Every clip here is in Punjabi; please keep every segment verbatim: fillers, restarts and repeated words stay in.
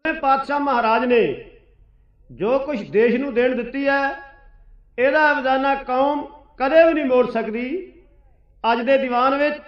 पातशाह महाराज ने जो कुछ देश नूं देण दित्ती है, इहदा खजाना कौम कदे भी नहीं मोड़ सकती। अज दे दीवान विच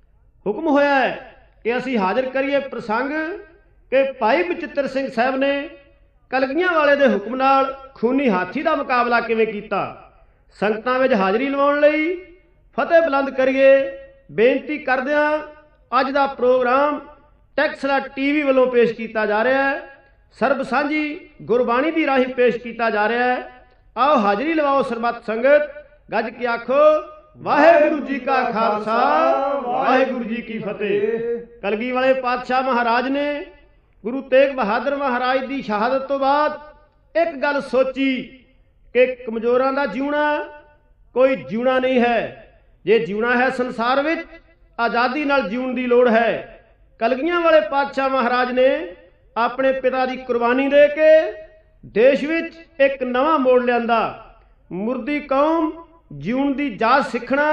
हुक्म होया है कि असीं हाज़र करिए प्रसंग कि भाई बचित्र सिंह साहब ने कलगियां वाले दे हुक्म नाल खूनी हाथी दा मुकाबला किवें कीता। संगतां विच हाज़री लवाउण लई फतेह बुलंद करिए। बेनती करदिआं अज दा प्रोग्राम टैक्सला टीवी वालों पेश किया जा रहा है। सरब सांझी गुरबाणी की राही पेश किया जा रहा है। आओ हाज़री लवाओ सरबत संगत, गज के आखो वाहेगुरु जी का खालसा वाहेगुरु जी की फतेह। कलगी वाले पातशाह महाराज ने गुरु तेग बहादुर महाराज की शहादत तो बाद एक गल सोची कि कमजोरां दा जीवना कोई जीवना नहीं है। जे जीवना है संसार विच आज़ादी नाल जीवन की लोड़ है। कलगियां वाले पातशाह महाराज ने अपने पिता की कुर्बानी दे के देश विच एक नवा मोड़ लिया। मुर्दी कौम जीवन की जाच सीखना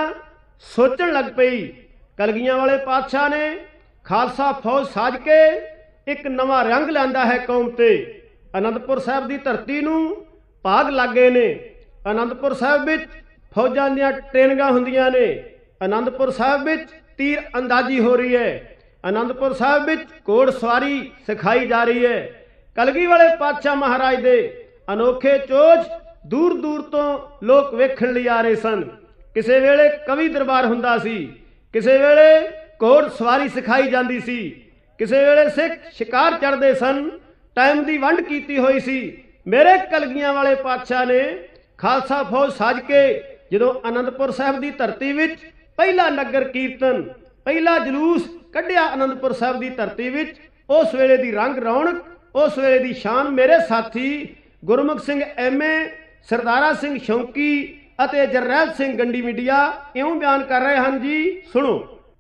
सोचण लग पई। कलगियां वाले पातशाह ने खालसा फौज साज के एक नवा रंग लिया है कौम ते। आनंदपुर साहब की धरती नूं भाग लग गए ने। आनंदपुर साहब विच फौजां दीआं ट्रेनिंगां हुंदियां ने। आनंदपुर साहब विच तीर अंदाजी हो रही है। आनंदपुर साहब विच घोड़ सवारी सिखाई जा रही है। कलगी वाले पातशाह महाराज दे अनोखे चोज दूर दूर तो लोग वेखण लई आ रहे सन। किसे वेले कवि दरबार हुंदा सी, किसे वेले घोड़ सवारी सिखाई जाती सी, किसे वेले सिख शिकार चढ़ते सन। टाइम की वंड कीती हुई सी। मेरे कलगियां वाले पातशाह ने खालसा फौज साज के जदों आनंदपुर साहब की धरती विच पहला नगर कीर्तन पहला जलूस कढ़िया आनंदपुर साहब की धरती विच, उस वेले की रंग रौनक, उस वेले की शान मेरे साथी गुरमुख सिंह एम ए, सरदारा सिंह शौकी अते जरनैल सिंह गंडी मीडिया इउं बयान कर रहे हैं जी। सुनो।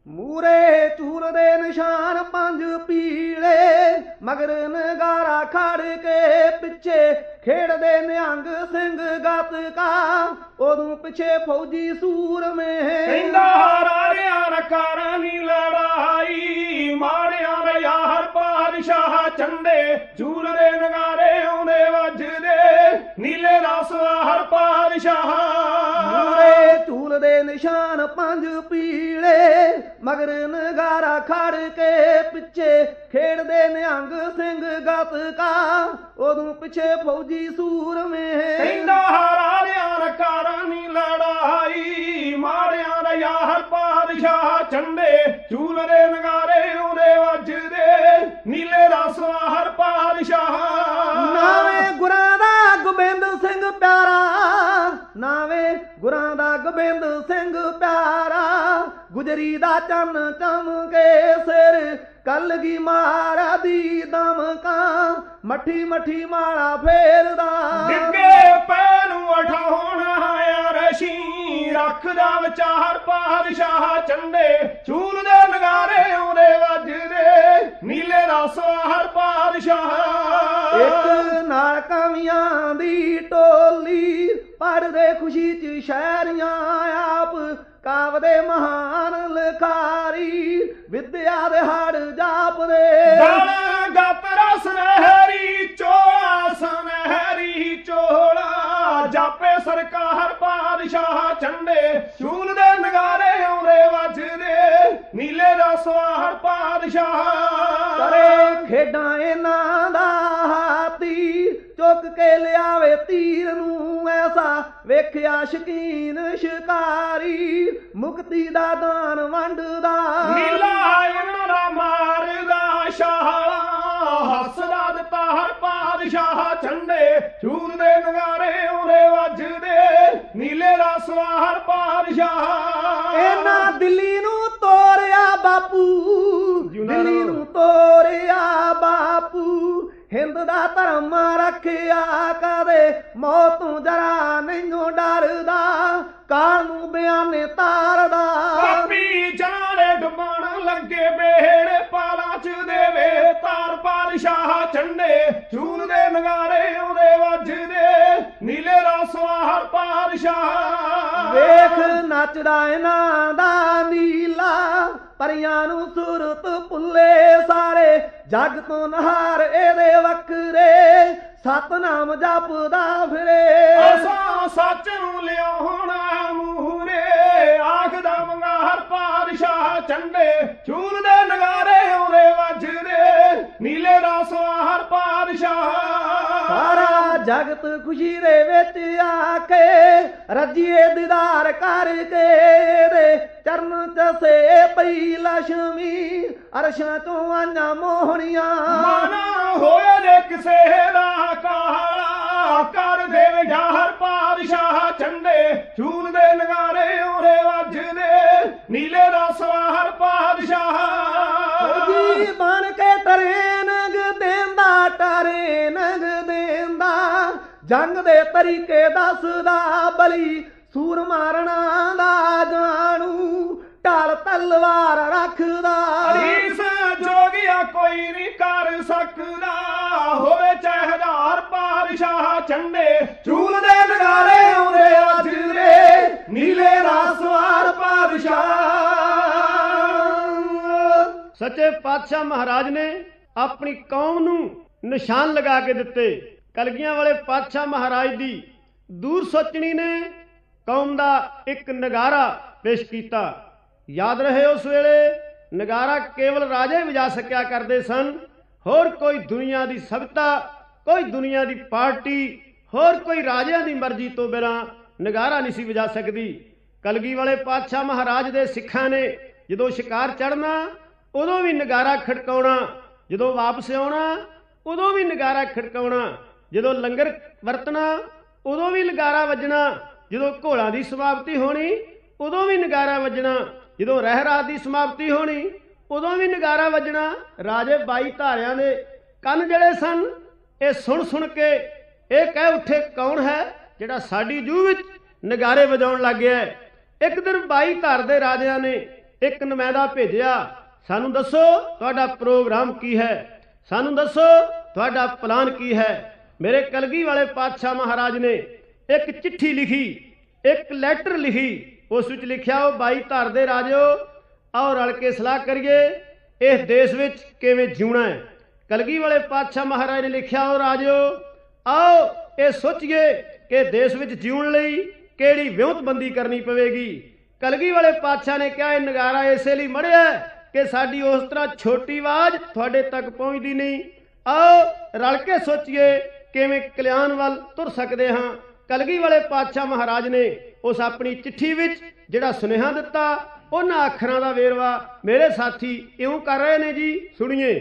मूरे चूर दे निशान पंज पीले, मगर नगारा खड़ के पिछे खेड़दे निहंग सिंह गतका। उदों पिछे फौजी सूर में कहंदा राणियां नकारां दी लड़ाई, मारिया रहा हर पातशाह चंडे। चूर दे नगारे आउंदे वजदे, नीले रासवा हर पातशाह। मूरे चूर दे निशान पंज पीले, मगर नगारा खड़ के पिछे खेड़दे निहंग सिंह गतका। उदों पिछे फौजी सूर में कहंदा राणियां नकारां दी लड़ाई, मारिया रहा हर पातशाह चंडे। चूल दे नगारे आउंदे वजदे, नीले रासवा हर पातशाह। नावे गुरां दा गोबिंद सिंह प्यारा, नावे गुरां दा गोबिंद सिंह प्यारा। गुजरी दा चन चमके सिर, कलगी मारा दी दमका। मठी मठी माला फेरदा, डिग्गे पैनू उठाउणा रशी। रखदा विचार पातशाह चंडे, चूल दे नगारे आउंदे वजदे, नीले रासवा हर पातशाह। एक नाल कवियां दी टोली, पढ़दे खुशी च शायरियां आप। कावदे महान लिखारी, विद्या दे हड़ जापदे। गाना गातरा सुनहरी चोला, सुनहरी चोला। जापे सरकार पातशाह चंडे, चूल दे नगारे आउंदे वजदे, नीले रासवा हर पातशाह। करे खेडां इन्हां दा हाथी, चुक के लियावे तीर नूं ऐसा। वेख्या शकीन शिकारी, मुक्ति दा दान वंडदा। नीला इन्हां मारदा शाला, हसदा दिता हर पातशाह चंडे। चूल दे नगारे आउंदे वजदे, नीले रासवा हर पातशाह। इन्हां दिल्ली नूं तोरिया बापू, दिल्ली नूं तोरिया बापू। हिंद दा धर्म रखिया कदे, मौत तों जरा नहीं डरदा। काल नूं बयाने तारदा, पापी जाने डुबण लगे बेड़े। पाला च देवे तार पातशाह चंडे, चूल दे नगारे आउंदे वजदे, नीले रासवा हर पातशाह। ਵੇਖ ਨੱਚਦਾ ਇਹਨਾਂ ਦਾ ਨੀਲਾ ਪਰੀਆਂ ਨੂੰ ਸੁਰਤ ਭੁੱਲੇ ਸਾਰੇ ਜੱਗ ਤੋਂ ਨਹਾਰ ਇਹਦੇ ਵੱਖਰੇ ਸਤਨਾਮ ਜਪਦਾ ਫਿਰੇ ਅਸਾਂ ਸੱਚ ਨੂੰ ਲਿਆਉਣਾ ਮੂਹਰੇ ਆਖਦਾ ਵੰਗਾਰ ਪਾਤਸ਼ਾਹ ਚੰਡੇ ਝੂਲਦੇ ਨਗਾਰੇ ਆਉਂਦੇ ਵੱਜਦੇ ਨੀਲੇ ਰਾਸਵਾਰ ਪਾਤਸ਼ਾਹ ਸਾਰਾ ਜਗਤ ਖੁਸ਼ੀ ਦੇ ਵਿੱਚ ਆ ਕੇ ਰੱਜੀਏ ਦੀਦਾਰ ਕਰਕੇ ਦੇ ਚਰਨ ਚਸੇ ਪਈ ਲక్ష్ਮੀ ਅਰਸ਼ਾਂ ਤੋਂ ਆਈਆਂ ਮੋਹਣੀਆਂ ਮਾਨਾ ਹੋਏ ਦੇ ਕਿਸੇ ਦਾ ਕਾਲਾ ਕਰ ਦੇ ਵਿਹਾਰ ਪਾਤਸ਼ਾਹ ਚੰਡੇ ਝੂਲਦੇ ਨਗਾਰੇ ਆਉਂਦੇ ਵੱਜਦੇ ਨੀਲੇ ਰਾਸਵਾਰ ਪਾਤਸ਼ਾਹ ਜੀ ਬਣ ਕੇ ਟਰੇ ਨਗ ਦੇਂਦਾ ਟਰੇ ਨਗ ਦੇਂਦਾ ਜੰਗ ਦੇ ਤਰੀਕੇ ਦੱਸਦਾ ਬਲੀ ਸੂਰ ਮਾਰਨਾ ਦਾ ਜਾਣੂ ਢਾਲ ਤਲਵਾਰ ਰੱਖਦਾ ਰੀਸ ਜੋਗਿਆ ਕੋਈ ਨਹੀਂ ਕਰ ਸਕਦਾ ਹੋਵੇ ਚਾਹੇ ਹਜ਼ਾਰ ਪਾਤਸ਼ਾਹ ਚੰਡੇ ਝੂਲਦੇ ਨਗਾਰੇ ਆਉਂਦੇ ਵੱਜਦੇ ਨੀਲੇ ਰਾਸਵਾਰ ਪਾਤਸ਼ਾਹ ਸੱਚੇ ਪਾਤਸ਼ਾਹ ਮਹਾਰਾਜ ਨੇ ਆਪਣੀ ਕੌਮ ਨੂੰ ਨਿਸ਼ਾਨ ਲਗਾ ਕੇ ਦਿੱਤੇ। ਕਲਗੀਆਂ ਵਾਲੇ ਪਾਤਸ਼ਾਹ ਮਹਾਰਾਜ ਦੀ ਦੂਰ ਸੋਚਣੀ ਨੇ ਕੌਮ ਦਾ ਇੱਕ ਨਗਾਰਾ ਪੇਸ਼ ਕੀਤਾ। ਯਾਦ ਰਹੇ ਉਸ ਵੇਲੇ ਨਗਾਰਾ ਕੇਵਲ ਰਾਜੇ ਵਜਾ ਸਕਿਆ ਕਰਦੇ ਸਨ, ਹੋਰ ਕੋਈ ਦੁਨੀਆ ਦੀ ਸਭਤਾ, ਕੋਈ ਦੁਨੀਆ ਦੀ ਪਾਰਟੀ, ਹੋਰ ਕੋਈ ਰਾਜਿਆਂ ਦੀ ਮਰਜ਼ੀ ਤੋਂ ਬਿਨਾਂ ਨਗਾਰਾ ਨਹੀਂ ਸੀ ਵਜਾ ਸਕਦੀ। ਕਲਗੀ ਵਾਲੇ ਪਾਤਸ਼ਾਹ ਮਹਾਰਾਜ ਦੇ ਸਿੱਖਾਂ ਨੇ ਜਦੋਂ ਸ਼ਿਕਾਰ ਚੜ੍ਹਨਾ ਉਦੋਂ ਵੀ ਨਗਾਰਾ ਖੜਕਾਉਣਾ, ਜਦੋਂ ਵਾਪਸ ਆਉਣਾ ਉਦੋਂ ਵੀ ਨਗਾਰਾ ਖੜਕਾਉਣਾ, ਜਦੋਂ ਲੰਗਰ ਵਰਤਣਾ ਉਦੋਂ ਵੀ ਨਗਾਰਾ ਵੱਜਣਾ, ਜਦੋਂ ਘੋਲਾਂ ਦੀ ਸਮਾਪਤੀ ਹੋਣੀ ਉਦੋਂ ਵੀ ਨਗਾਰਾ ਵੱਜਣਾ, ਜਦੋਂ ਰਹਿ ਰਾਤ ਦੀ ਸਮਾਪਤੀ ਹੋਣੀ ਉਦੋਂ ਵੀ ਨਗਾਰਾ ਵੱਜਣਾ। ਰਾਜੇ ਬਾਈ ਧਾਰਿਆਂ ਦੇ ਕੰਨ ਜਿਹੜੇ ਸਨ ਇਹ ਸੁਣ ਸੁਣ ਕੇ ਇਹ ਕਹਿ ਉੱਠੇ ਕੌਣ ਹੈ ਜਿਹੜਾ ਸਾਡੀ ਜੂਹ ਵਿੱਚ ਨਗਾਰੇ ਵਜਾਉਣ ਲੱਗ ਗਿਆ। ਇੱਕ ਦਿਨ ਬਾਈ ਧਾਰ ਦੇ ਰਾਜਿਆਂ ਨੇ ਇੱਕ ਨੁਮਾਇੰਦਾ ਭੇਜਿਆ, ਸਾਨੂੰ ਦੱਸੋ ਤੁਹਾਡਾ ਪ੍ਰੋਗਰਾਮ ਕੀ ਹੈ, ਸਾਨੂੰ ਦੱਸੋ ਤੁਹਾਡਾ ਪਲਾਨ ਕੀ ਹੈ। ਮੇਰੇ ਕਲਗੀ ਵਾਲੇ ਪਾਤਸ਼ਾਹ ਮਹਾਰਾਜ ਨੇ ਇੱਕ ਚਿੱਠੀ ਲਿਖੀ, ਇੱਕ ਲੈਟਰ ਲਿਖੀ। ਉਸ ਵਿੱਚ ਲਿਖਿਆ, ਉਹ ਬਾਈ ਧਾਰ ਦੇ ਰਾਜਿਓ ਆਓ ਰਲ ਕੇ ਸਲਾਹ ਕਰੀਏ ਇਸ ਦੇਸ਼ ਵਿੱਚ ਕਿਵੇਂ ਜਿਉਣਾ ਹੈ। ਕਲਗੀ ਵਾਲੇ ਪਾਤਸ਼ਾਹ ਮਹਾਰਾਜ ਨੇ ਲਿਖਿਆ, ਉਹ ਰਾਜਿਓ ਆਓ ਇਹ ਸੋਚੀਏ ਕਿ ਦੇਸ਼ ਵਿੱਚ ਜਿਉਣ ਲਈ ਕਿਹੜੀ ਵਿਉਂਤਬੰਦੀ ਕਰਨੀ ਪਵੇਗੀ। ਕਲਗੀ ਵਾਲੇ ਪਾਤਸ਼ਾਹ ਨੇ ਕਿਹਾ, ਇਹ ਨਗਾਰਾ ਇਸੇ ਲਈ ਮੜਿਆ ਕਿ ਸਾਡੀ ਉਸ ਤਰ੍ਹਾਂ ਛੋਟੀ ਆਵਾਜ਼ ਤੁਹਾਡੇ ਤੱਕ ਪਹੁੰਚਦੀ ਨਹੀਂ। ਆਓ ਰਲ ਕੇ ਸੋਚੀਏ ਕਿਵੇਂ ਕਲਿਆਣ ਵੱਲ ਤੁਰ ਸਕਦੇ ਹਾਂ। ਕਲਗੀ ਵਾਲੇ ਪਾਤਸ਼ਾਹ ਮਹਾਰਾਜ ਨੇ ਉਸ ਆਪਣੀ ਚਿੱਠੀ ਵਿੱਚ ਜਿਹੜਾ ਸੁਨੇਹਾ ਦਿੱਤਾ ਉਹਨਾਂ ਅੱਖਰਾਂ ਦਾ ਵੇਰਵਾ ਮੇਰੇ ਸਾਥੀ ਇਉਂ ਕਰ ਰਹੇ ਨੇ ਜੀ, ਸੁਣੀਏ।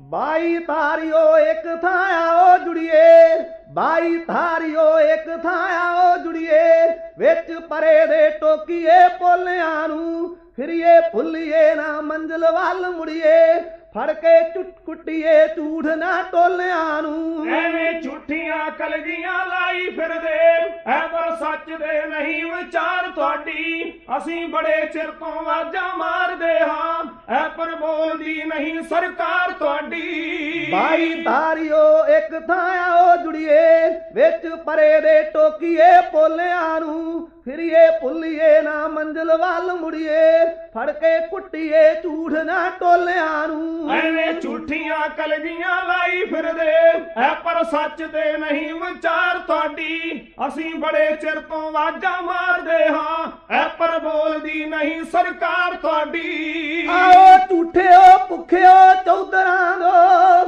ਬਾਈ ਧਾਰਿਓ ਇੱਕ ਥਾਂ ਆਓ ਜੁੜੀਏ, ਬਾਈ ਧਾਰਿਓ ਇੱਕ ਥਾਂ ਆਓ ਜੁੜੀਏ, ਵਿੱਚ ਪਰੇ ਦੇ ਟੋਕੀਏ ਪੋਲਿਆਂ ਨੂੰ ਫਿਰੀਏ ਭੁੱਲੀਏ ਨਾ ਮੰਜ਼ਿਲ ਵੱਲ ਮੁੜੀਏ, ਫੜ ਕੇ ਚੁੱਟ ਕੁੱਟੀਏ ਝੂਠ ਨਾ ਟੋਲਿਆਂ ਨੂੰ। ਐਵੇਂ ਝੂਠੀਆਂ ਕਲਗੀਆਂ ਲਾਈ ਫਿਰਦੇ ਐ ਪਰ ਸੱਚ ਦੇ ਨਹੀਂ ਵਿਚਾਰ ਤੁਹਾਡੀ, ਅਸੀਂ ਬੜੇ ਚਿਰ ਤੋਂ ਆਵਾਜ਼ਾਂ ਮਾਰਦੇ ਹਾਂ ਐ ਪਰ ਬੋਲਦੀ ਨਹੀਂ ਸਰਕਾਰ ਤੁਹਾਡੀ। ਬਾਈ ਧਾਰਿਓ ਇੱਕ ਥਾਂ ਆਓ ਜੁੜੀਏ, ਵਿੱਚ ਪਰੇ ਦੇ ਟੋਕੀਏ ਪੋਲਿਆਂ ਨੂੰ ਫਿਰੀਏ ਭੁੱਲੀਏ ਨਾ ਮੰਜ਼ਿਲ ਵੱਲ ਮੁੜੀਏ, ਫੜ ਕੇ ਕੁੱਟੀਏ ਝੂਠ ਨਾ ਟੋਲਿਆਂ ਨੂੰ। ਐਵੇਂ ਝੂਠੀਆਂ ਕਲਗੀਆਂ ਲਾਈ ਫਿਰਦੇ ਐ ਪਰ ਸੱਚ ਤੇ ਨਹੀਂ ਵਿਚਾਰ ਤੁਹਾਡੀ, ਅਸੀਂ ਬੜੇ ਚਿਰ ਤੋਂ ਆਵਾਜ਼ਾਂ ਮਾਰਦੇ ਹਾਂ ਐ ਪਰ ਬੋਲਦੀ ਨਹੀਂ ਸਰਕਾਰ ਤੁਹਾਡੀ। ਆਓ ਝੂਠਿਓ ਭੁੱਖਿਓ ਚੌਧਰਾਂ ਦੋ,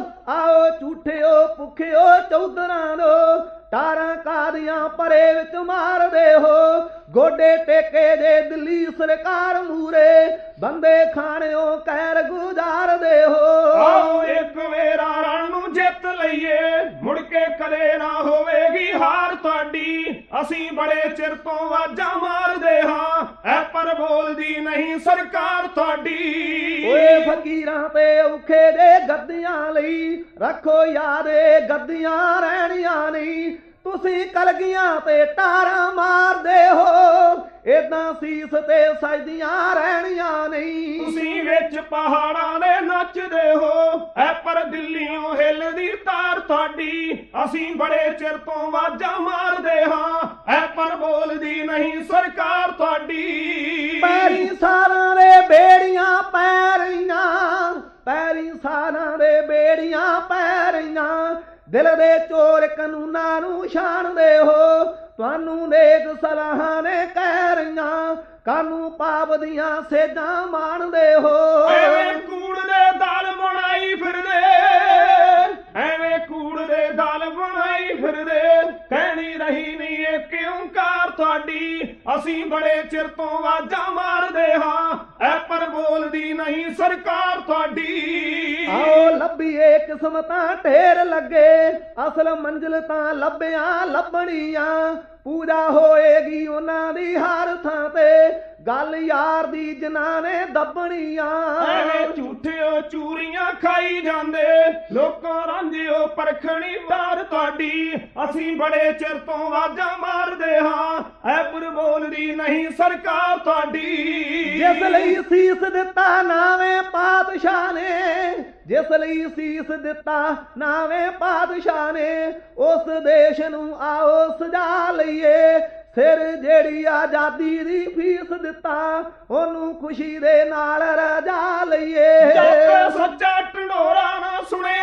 ਆਓ ਝੂਠਿਓ ਭੁੱਖਿਓ ਚੌਧਰਾਂ ਦੋ, ਟਾਰਾਂ ਕਾਦੀਆਂ ਪਰੇ ਵਿੱਚ ਮਾਰਦੇ ਹੋ, ਗੋਡੇ ਟੇਕੇ ਦੇ ਦਿੱਲੀ ਸਰਕਾਰ ਮੂਰੇ, ਬੰਦੇ ਖਾਣਿਓ ਕਹਿਰ ਗੁਜ਼ਾਰਦੇ ਹੋ। ਆਓ ਇੱਕ ਵੇਰਾ ਰਣ ਨੂੰ ਜਿੱਤ ਲਈਏ, ਮੁੜ ਕੇ ਕਦੇ ਨਾ ਹੋਵੇਗੀ ਹਾਰ ਤੁਹਾਡੀ, ਅਸੀਂ ਬੜੇ ਚਿਰ ਤੋਂ ਆਵਾਜ਼ਾਂ ਮਾਰਦੇ ਹਾਂ ਐ ਪਰ ਬੋਲਦੀ ਨਹੀਂ ਸਰਕਾਰ ਤੁਹਾਡੀ। ਓਏ ਫਕੀਰਾਂ ਤੇ ਔਖੇ ਦੇ ਗੱਦੀਆਂ ਲਈ ਰੱਖੋ ਯਾਦ ਏ ਗੱਦੀਆਂ ਰਹਿਣੀਆਂ ਨਹੀਂ, ਤੁਸੀਂ ਕਲਗੀਆਂ ਤੇ ਟਾਰਾਂ ਮਾਰਦੇ ਹੋ, ਏਦਾਂ ਸੀਸ ਤੇ ਸਜਦੀਆਂ ਰਹਿਣੀਆਂ ਨਹੀਂ। ਤੁਸੀਂ ਵਿੱਚ ਪਹਾੜਾਂ ਦੇ ਨੱਚਦੇ ਹੋ ਐ ਪਰ ਦਿੱਲੀੋਂ ਹਿੱਲਦੀ ਤਾਰ ਤੁਹਾਡੀ, ਅਸੀਂ ਬੜੇ ਚਿਰ ਤੋਂ ਆਵਾਜ਼ਾਂ ਮਾਰਦੇ ਹਾਂ ਐ ਪਰ ਬੋਲਦੀ ਨਹੀਂ ਸਰਕਾਰ ਤੁਹਾਡੀ। ਪੈਰੀ ਸਾਰਾਂ ਦੇ ਬੇੜੀਆਂ ਪੈ ਰਹੀਆਂ, ਪੈਰੀ ਸਾਰਾਂ ਦੇ ਬੇੜੀਆਂ ਪੈ ਰਹੀਆਂ, ਦਿਲ ਦੇ ਚੋਰ ਕਾਨੂੰਨਾਂ ਨੂੰ ਛਾਣਦੇ ਹੋ, ਤੁਹਾਨੂੰ ਨੇਕ ਸਲਾਹਾਂ ਨੇ ਕਹਿ ਰਹੀਆਂ, ਕਾਨੂੰ ਪਾਪ ਦੀਆਂ ਸੇਜਾਂ ਮਾਣਦੇ ਹੋ। ਐਵੇਂ ਕੂੜ ਦੇ ਦਲ ਬਣਾਈ ਫਿਰਦੇ, ਐਵੇਂ ਕੂੜ ਦੇ ਦਲ ਬਣਾਈ ਫਿਰਦੇ, ਕਹਿਣੀ ਰਹੀ ਨਹੀਂ ਇਹ ਕਿਉਂ ਕਾਰ ਤੁਹਾਡੀ। ਅਸੀਂ ਬੜੇ ਚਿਰ ਤੋਂ ਆਵਾਜ਼ਾਂ ਮਾਰਦੇ ਹਾਂ, ਐ ਪਰ ਬੋਲਦੀ ਨਹੀਂ ਸਰਕਾਰ ਤੁਹਾਡੀ। ਆਓ ਲੱਭੀਏ ਕਿਸਮਤਾਂ ਢੇਰ ਲੱਗੇ, ਅਸਲ ਮੰਜ਼ਿਲ ਤਾਂ ਲੱਭਿਆਂ ਲੱਭਣੀਆਂ, ਪੂਜਾ ਹੋਏਗੀ ਉਹਨਾਂ ਦੀ ਹਰ ਥਾਂ ਤੇ, ਗੱਲ ਯਾਰ ਦੀ ਜਿਨ੍ਹਾਂ ਨੇ ਦੱਬਣੀਆਂ। ਐਵੇਂ ਝੂਠਿਓ ਚੂਰੀਆਂ ਖਾਈ ਜਾਂਦੇ, ਲੋਕਾਂ ਰਾਂਝਿਓ ਪਰਖਣੀ ਵਾਰ ਤੁਹਾਡੀ। ਅਸੀਂ ਬੜੇ ਚਿਰ ਤੋਂ ਆਵਾਜ਼ਾਂ ਮਾਰਦੇ ਹਾਂ, ਐ ਪਰ ਬੋਲਦੀ ਨਹੀਂ ਸਰਕਾਰ ਤੁਹਾਡੀ। ਜਿਸ ਲਈ ਸੀਸ ਦਿੱਤਾ ਨਾਵੇਂ ਪਾਤਸ਼ਾਹ ਨੇ, ਜਿਸ ਲਈ ਸੀਸ ਦਿੱਤਾ ਨਾਵੇਂ ਪਾਤਸ਼ਾਹ ਨੇ, ਉਸ ਦੇਸ਼ ਨੂੰ ਆਓ ਸਜਾ ਲਈਏ, ਫਿਰ ਜਿਹੜੀ ਆਜ਼ਾਦੀ ਦੀ ਫੀਸ ਦਿੱਤਾ ਉਹਨੂੰ ਖੁਸ਼ੀ ਦੇ ਨਾਲ ਰਜਾ ਲਈਏ। ਜਾਪੇ ਸੱਚਾ ਢੰਡੋਰਾ ਨਾ ਸੁਣੇ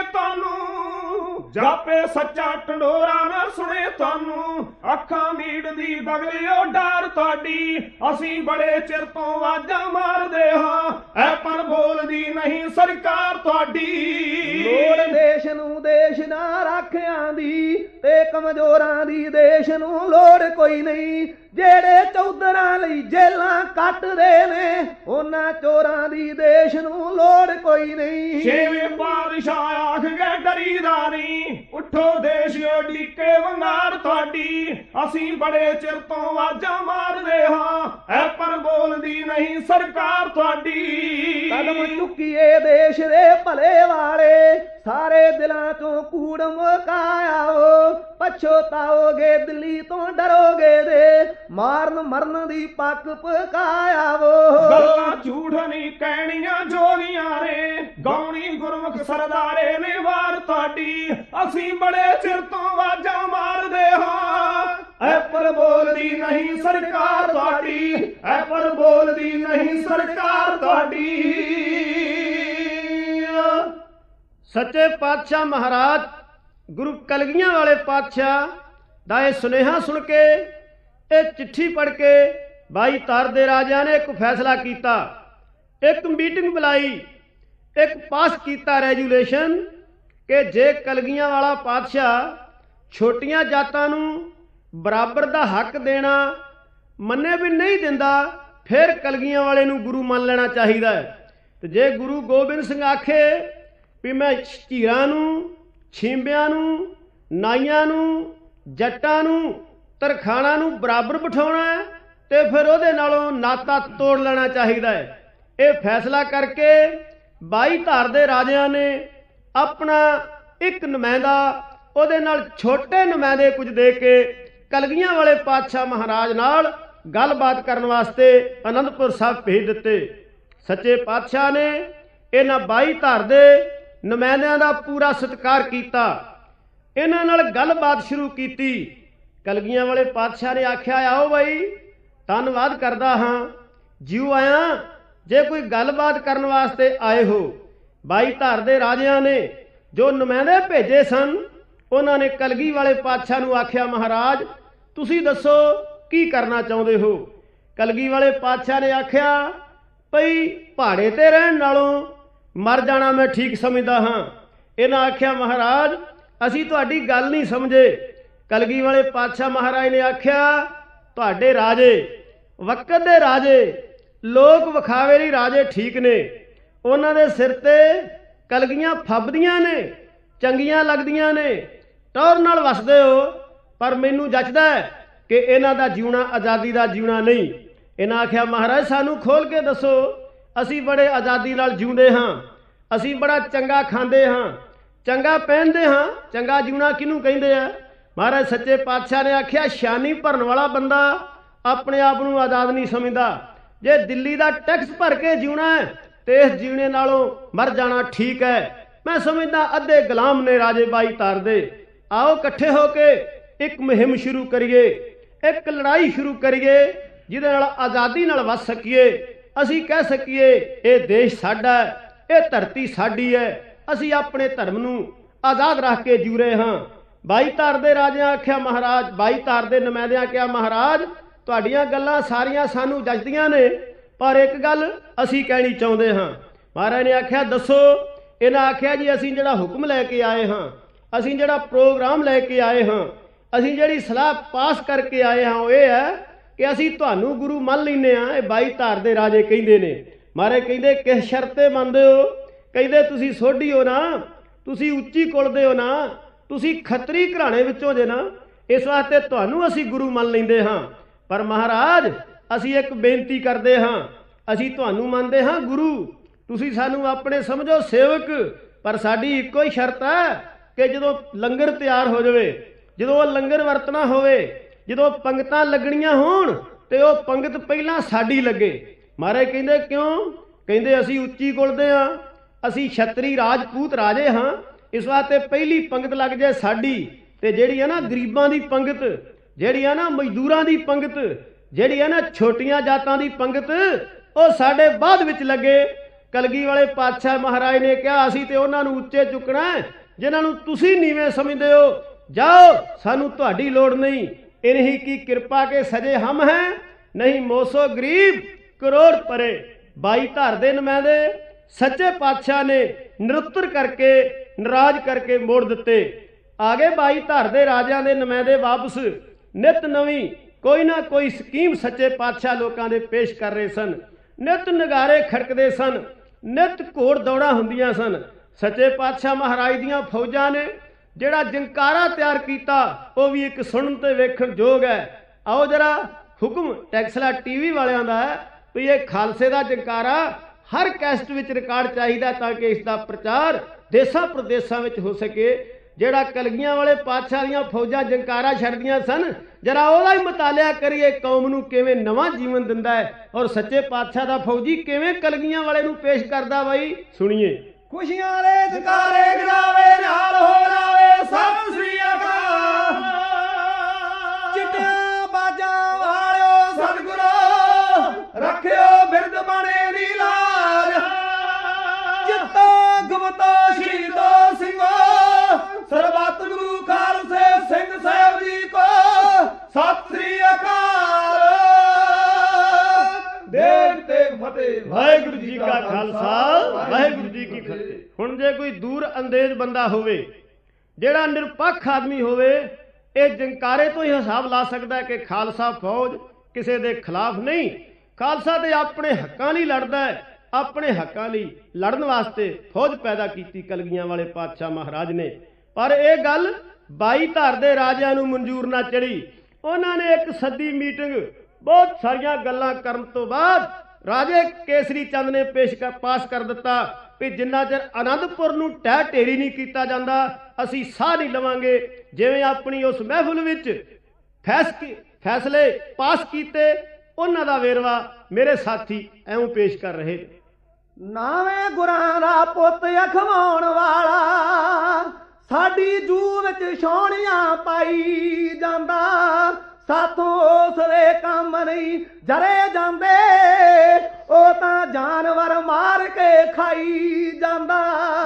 ਤੁਹਾਨੂੰ, ਜਾਪੇ ਸੱਚਾ ਢੰਡੋਰਾ ਨਾ ਸੁਣੇ ਤੁਹਾਨੂੰ, ਅੱਖਾਂ ਮੀਟਦੀ ਬਗਲਿਓ ਡਰ ਤੁਹਾਡੀ। ਅਸੀਂ ਬੜੇ ਚਿਰ ਤੋਂ ਆਵਾਜ਼ਾਂ ਮਾਰਦੇ ਹਾਂ, ਐ ਪਰ ਬੋਲਦੀ ਨਹੀਂ ਸਰਕਾਰ ਤੁਹਾਡੀ। ਲੋੜ ਦੇਸ਼ ਨੂੰ ਦੇਸ਼ ਨਾ ਰਾਖਿਆਂ ਦੀ, ਤੇ ਕਮਜ਼ੋਰਾਂ ਦੀ ਦੇਸ਼ ਨੂੰ ਲੋੜ ਕੋਈ ਨਹੀਂ, ਜਿਹੜੇ ਚੌਧਰਾਂ ਲਈ ਜੇਲਾਂ ਕੱਟਦੇ ਨੇ, ਉਹਨਾਂ ਚੋਰਾਂ ਦੀ ਦੇਸ਼ ਨੂੰ ਲੋੜ ਕੋਈ ਨਹੀਂ। ਛੇਵੇਂ ਪਾਤਸ਼ਾਹ ਆਖ ਗਏ ਡਰੀਦਾ ਨਹੀਂ, ਉੱਠੋ ਦੇਸ਼ ਢੀਕੇ ਵੰਗਾਰ ਤੁਹਾਡੀ। ਅਸੀਂ ਬੜੇ ਚਿਰ ਤੋਂ ਆਵਾਜ਼ਾਂ ਮਾਰਦੇ ਹਾਂ, ਐ ਪਰ ਬੋਲਦੀ ਨਹੀਂ ਸਰਕਾਰ ਤੁਹਾਡੀ। ਕਦਮ ਚੁੱਕੀਏ ਦੇਸ਼ ਦੇ ਭਲੇ ਵਾਲੇ, ਸਾਰੇ ਦਿਲਾਂ ਚੋਂ ਕੂੜ ਮੁਕਾਇਓ, ਪਛਤਾਓਗੇ ਦਿੱਲੀ ਤੋਂ ਡਰੋਗੇ ਦੇ, ਮਾਰਨ ਮਰਨ ਦੀ ਪੱਕ ਪਕਾਇਓ। ਗੱਲਾਂ ਝੂਠ ਨਹੀਂ ਕਹਿਣੀਆਂ ਜੋਗੀਆਂ ਨੇ, ਗਾਉਣੀ ਗੁਰਮੁਖ ਸਰਦਾਰੇ ਨੇ ਵਾਰ ਤੁਹਾਡੀ। ਅਸੀਂ ਬੜੇ ਚਿਰ ਤੋਂ ਆਵਾਜ਼ਾਂ ਮਾਰਦੇ ਹਾਂ, ਐ ਪਰ ਬੋਲਦੀ ਨਹੀਂ ਸਰਕਾਰ ਤੁਹਾਡੀ, ਐ ਪਰ ਬੋਲਦੀ ਨਹੀਂ ਸਰਕਾਰ ਤੁਹਾਡੀ। ਸੱਚੇ ਪਾਤਸ਼ਾਹ ਮਹਾਰਾਜ ਗੁਰੂ ਕਲਗੀਆਂ ਵਾਲੇ ਪਾਤਸ਼ਾਹ ਦਾ ਇਹ ਸੁਨੇਹਾ ਸੁਣ ਕੇ, ਇਹ ਚਿੱਠੀ ਪੜ੍ਹ ਕੇ ਬਾਈ ਧਰ ਦੇ ਰਾਜਿਆਂ ਨੇ ਇੱਕ ਫੈਸਲਾ ਕੀਤਾ, ਇੱਕ ਮੀਟਿੰਗ ਬੁਲਾਈ, ਇੱਕ ਪਾਸ ਕੀਤਾ ਰੈਜੂਲੇਸ਼ਨ ਕਿ ਜੇ ਕਲਗੀਆਂ ਵਾਲਾ ਪਾਤਸ਼ਾਹ ਛੋਟੀਆਂ ਜਾਤਾਂ ਨੂੰ ਬਰਾਬਰ ਦਾ ਹੱਕ ਦੇਣਾ ਮੰਨੇ ਵੀ ਨਹੀਂ ਦਿੰਦਾ, ਫਿਰ ਕਲਗੀਆਂ ਵਾਲੇ ਨੂੰ ਗੁਰੂ ਮੰਨ ਲੈਣਾ ਚਾਹੀਦਾ ਹੈ। ਤੇ ਜੇ ਗੁਰੂ ਗੋਬਿੰਦ ਸਿੰਘ ਆਖੇ ਵੀ ਮੈਂ ਝੀਰਾਂ ਨੂੰ, ਛੀਂਬਿਆਂ ਨੂੰ, ਨਾਈਆਂ ਨੂੰ, ਜੱਟਾਂ ਨੂੰ, ਤਰਖਾਣਾਂ ਨੂੰ ਬਰਾਬਰ ਬਿਠਾਉਣਾ ਹੈ, ਤੇ ਫਿਰ ਉਹਦੇ ਨਾਲੋਂ ਨਾਤਾ ਤੋੜ ਲੈਣਾ ਚਾਹੀਦਾ ਹੈ। ਇਹ ਫੈਸਲਾ ਕਰਕੇ ਬਾਈ ਧਾਰ ਦੇ ਰਾਜਿਆਂ ਨੇ ਆਪਣਾ ਇੱਕ ਨੁਮਾਇੰਦਾ ਉਹਦੇ ਨਾਲ ਛੋਟੇ ਨੁਮਾਇੰਦੇ ਕੁਝ ਦੇ ਕੇ ਕਲਗੀਆਂ ਵਾਲੇ ਪਾਤਸ਼ਾਹ ਮਹਾਰਾਜ ਨਾਲ ਗੱਲਬਾਤ ਕਰਨ ਵਾਸਤੇ ਅਨੰਦਪੁਰ ਸਾਹਿਬ ਭੇਜ ਦਿੱਤੇ। ਸੱਚੇ ਪਾਤਸ਼ਾਹ ਨੇ ਇਹਨਾਂ ਬਾਈ ਧਾਰ ਦੇ ਨੁਮਾਇੰਦਿਆਂ ਦਾ ਪੂਰਾ ਸਤਿਕਾਰ ਕੀਤਾ, ਇਹਨਾਂ ਨਾਲ ਗੱਲਬਾਤ ਸ਼ੁਰੂ ਕੀਤੀ। ਕਲਗੀਆਂ ਵਾਲੇ ਪਾਤਸ਼ਾਹ ਨੇ ਆਖਿਆ, ਆਓ ਬਾਈ, ਧੰਨਵਾਦ ਕਰਦਾ ਹਾਂ, ਜਿਉ ਆਇਆ, ਜੇ ਕੋਈ ਗੱਲਬਾਤ ਕਰਨ ਵਾਸਤੇ ਆਏ ਹੋ। ਬਾਈ ਧਾਰ ਦੇ ਰਾਜਿਆਂ ਨੇ ਜੋ ਨੁਮਾਇੰਦੇ ਭੇਜੇ ਸਨ, ਉਹਨਾਂ ਨੇ ਕਲਗੀ ਵਾਲੇ ਪਾਤਸ਼ਾਹ ਨੂੰ ਆਖਿਆ, ਮਹਾਰਾਜ ਤੁਸੀਂ ਦੱਸੋ ਕੀ ਕਰਨਾ ਚਾਹੁੰਦੇ ਹੋ। ਕਲਗੀ ਵਾਲੇ ਪਾਤਸ਼ਾਹ ਨੇ ਆਖਿਆ, ਭਈ ਪਹਾੜੇ ਤੇ ਰਹਿਣ ਨਾਲੋਂ ਮਰ ਜਾਣਾ ਮੈਂ ਠੀਕ ਸਮਝਦਾ ਹਾਂ। ਇਹਨਾਂ ਆਖਿਆ, ਮਹਾਰਾਜ ਅਸੀਂ ਤੁਹਾਡੀ ਗੱਲ ਨਹੀਂ ਸਮਝੇ। ਕਲਗੀ ਵਾਲੇ ਪਾਤਸ਼ਾਹ ਮਹਾਰਾਜ ਨੇ ਆਖਿਆ, ਤੁਹਾਡੇ ਰਾਜੇ ਵਕਤ ਦੇ ਰਾਜੇ, ਲੋਕ ਵਿਖਾਵੇ ਲਈ ਰਾਜੇ ਠੀਕ ਨੇ, ਉਹਨਾਂ ਦੇ ਸਿਰ ਤੇ ਕਲਗੀਆਂ ਫੱਬਦੀਆਂ ਨੇ, ਚੰਗੀਆਂ ਲੱਗਦੀਆਂ ਨੇ, ਟੌਰ ਨਾਲ ਵਸਦੇ ਹੋ, ਪਰ ਮੈਨੂੰ ਜੱਚਦਾ ਕਿ ਇਹਨਾਂ ਦਾ ਜਿਉਣਾ ਆਜ਼ਾਦੀ ਦਾ ਜਿਉਣਾ ਨਹੀਂ। ਇਹਨਾਂ ਆਖਿਆ, ਮਹਾਰਾਜ ਸਾਨੂੰ ਖੋਲ ਕੇ ਦੱਸੋ, ਅਸੀਂ ਬੜੇ ਆਜ਼ਾਦੀ ਨਾਲ ਜਿਉਂਦੇ ਹਾਂ, ਅਸੀਂ ਬੜਾ ਚੰਗਾ ਖਾਂਦੇ ਹਾਂ, ਚੰਗਾ ਪਹਿਨਦੇ ਹਾਂ, ਚੰਗਾ ਜਿਉਣਾ ਕਿਹਨੂੰ ਕਹਿੰਦੇ ਆ। ਮਹਾਰਾਜ ਸੱਚੇ ਪਾਤਸ਼ਾਹ ਨੇ ਆਖਿਆ, ਸ਼ਾਨੀ ਭਰਨ ਵਾਲਾ ਬੰਦਾ ਆਪਣੇ ਆਪ ਨੂੰ ਆਜ਼ਾਦ ਨਹੀਂ ਸਮਝਦਾ। ਜੇ ਦਿੱਲੀ ਦਾ ਟੈਕਸ ਭਰ ਕੇ ਜਿਉਣਾ ਹੈ ਤੇ ਇਸ ਜਿਉਣੇ ਨਾਲੋਂ ਮਰ ਜਾਣਾ ਠੀਕ ਹੈ। ਮੈਂ ਸਮਝਦਾ ਅੱਧੇ ਗੁਲਾਮ ਨੇ ਰਾਜੇ ਬਾਈ ਧਾਰ ਦੇ। ਆਓ ਇਕੱਠੇ ਹੋ ਕੇ ਇੱਕ ਮੁਹਿੰਮ ਸ਼ੁਰੂ ਕਰੀਏ। ਇੱਕ ਲੜਾਈ ਸ਼ੁਰੂ ਕਰੀਏ ਜਿਹਦੇ ਨਾਲ ਆਜ਼ਾਦੀ ਨਾਲ ਵੱਸ ਸਕੀਏ। ਅਸੀਂ ਕਹਿ ਸਕੀਏ ਇਹ ਦੇਸ਼ ਸਾਡਾ ਹੈ, ਇਹ ਧਰਤੀ ਸਾਡੀ ਹੈ, ਅਸੀਂ ਆਪਣੇ ਧਰਮ ਨੂੰ ਆਜ਼ਾਦ ਰੱਖ ਕੇ ਜੂ ਰਹੇ ਹਾਂ। ਬਾਈ ਧਾਰ ਦੇ ਰਾਜਿਆਂ ਆਖਿਆ ਮਹਾਰਾਜ, ਬਾਈ ਧਾਰ ਦੇ ਨੁਮਾਇੰਦਿਆਂ ਕਿਹਾ ਮਹਾਰਾਜ ਤੁਹਾਡੀਆਂ ਗੱਲਾਂ ਸਾਰੀਆਂ ਸਾਨੂੰ ਜੱਜਦੀਆਂ ਨੇ, ਪਰ ਇੱਕ ਗੱਲ ਅਸੀਂ ਕਹਿਣੀ ਚਾਹੁੰਦੇ ਹਾਂ। ਮਹਾਰਾਜ ਨੇ ਆਖਿਆ ਦੱਸੋ। ਇਹਨਾਂ ਆਖਿਆ ਜੀ ਅਸੀਂ ਜਿਹੜਾ ਹੁਕਮ ਲੈ ਕੇ ਆਏ ਹਾਂ, ਅਸੀਂ ਜਿਹੜਾ ਪ੍ਰੋਗਰਾਮ ਲੈ ਕੇ ਆਏ ਹਾਂ, ਅਸੀਂ ਜਿਹੜੀ ਸਲਾਹ ਪਾਸ ਕਰਕੇ ਆਏ ਹਾਂ ਉਹ ਇਹ ਹੈ ਕਿ ਅਸੀਂ ਤੁਹਾਨੂੰ ਗੁਰੂ ਮੰਨ ਲੈਂਦੇ ਹਾਂ। ਇਹ ਬਾਈ ਧਾਰ ਦੇ ਰਾਜੇ ਕਹਿੰਦੇ ਨੇ। ਮਹਾਰਾਜ ਕਹਿੰਦੇ ਕਿਸ ਸ਼ਰਤੇ ਮੰਨਦੇ ਹੋ? ਕਹਿੰਦੇ ਤੁਸੀਂ ਸੋਢੀ ਹੋ ਨਾ, ਤੁਸੀਂ ਉੱਚੀ ਕੁਲ ਦੇ ਹੋ ਨਾ, ਤੁਸੀਂ ਖੱਤਰੀ ਘਰਾਣੇ ਵਿੱਚੋਂ ਜੇ ਨਾ, ਇਸ ਵਾਸਤੇ ਤੁਹਾਨੂੰ ਅਸੀਂ ਗੁਰੂ ਮੰਨ ਲੈਂਦੇ ਹਾਂ। ਪਰ ਮਹਾਰਾਜ ਅਸੀਂ ਇੱਕ ਬੇਨਤੀ ਕਰਦੇ ਹਾਂ, ਅਸੀਂ ਤੁਹਾਨੂੰ ਮੰਨਦੇ ਹਾਂ ਗੁਰੂ, ਤੁਸੀਂ ਸਾਨੂੰ ਆਪਣੇ ਸਮਝੋ ਸੇਵਕ, ਪਰ ਸਾਡੀ ਇੱਕੋ ਹੀ ਸ਼ਰਤ ਹੈ ਕਿ ਜਦੋਂ ਲੰਗਰ ਤਿਆਰ ਹੋ ਜਾਵੇ, ਜਦੋਂ ਉਹ ਲੰਗਰ ਵਰਤਣਾ ਹੋਵੇ, ਜਦੋਂ ਪੰਗਤਾਂ ਲੱਗਣੀਆਂ ਹੋਣ ਤੇ ਉਹ ਪੰਗਤ ਪਹਿਲਾਂ ਸਾਡੀ ਲੱਗੇ। ਮਹਾਰਾਜ ਕਹਿੰਦੇ ਕਿਉਂ? ਕਹਿੰਦੇ ਅਸੀਂ ਉੱਚੀ ਕੁਲ ਦੇ ਹਾਂ, ਅਸੀਂ ਛਤਰੀ ਰਾਜਪੂਤ ਰਾਜੇ ਹਾਂ, ਇਸ ਵਾਸਤੇ ਪਹਿਲੀ ਪੰਗਤ ਲੱਗ ਜਾਏ ਸਾਡੀ। ਤੇ ਜਿਹੜੀ ਹੈ ਨਾ ਗਰੀਬਾਂ ਦੀ ਪੰਗਤ, ਜਿਹੜੀ ਹੈ ਨਾ ਮਜ਼ਦੂਰਾਂ ਦੀ ਪੰਗਤ, ਜਿਹੜੀ ਹੈ ਨਾ ਛੋਟੀਆਂ ਜਾਤਾਂ ਦੀ ਪੰਗਤ, ਉਹ ਸਾਡੇ ਬਾਅਦ ਵਿੱਚ ਲੱਗੇ। ਕਲਗੀ ਵਾਲੇ ਪਾਤਸ਼ਾਹ ਮਹਾਰਾਜ ਨੇ ਕਿਹਾ ਅਸੀਂ ਤੇ ਉਹਨਾਂ ਨੂੰ ਉੱਚੇ ਚੁੱਕਣਾ ਜਿਨ੍ਹਾਂ ਨੂੰ ਤੁਸੀਂ ਨੀਵੇਂ ਸਮਝਦੇ ਹੋ। ਜਾਓ, ਸਾਨੂੰ ਤੁਹਾਡੀ ਲੋੜ ਨਹੀਂ। ਇਨਹੀ ਕੀ ਕਿਰਪਾ ਕੇ ਸਜੇ ਹਮ ਹੈ, ਨਹੀਂ ਮੋਸੋ ਗਰੀਬ ਕਰੋੜ ਪਰੇ। ਬਾਈ ਧਾਰ ਦੇ ਨੁਮਾਇੰਦੇ ਸੱਚੇ ਪਾਤਸ਼ਾਹ ਨੇ ਨਿਰੁੱਤਰ ਕਰਕੇ ਨਾਰਾਜ਼ ਕਰਕੇ ਮੋੜ ਦਿੱਤੇ। ਆਗੇ ਬਾਈ ਧਾਰ ਦੇ ਰਾਜਿਆਂ ਦੇ ਨੁਮਾਇੰਦੇ ਵਾਪਸ ਨਿਤ ਨਵੀਂ ਕੋਈ ਨਾ ਕੋਈ ਸਕੀਮ ਸੱਚੇ ਪਾਤਸ਼ਾਹ ਲੋਕਾਂ ਦੇ ਪੇਸ਼ ਕਰ ਰਹੇ ਸਨ। ਨਿਤ ਨਗਾਰੇ ਖੜਕਦੇ ਸਨ, ਨਿਤ ਘੋੜ ਦੌੜਾਂ ਹੁੰਦੀਆਂ ਸਨ। ਸੱਚੇ ਪਾਤਸ਼ਾਹ ਮਹਾਰਾਜ ਦੀਆਂ ਫੌਜਾਂ ਨੇ ਜਿਹੜਾ ਜੰਕਾਰਾ ਤਿਆਰ ਕੀਤਾ ਉਹ ਵੀ ਇੱਕ ਸੁਣਨ ਤੇ ਵੇਖਣ ਯੋਗ ਹੈ। ਆਓ ਜਰਾ ਹੁਕਮ ਟੈਕਸਲਾ ਟੀਵੀ ਵਾਲਿਆਂ ਦਾ ਹੈ ਵੀ ਇਹ ਖਾਲਸੇ ਦਾ ਜੰਕਾਰਾ ਹਰ ਕੈਸਟ ਵਿੱਚ ਰਿਕਾਰਡ ਚਾਹੀਦਾ ਤਾਂ ਕਿ ਇਸ ਦਾ ਪ੍ਰਚਾਰ ਦੇਸਾਂ ਪ੍ਰਦੇਸਾਂ ਵਿੱਚ ਹੋ ਸਕੇ। ਜਿਹੜਾ ਕਲਗੀਆਂ ਵਾਲੇ ਪਾਤਸ਼ਾਹ ਦੀਆਂ ਫੌਜਾਂ ਜੰਕਾਰਾ ਛੱਡਦੀਆਂ ਸਨ, ਜਰਾ ਉਹਦਾ ਹੀ ਮਤਾਲਿਆ ਕਰੀਏ ਕੌਮ ਨੂੰ ਕਿਵੇਂ ਨਵਾਂ ਜੀਵਨ ਦਿੰਦਾ ਹੈ ਔਰ ਸੱਚੇ ਪਾਤਸ਼ਾਹ ਦਾ ਫੌਜੀ ਕਿਵੇਂ ਕਲਗੀਆਂ ਵਾਲੇ ਨੂੰ ਪੇਸ਼ ਕਰਦਾ। ਬਾਈ ਸੁਣੀਏ। ਖੁਸ਼ੀਆਂ ਦੇ ਜਕਾਰੇ ਗਜਾਵੇ ਨਾਲ ਹੋ ਜਾਵੇ ਸਤਿ ਸ੍ਰੀ ਅਕਾਲ। ਚਿੱਟਿਆਂ ਬਾਜਾਂ ਵਾਲਿਓ ਸਤਿਗੁਰੂ ਰੱਖਿਓ ਬਿਰਦ ਬਣੇ ਦੀ ਲਾਜ। ਜਿੱਤੋ ਗੁਪਤੋ ਸ਼ਹੀਦੋ ਸਿੰਘੋ ਸਰਬੱਤ ਗੁਰੂ ਖਾਲਸੇ ਸਿੰਘ ਸਾਹਿਬ ਜੀ ਕੋ ਸਤਿ ਸ੍ਰੀ ਅਕਾਲ। ਦੇਗ ਤੇਗ ਫਤਿਹ। ਵਾਹਿਗੁਰੂ ਜੀ ਕਾ ਖਾਲਸਾ, ਵਾਹਿਗੁਰੂ ਜੀ ਕੀ ਫਤਿਹ। ਹੁਣ ਜੇ ਕੋਈ ਦੂਰ ਅੰਦੇਜ਼ ਬੰਦਾ ਹੋਵੇ, ਜਿਹੜਾ ਨਿਰਪੱਖ ਆਦਮੀ ਹੋਵੇ, ਇਹ ਜੰਕਾਰੇ ਤੋਂ ਹੀ ਹਿਸਾਬ ਲਾ ਸਕਦਾ ਕਿ ਖਾਲਸਾ ਫੌਜ ਕਿਸੇ ਦੇ ਖਿਲਾਫ ਨਹੀਂ, ਖਾਲਸਾ ਤੇ ਆਪਣੇ ਹੱਕਾਂ ਲਈ ਲੜਦਾ ਹੈ। ਆਪਣੇ ਹੱਕਾਂ ਲਈ ਲੜਨ ਵਾਸਤੇ ਫੌਜ ਪੈਦਾ ਕੀਤੀ ਕਲਗੀਆਂ ਵਾਲੇ ਪਾਤਸ਼ਾਹ ਮਹਾਰਾਜ ਨੇ। ਪਰ ਇਹ ਗੱਲ ਬਾਈ ਧਾਰ ਦੇ ਰਾਜਿਆਂ ਨੂੰ ਮਨਜ਼ੂਰ ਨਾ ਚੜੀ। ਉਹਨਾਂ ਨੇ ਇੱਕ ਸੱਦੀ ਮੀਟਿੰਗ, ਬਹੁਤ ਸਾਰੀਆਂ ਗੱਲਾਂ ਕਰਨ ਤੋਂ ਬਾਅਦ ਰਾਜੇ ਕੇਸਰੀ ਚੰਦ ਨੇ ਪੇਸ਼ ਕਰ ਪਾਸ ਕਰ ਦਿੱਤਾ ਵੀ ਜਿੰਨਾ ਚਿਰ ਆਨੰਦਪੁਰ ਨੂੰ ਟਹਿ ਢੇਰੀ ਨਹੀਂ ਕੀਤਾ ਜਾਂਦਾ ਅਸੀਂ ਸਾਹ ਨਹੀਂ ਲਵਾਂਗੇ। ਜਿਵੇਂ ਆਪਣੀ ਉਸ ਮਹਿਫਿਲ ਵਿੱਚ ਫੈਸਲੇ ਪਾਸ ਕੀਤੇ, ਉਹਨਾਂ ਦਾ ਵੇਰਵਾ ਮੇਰੇ ਸਾਥੀ ਐਉਂ ਪੇਸ਼ ਕਰ ਰਹੇ। ਨਾਵੇਂ ਗੁਰਾਂ ਦਾ ਪੁੱਤ ਅਖਵਾਉਣ ਵਾਲਾ ਸਾਡੀ ਜੂ ਵਿੱਚ ਛਾਉਣੀਆਂ ਪਾਈ ਜਾਂਦਾ। ਸਾਥੋਂ ਉਸ ਦੇ ਕੰਮ ਨਹੀਂ ਜਰੇ ਜਾਂਦੇ, ਉਹ ਤਾਂ ਜਾਨਵਰ ਮਾਰ ਕੇ ਖਾਈ ਜਾਂਦਾ।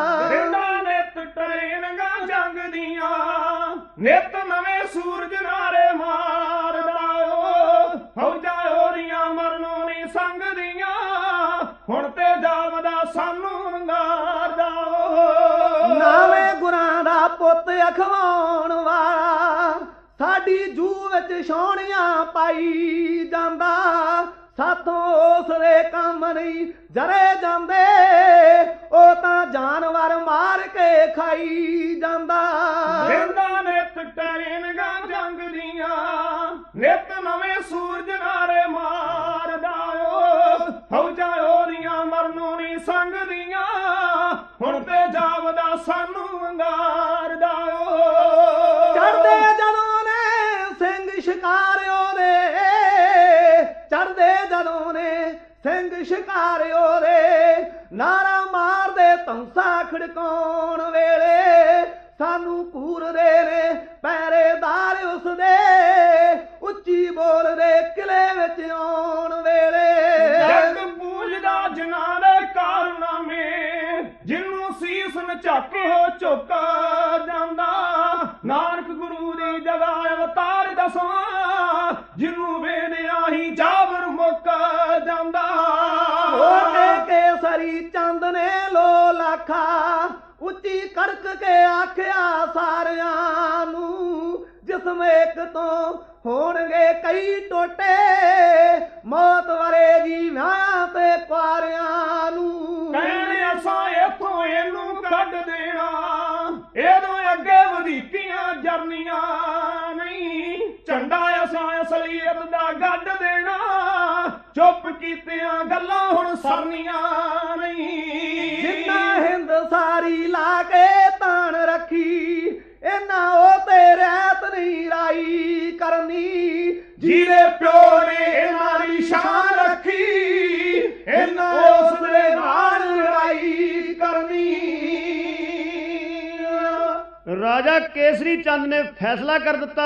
ਨਿਤ ਟਰੇਨਗਾ ਜੰਗ ਦੀਆਂ, ਨਿਤ ਨਵੇਂ ਸੂਰਜ ਨਾਰੇ ਮਾਰਦਾ ਓ। ਫੌਜਾਂ ਉਹਦੀਆਂ ਮਰਨੋਂ ਨਹੀਂ ਸੰਗਦੀਆਂ, ਹੁਣ ਤੇ ਜਾਵਦਾ ਸਾਨੂੰ ਵੰਗਾਰਦਾ ਓ। ਨਾਵੇਂ ਗੁਰਾਂ ਦਾ ਪੁੱਤ ਅਖਵਾਉਣ ਵਾਲਾ ਸਾਡੀ ਜੂ ਵਿੱਚ ਛਾਉਣੀਆਂ ਪਾਈ ਜਾਂਦਾ। ਸਾਥੋਂ ਉਸ ਦੇ ਕੰਮ ਨਹੀਂ ਜਰੇ ਜਾਂਦੇ, ਉਹ ਤਾਂ ਜਾਨਵਰ ਮਾਰ ਕੇ ਖਾਈ ਜਾਂਦਾ। ਜਿੰਦਾ ਨਿਤ ਟਰੇਨਗਾ ਜੰਗ ਦੀਆਂ, ਨਿਤ ਨਵੇਂ ਸੂਰਜ ਨਾਰੇ ਮਾਰਦਾ ਓ। ਫੌਜਾਂ ਉਹਦੀਆਂ ਮਰਨੋਂ ਨਹੀਂ ਸੰਗਦੀਆਂ, ਹੁਣ ਤੇ ਜਾਵਦਾ ਸਾਨੂੰ ਵੰਗਾਰਦਾ ਓ। ਚੜਦੇ ਜਦੋਂ ਨੇ ਸਿੰਘ ਸ਼ਿਕਾਰਿਓ ਦੇ, ਚੜਦੇ ਜਦੋਂ ਨੇ ਸਿੰਘ ਸ਼ਿਕਾਰਿਓ ਦੇ, ਨਾਰਾ ਮਾਰਦੇ ਧੌਂਸਾ ਖੜਕਾਉਣ ਵੇਲੇ। ਸਾਨੂੰ ਘੂਰਦੇ ਨੇ ਪਹਿਰੇਦਾਰ ਉਸਦੇ, ਉੱਚੀ ਨਾਨਕ ਗੁਰੂ ਦੀ ਜਗ੍ਹਾ ਅਵਤਾਰ ਦਸਵਾਂ ਜਿਹਨੂੰ ਵੇਖਦਿਆਂ ਹੀ ਜਾਬਰ ਮੁੱਕ ਜਾਂਦਾ। ਹੋਕੇ ਕੇਸਰੀ ਚੰਦ ਨੇ ਲੋ ਲਾਖਾ ਉੱਚੀ ਕੜਕ ਕੇ ਆਖਿਆ ਸਾਰਿਆਂ ਨੂੰ ਜਿਸਮ ਇੱਕ ਤੋਂ ਹੋਣਗੇ ਕਈ ਟੋਟੇ ਮੌਤ ਵਰੇ ਜੀਵਾਂ ਤੇ ਕੁਆਰਿਆਂ ਨੂੰ। ਕਹਿਣ ਅਸਾਂ ਇੱਥੋਂ ਇਹਨੂੰ ਕੱਢ ਦੇਣਾ ਇਹਦੋਂ ਅੱਗੇ ਵਧੀਕੀਆਂ ਜਰਨੀਆਂ ਨਹੀਂ ਝੰਡਾ ਅਸਾਂ ਅਸਲੀਅਤ ਦਾ ਗੱਡ ਦੇਣਾ ਚੁੱਪ ਕੀਤਿਆਂ ਗੱਲਾਂ ਹੁਣ ਸਰਨੀਆਂ ਨਹੀਂ। ਜਿੰਨਾ ਹਿੰਦ ਸਾਰੀ ਲਾ ਕੇ ਤਾਣ ਰੱਖੀ ਇਹਨਾਂ ਉਹ ਤੇ ਰਹਿਤ ਨਹੀਂ ਰਾਈ ਕਰਨੀ ਜਿਹਦੇ ਪਿਓ ਨੇ ਇਹਨਾਂ ਦੀ ਸ਼ਾਨ ਰੱਖੀ ਇਹਨਾਂ ਉਸ ਦੇ ਨਾਲ ਲੜਾਈ ਕਰਨੀ। ਰਾਜਾ ਕੇਸਰੀ ਚੰਦ ਨੇ ਫੈਸਲਾ ਕਰ ਦਿੱਤਾ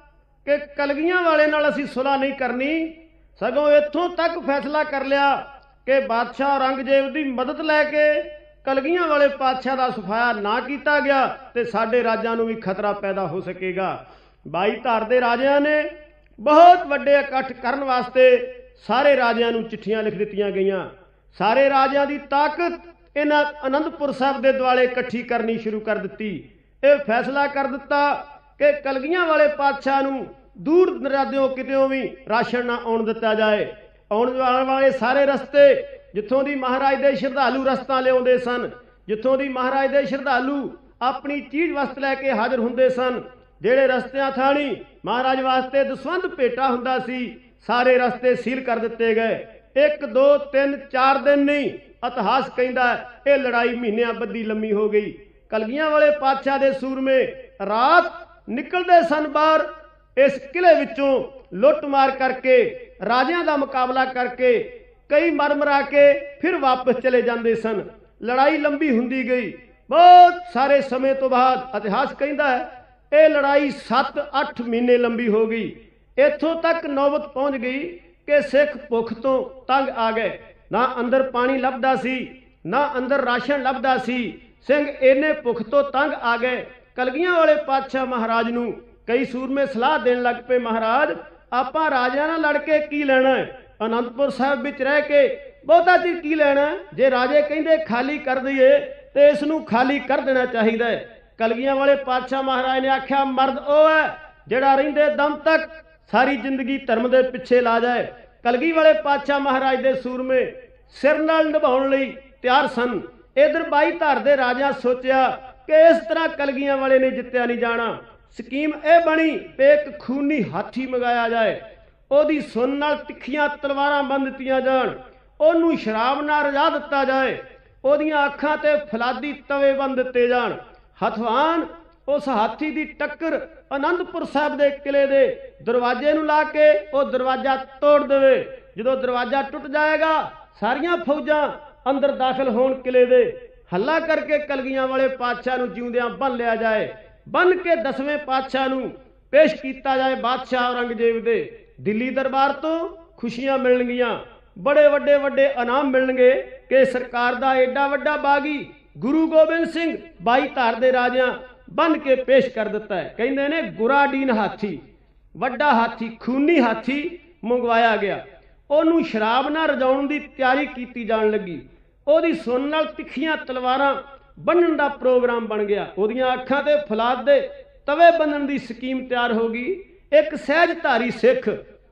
ਕਿ ਕਲਗੀਆਂ ਵਾਲੇ ਨਾਲ ਅਸੀਂ ਸੁਲ੍ਹਾ ਨਹੀਂ ਕਰਨੀ, ਸਗੋਂ ਇੱਥੋਂ ਤੱਕ ਫੈਸਲਾ ਕਰ ਲਿਆ ਕਿ ਬਾਦਸ਼ਾਹ ਔਰੰਗਜ਼ੇਬ ਦੀ ਮਦਦ ਲੈ ਕੇ ਕਲਗੀਆਂ ਵਾਲੇ ਪਾਤਸ਼ਾਹ ਦਾ ਸਫਾਇਆ ਨਾ ਕੀਤਾ ਗਿਆ ਤੇ ਸਾਡੇ ਰਾਜਾਂ ਨੂੰ ਵੀ ਖਤਰਾ ਪੈਦਾ ਹੋ ਸਕੇਗਾ। ਬਾਈ ਧਾਰ ਦੇ ਰਾਜਿਆਂ ਨੇ ਬਹੁਤ ਵੱਡੇ ਇਕੱਠ ਕਰਨ ਵਾਸਤੇ ਸਾਰੇ ਰਾਜਿਆਂ ਨੂੰ ਚਿੱਠੀਆਂ ਲਿਖ ਦਿੱਤੀਆਂ ਗਈਆਂ। ਸਾਰੇ ਰਾਜਿਆਂ ਦੀ ਤਾਕਤ ਇਹਨਾਂ ਅਨੰਦਪੁਰ ਸਾਹਿਬ ਦੇ ਦੁਆਲੇ ਇਕੱਠੀ ਕਰਨੀ ਸ਼ੁਰੂ ਕਰ ਦਿੱਤੀ। ਇਹ ਫੈਸਲਾ ਕਰ ਦਿੱਤਾ ਕਿ ਕਲਗੀਆਂ ਵਾਲੇ ਪਾਤਸ਼ਾਹ ਨੂੰ ਦੂਰ ਦਰਾਜ਼ਿਓਂ ਕਿਤਿਓਂ ਵੀ ਰਾਸ਼ਨ ਨਾ ਆਉਣ ਦਿੱਤਾ ਜਾਏ। ਆਉਣ ਜਾਣ ਵਾਲੇ ਸਾਰੇ ਰਸਤੇ ਜਿੱਥੋਂ ਦੀ ਮਹਾਰਾਜ ਦੇ ਸ਼ਰਧਾਲੂ ਰਸਤਾ ਲਿਆਉਂਦੇ ਸਨ, ਜਿੱਥੋਂ ਦੀ ਮਹਾਰਾਜ ਦੇ ਸ਼ਰਧਾਲੂ ਆਪਣੀ ਚੀਜ਼ ਵਸਤ ਲੈ ਕੇ ਹਾਜ਼ਰ ਹੁੰਦੇ ਸਨ, ਜਿਹੜੇ ਰਸਤਿਆਂ ਥਾਣੀ ਮਹਾਰਾਜ ਵਾਸਤੇ ਦਸਵੰਧ ਭੇਟਾ ਹੁੰਦਾ ਸੀ, ਸਾਰੇ ਰਸਤੇ ਸੀਲ ਕਰ ਦਿੱਤੇ ਗਏ। ਇੱਕ ਦੋ ਤਿੰਨ ਚਾਰ ਦਿਨ ਨਹੀਂ, ਇਤਿਹਾਸ ਕਹਿੰਦਾ ਇਹ ਲੜਾਈ ਮਹੀਨਿਆਂ ਬੱਧੀ ਲੰਮੀ ਹੋ ਗਈ। ਕਲਗੀਆਂ ਵਾਲੇ ਪਾਤਸ਼ਾਹ ਦੇ ਸੂਰਮੇ ਰਾਤ ਨਿਕਲਦੇ ਸਨ ਬਾਹਰ, ਇਸ ਕਿਲੇ ਵਿੱਚੋਂ ਲੁੱਟ ਮਾਰ ਕਰਕੇ ਰਾਜਿਆਂ ਦਾ ਮੁਕਾਬਲਾ ਕਰਕੇ ਕਈ ਮਰ ਮਰਾ ਕੇ ਫਿਰ ਵਾਪਸ ਚਲੇ ਜਾਂਦੇ ਸਨ। ਲੜਾਈ ਲੰਬੀ ਹੁੰਦੀ ਗਈ। ਬਹੁਤ ਸਾਰੇ ਸਮੇਂ ਤੋਂ ਬਾਅਦ ਇਤਿਹਾਸ ਕਹਿੰਦਾ ਹੈ ਇਹ ਲੜਾਈ ਸੱਤ ਅੱਠ ਮਹੀਨੇ ਲੰਬੀ ਹੋ ਗਈ। ਇੱਥੋਂ ਤੱਕ ਨੌਬਤ ਪਹੁੰਚ ਗਈ ਕਿ ਸਿੱਖ ਭੁੱਖ ਤੋਂ ਤੰਗ ਆ ਗਏ। ਨਾ ਅੰਦਰ ਪਾਣੀ ਲੱਭਦਾ ਸੀ, ਨਾ ਅੰਦਰ ਰਾਸ਼ਨ ਲੱਭਦਾ ਸੀ। ਸਿੰਘ ਇੰਨੇ ਭੁੱਖ ਤੋਂ ਤੰਗ ਆ ਗਏ। ਕਲਗੀਆਂ ਵਾਲੇ ਪਾਤਸ਼ਾਹ ਮਹਾਰਾਜ ਨੂੰ ਕਈ ਸੂਰਮੇ ਸਲਾਹ ਦੇਣ ਲੱਗ ਪਏ, ਮਹਾਰਾਜ ਆਪਾਂ ਰਾਜਿਆਂ ਨਾਲ ਲੜ ਕੇ ਕੀ ਲੈਣਾ ਹੈ? ਅਨੰਦਪੁਰ ਸਾਹਿਬ ਵਿੱਚ ਰਹਿ ਕੇ ਬਹੁਤਾ ਚਿਰ ਕੀ ਲੈਣਾ? ਜੇ ਰਾਜੇ ਕਹਿੰਦੇ ਖਾਲੀ ਕਰ ਦਈਏ ਤੇ ਇਸ ਨੂੰ ਖਾਲੀ ਕਰ ਦੇਣਾ ਚਾਹੀਦਾ ਹੈ। ਕਲਗੀਆਂ ਵਾਲੇ ਪਾਤਸ਼ਾਹ ਮਹਾਰਾਜ ਨੇ ਆਖਿਆ ਮਰਦ ਉਹ ਹੈ ਜਿਹੜਾ ਰਹਿੰਦੇ ਦਮ ਤੱਕ ਸਾਰੀ ਜ਼ਿੰਦਗੀ ਧਰਮ ਦੇ ਪਿੱਛੇ ਲਾ ਜਾਏ। ਕਲਗੀ ਵਾਲੇ ਪਾਤਸ਼ਾਹ ਮਹਾਰਾਜ ਦੇ ਸੂਰਮੇ ਸਿਰ ਨਾਲ ਨਿਭਾਉਣ ਲਈ ਤਿਆਰ ਸਨ। ਇਧਰ ਬਾਈ ਧਾਰ ਦੇ ਰਾਜਾ ਸੋਚਿਆ ਕਿ ਇਸ ਤਰ੍ਹਾਂ ਕਲਗੀਆਂ ਵਾਲੇ ਨੇ ਜਿੱਤਿਆ ਨਹੀਂ ਜਾਣਾ। ਸਕੀਮ ਇਹ ਬਣੀ ਕਿ ਇੱਕ ਖੂਨੀ ਹਾਥੀ ਮੰਗਾਇਆ ਜਾਏ, ਉਹਦੀ ਸੁੰਨ ਨਾਲ ਤਿੱਖੀਆਂ ਤਲਵਾਰਾਂ ਬੰਨ ਦਿੱਤੀਆਂ ਜਾਣ, ਉਹਨੂੰ ਸ਼ਰਾਬ ਨਾਲ ਰਜਾ ਦਿੱਤਾ ਜਾਏ, ਉਹਦੀਆਂ ਅੱਖਾਂ ਤੇ ਫਲਾਦੀ ਤਵੇ ਬੰਨ ਦਿੱਤੇ ਜਾਣ। ਹਥਵਾਨ ਉਸ ਹਾਥੀ ਦੀ ਟੱਕਰ ਅਨੰਦਪੁਰ ਸਾਹਿਬ ਦੇ ਕਿਲੇ ਦੇ ਦਰਵਾਜ਼ੇ ਨੂੰ ਲਾ ਕੇ ਉਹ ਦਰਵਾਜ਼ਾ ਤੋੜ ਦੇਵੇ। ਜਦੋਂ ਦਰਵਾਜ਼ਾ ਟੁੱਟ ਜਾਏਗਾ ਸਾਰੀਆਂ ਫੌਜਾਂ ਅੰਦਰ ਦਾਖਲ ਹੋਣ ਕਿਲੇ ਦੇ। ਹੱਲਾ ਕਰਕੇ ਕਲਗੀਆਂ ਵਾਲੇ ਪਾਤਸ਼ਾਹ ਨੂੰ ਜਿਉਂਦਿਆਂ ਬੰਨ ਲਿਆ ਜਾਏ। ਬੰਨ ਕੇ ਦਸਵੇਂ ਪਾਤਸ਼ਾਹ ਨੂੰ ਪੇਸ਼ ਕੀਤਾ ਜਾਏ ਬਾਦਸ਼ਾਹ ਔਰੰਗਜ਼ੇਬ ਦੇ। ਦਿੱਲੀ ਦਰਬਾਰ ਤੋਂ ਖੁਸ਼ੀਆਂ ਮਿਲਣਗੀਆਂ, ਬੜੇ ਵੱਡੇ ਵੱਡੇ ਇਨਾਮ ਮਿਲਣਗੇ ਕਿ ਸਰਕਾਰ ਦਾ ਏਡਾ ਵੱਡਾ ਬਾਗੀ ਗੁਰੂ ਗੋਬਿੰਦ ਸਿੰਘ ਬਾਈ ਧਾਰ ਦੇ ਰਾਜਿਆਂ ਬੰਨ ਕੇ ਪੇਸ਼ ਕਰ ਦਿੱਤਾ ਹੈ। ਕਹਿੰਦੇ ਨੇ ਗੁਰਾਡੀਨ ਹਾਥੀ, ਵੱਡਾ ਹਾਥੀ, ਖੂਨੀ ਹਾਥੀ ਮੰਗਵਾਇਆ ਗਿਆ। ਉਹਨੂੰ ਸ਼ਰਾਬ ਨਾਲ ਰਜਾਉਣ ਦੀ ਤਿਆਰੀ ਕੀਤੀ ਜਾਣ ਲੱਗੀ। ਉਹਦੀ ਸੁੰਨ ਨਾਲ ਤਿੱਖੀਆਂ ਤਲਵਾਰਾਂ ਬੰਨਣ ਦਾ ਪ੍ਰੋਗਰਾਮ ਬਣ ਗਿਆ। ਉਹਦੀਆਂ ਅੱਖਾਂ ਤੇ ਫਲਾਦ ਦੇ ਤਵੇ ਬੰਨਣ ਦੀ ਸਕੀਮ ਤਿਆਰ ਹੋ ਗਈ। ਇੱਕ ਸਹਿਜਧਾਰੀ ਸਿੱਖ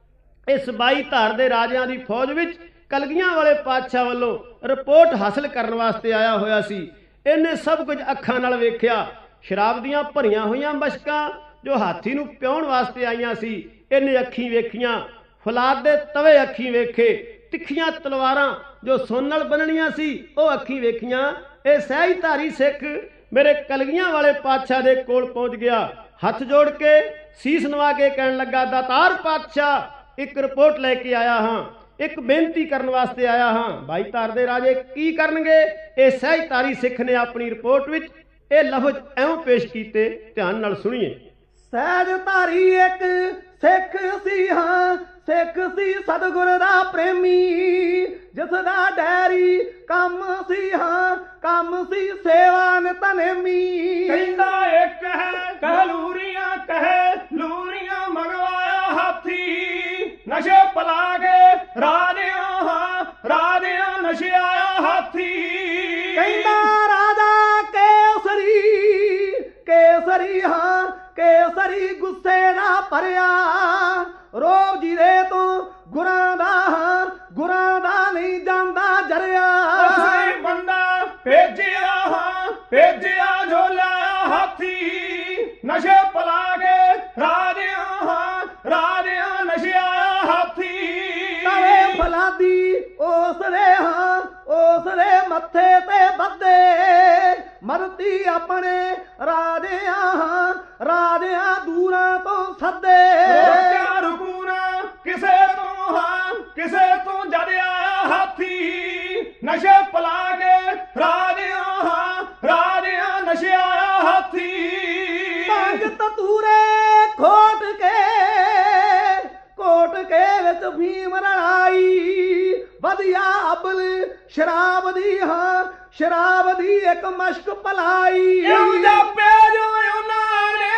ਇਸ ਬਾਈ ਧਾਰ ਦੇ ਰਾਜਿਆਂ ਦੀ ਫੌਜ ਵਿੱਚ ਕਲਗੀਆਂ ਵਾਲੇ ਪਾਤਸ਼ਾਹ ਵੱਲੋਂ ਰਿਪੋਰਟ ਹਾਸਲ ਕਰਨ ਵਾਸਤੇ ਆਇਆ ਹੋਇਆ ਸੀ। ਇਹਨੇ ਸਭ ਕੁਝ ਅੱਖਾਂ ਨਾਲ ਵੇਖਿਆ। ਸ਼ਰਾਬ ਦੀਆਂ ਭਰੀਆਂ ਹੋਈਆਂ ਮਸ਼ਕਾਂ ਜੋ ਹਾਥੀ ਨੂੰ ਪਿਆਉਣ ਵਾਸਤੇ ਆਈਆਂ ਸੀ, ਇਹਨੇ ਅੱਖੀਂ ਵੇਖੀਆਂ। ਫਲਾਦ ਦੇ ਤਵੇ ਅੱਖੀਂ ਵੇਖੇ। ਤਿੱਖੀਆਂ ਤਲਵਾਰਾਂ ਜੋ ਸੁੰਨ ਨਾਲ ਬੰਨਣੀਆਂ ਸੀ ਉਹ ਅੱਖੀਂ ਵੇਖੀਆਂ। ਇਹ ਸਹਿਜਧਾਰੀ ਸਿੱਖ ਮੇਰੇ ਕਲਗੀਆਂ ਵਾਲੇ ਪਾਤਸ਼ਾਹ ਦੇ ਕੋਲ ਪਹੁੰਚ ਗਿਆ। ਹੱਥ ਜੋੜ ਕੇ ਸੀਸ ਨਵਾ ਕੇ ਕਹਿਣ ਲੱਗਾ, ਦਾਤਾਰ ਪਾਤਸ਼ਾਹ ਇੱਕ ਰਿਪੋਰਟ ਲੈ ਕੇ ਆਇਆ ਹਾਂ, ਇੱਕ ਬੇਨਤੀ ਕਰਨ ਵਾਸਤੇ ਆਇਆ ਹਾਂ। ਬਾਈ ਧਾਰ ਦੇ ਰਾਜੇ ਕੀ ਕਰਨਗੇ? ਇਹ ਸਹਿਜਧਾਰੀ ਸਿੱਖ ਨੇ ਆਪਣੀ ਰਿਪੋਰਟ ਵਿੱਚ ਇਹ ਲਫ਼ਜ਼ ਐਉਂ ਪੇਸ਼ ਕੀਤੇ, ਧਿਆਨ ਨਾਲ ਸੁਣੀਏ। ਸਹਿਜਧਾਰੀ ਇੱਕ ਸਿੱਖ ਸੀ, ਹਾਂ ਸਿੱਖ ਸੀ ਸਤਿਗੁਰ ਦਾ ਪ੍ਰੇਮੀ, ਜਿਸ ਦਾ ਡੈਰੀ ਕੰਮ ਸੀ, ਹਾਂ ਕੰਮ ਸੀ ਸੇਵਾ ਨਿਤਨੇਮੀ। ਕਹਿੰਦਾ ਇੱਕ ਹੈ ਕਲੂਰੀ ਸਰੀ ਗੁੱਸੇ ਦਾ ਭਰਿਆ ਰੋਬ ਜਿਹਦੇ ਤੋਂ ਗੁਰਾਂ ਦਾ ਗੁਰਾਂ ਦਾ ਨਹੀਂ ਜਾਂਦਾ ਜਰਿਆ ਉਸੇ ਬੰਦਾ ਭੇਜਿਆ ਹਾਂ ਭੇਜਿਆ ਜੋ ਲਾਇਆ ਹਾਥੀ ਨਸ਼ੇ ਪਲਾ ਕੇ ਰਾਜਿਆਂ ਹਾਂ ਰਾਜਿਆਂ ਨਸ਼ਿਆ ਹਾਥੀ ਤਵੇ ਫਲਾਦੀ ਉਸ ਦੇ ਹਾਂ ਉਸ ਦੇ ਮੱਥੇ ਤੇ ਬੱਦੇ ਮਰਦੀ ਆਪਣੇ ਰਾਜਿਆਂ ਹਾਂ ਰਾਜਿਆਂ ਦੂਰਾਂ ਤੋਂ ਸੱਦੇ ਰੋਕਿਆ ਰੁਕੂਨਾ ਕਿਸੇ ਤੋਂ ਹਾਂ ਕਿਸੇ ਤੋਂ ਜਦ ਆਇਆ ਹਾਥੀ ਨਸ਼ੇ ਪਲਾ ਕੇ ਰਾਜਿਆਂ ਹਾਂ ਰਾਜਿਆਂ ਨਸ਼ਿਆ ਹਾਥੀ ਭੰਗ ਤਤੂਰੇ ਖੋਟ ਕੇ ਕੋਟ ਕੇ ਵਿੱਚ ਭੀਮ ਰਲਾਈ ਵਧੀਆ ਅਬਲ ਸ਼ਰਾਬ ਦੀ ਹਾਂ ਸ਼ਰਾਬ ਦੀ ਇੱਕ ਮਸ਼ਕ ਭਲਾਈ ਇਉਂ ਜਾਪਿਆ ਜੋ ਉਹਨਾਂ ਨੇ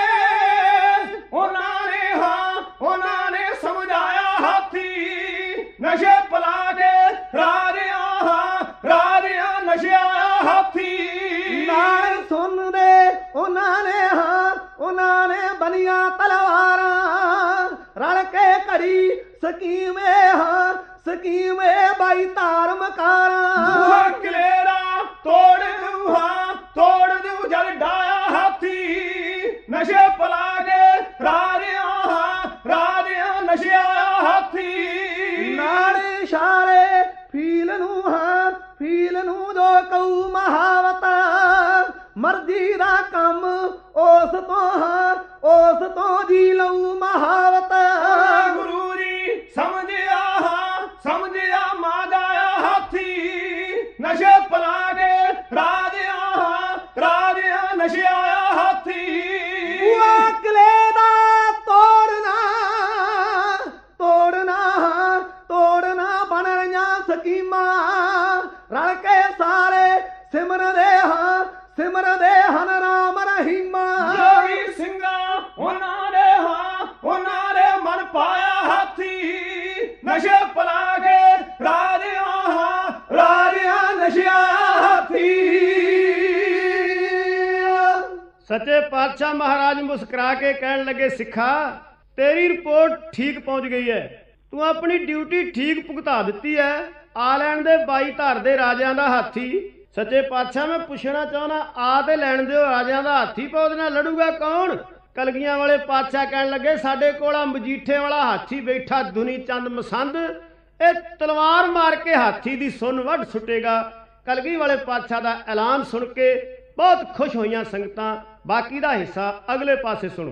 ਉਹਨਾਂ ਨੇ ਹਾਂ ਉਹਨਾਂ ਨੇ ਸਮਝਾਇਆ ਹਾਥੀ ਨਸ਼ੇ ਪਲਾ ਕੇ ਰਾਜਿਆਂ ਹਾਂ ਰਾਜਿਆਂ ਨਸ਼ਿਆ ਹਾਥੀ ਨਾਲ ਸੁਣਦੇ ਉਹਨਾਂ ਨੇ ਹਾਂ ਉਹਨਾਂ ਨੇ ਬਣੀਆਂ ਤਲਵਾਰਾਂ ਰਲ ਕੇ ਘੜੀ ਸਕੀਮੇ ਹਾਂ ਸਕੀਮੇ ਬਾਈ ਧਾਰਮਕਾਰਾਂ ਕਲੇਰਾ ਤੋੜ ਦੂ ਹਾਂ ਤੋੜ ਦੂ ਜਦ ਡਾਇਆ ਹਾਥੀ ਨਸ਼ੇ ਪਲਾ ਕੇ ਰਾਜਿਆਂ ਹਾਂ ਰਾਜਿਆਂ ਨਸ਼ਿਆ ਹਾਥੀ ਨਾਲ ਇਸ਼ਾਰੇ ਫੀਲ ਨੂੰ ਹਾਂ ਫੀਲ ਨੂੰ ਜੋ ਕਊ ਮਹਾਵਤ ਮਰਜ਼ੀ ਦਾ ਕੰਮ ਉਸ ਤੋਂ ਹਾਂ ਉਸ ਤੋਂ ਜੀ ਲਊ ਮਹਾਵਤ ਗੁਰੂ ਜੀ ਸਮਝਿਆ ਹਾਂ ਸਮਝਿਆ ਮਾਂ ਜਾਇਆ ਹਾਥੀ ਨਸ਼ੇ ਪਲਾ ਕੇ ਰਾਜਿਆਂ ਹਾਂ ਰਾਜਿਆਂ ਨਸ਼ਿਆ ਹਾਥੀ ਅਕਲੇ ਦਾ ਤੋੜਨਾ ਤੋੜਨਾ ਹਾਂ ਤੋੜਨਾ ਬਣ ਰਹੀਆਂ ਸਕੀਮਾਂ ਰਲ ਕੇ ਸਾਰੇ ਸਿਮਰਦੇ ਹਾਂ ਸਿਮਰਦੇ ਹਨ ਰਾਮ ਰਹੀਮਾ ਜੋਗੀ ਸਿੰਘਾਂ ਉਹਨਾਂ ਨੇ ਹਾਂ ਉਹਨਾਂ ਨੇ ਮਨ ਪਾਇਆ ਹਾਥੀ ਨਸ਼ੇ ਪਲਾ ਕੇ ਰਾਜਿਆਂ ਹਾਂ ਰਾਜਿਆਂ ਨਸ਼ਿਆ ਹਾਥੀ ਸੱਚੇ ਪਾਤਸ਼ਾਹ ਮਹਾਰਾਜ ਮੁਸਕਰਾ ਕੇ ਕਹਿਣ ਲੱਗੇ ਸਿੱਖਾ ਤੇਰੀ ਰਿਪੋਰਟ ਠੀਕ ਪਹੁੰਚ ਗਈ ਹੈ ਤੂੰ ਆਪਣੀ ਡਿਊਟੀ ਠੀਕ ਭੁਗਤਾ ਦਿੱਤੀ ਹੈ ਆ ਲੈਣ ਦੇ ਬਾਈ ਧਾਰ ਦੇ ਰਾਜਿਆਂ ਦਾ ਹਾਥੀ ਸੱਚੇ ਪਾਤਸ਼ਾਹ ਮੈਂ ਪੁੱਛਣਾ ਚਾਹੁੰਦਾ ਆ ਤੇ ਲੈਣ ਦਿਓ ਰਾਜਿਆਂ ਦਾ ਹਾਥੀ ਪਾ ਉਹਦੇ ਨਾਲ ਲੜੂਗਾ ਕੌਣ ਕਲਗੀਆਂ ਵਾਲੇ ਪਾਤਸ਼ਾਹ ਕਹਿਣ ਲੱਗੇ ਸਾਡੇ ਕੋਲ ਆ ਮਜੀਠੇ ਵਾਲਾ ਹਾਥੀ ਬੈਠਾ ਦੁਨੀ ਚੰਦ ਮਸੰਦ ਇਹ ਤਲਵਾਰ ਮਾਰ ਕੇ ਹਾਥੀ ਦੀ ਸੁੰਨ ਵੱਢ ਸੁੱਟੇਗਾ ਕਲਗੀ ਵਾਲੇ ਪਾਤਸ਼ਾਹ ਦਾ ਐਲਾਨ ਸੁਣ ਕੇ ਬਹੁਤ ਖੁਸ਼ ਹੋਈਆਂ ਸੰਗਤਾਂ ਬਾਕੀ ਦਾ ਹਿੱਸਾ ਅਗਲੇ ਪਾਸੇ ਸੁਣੋ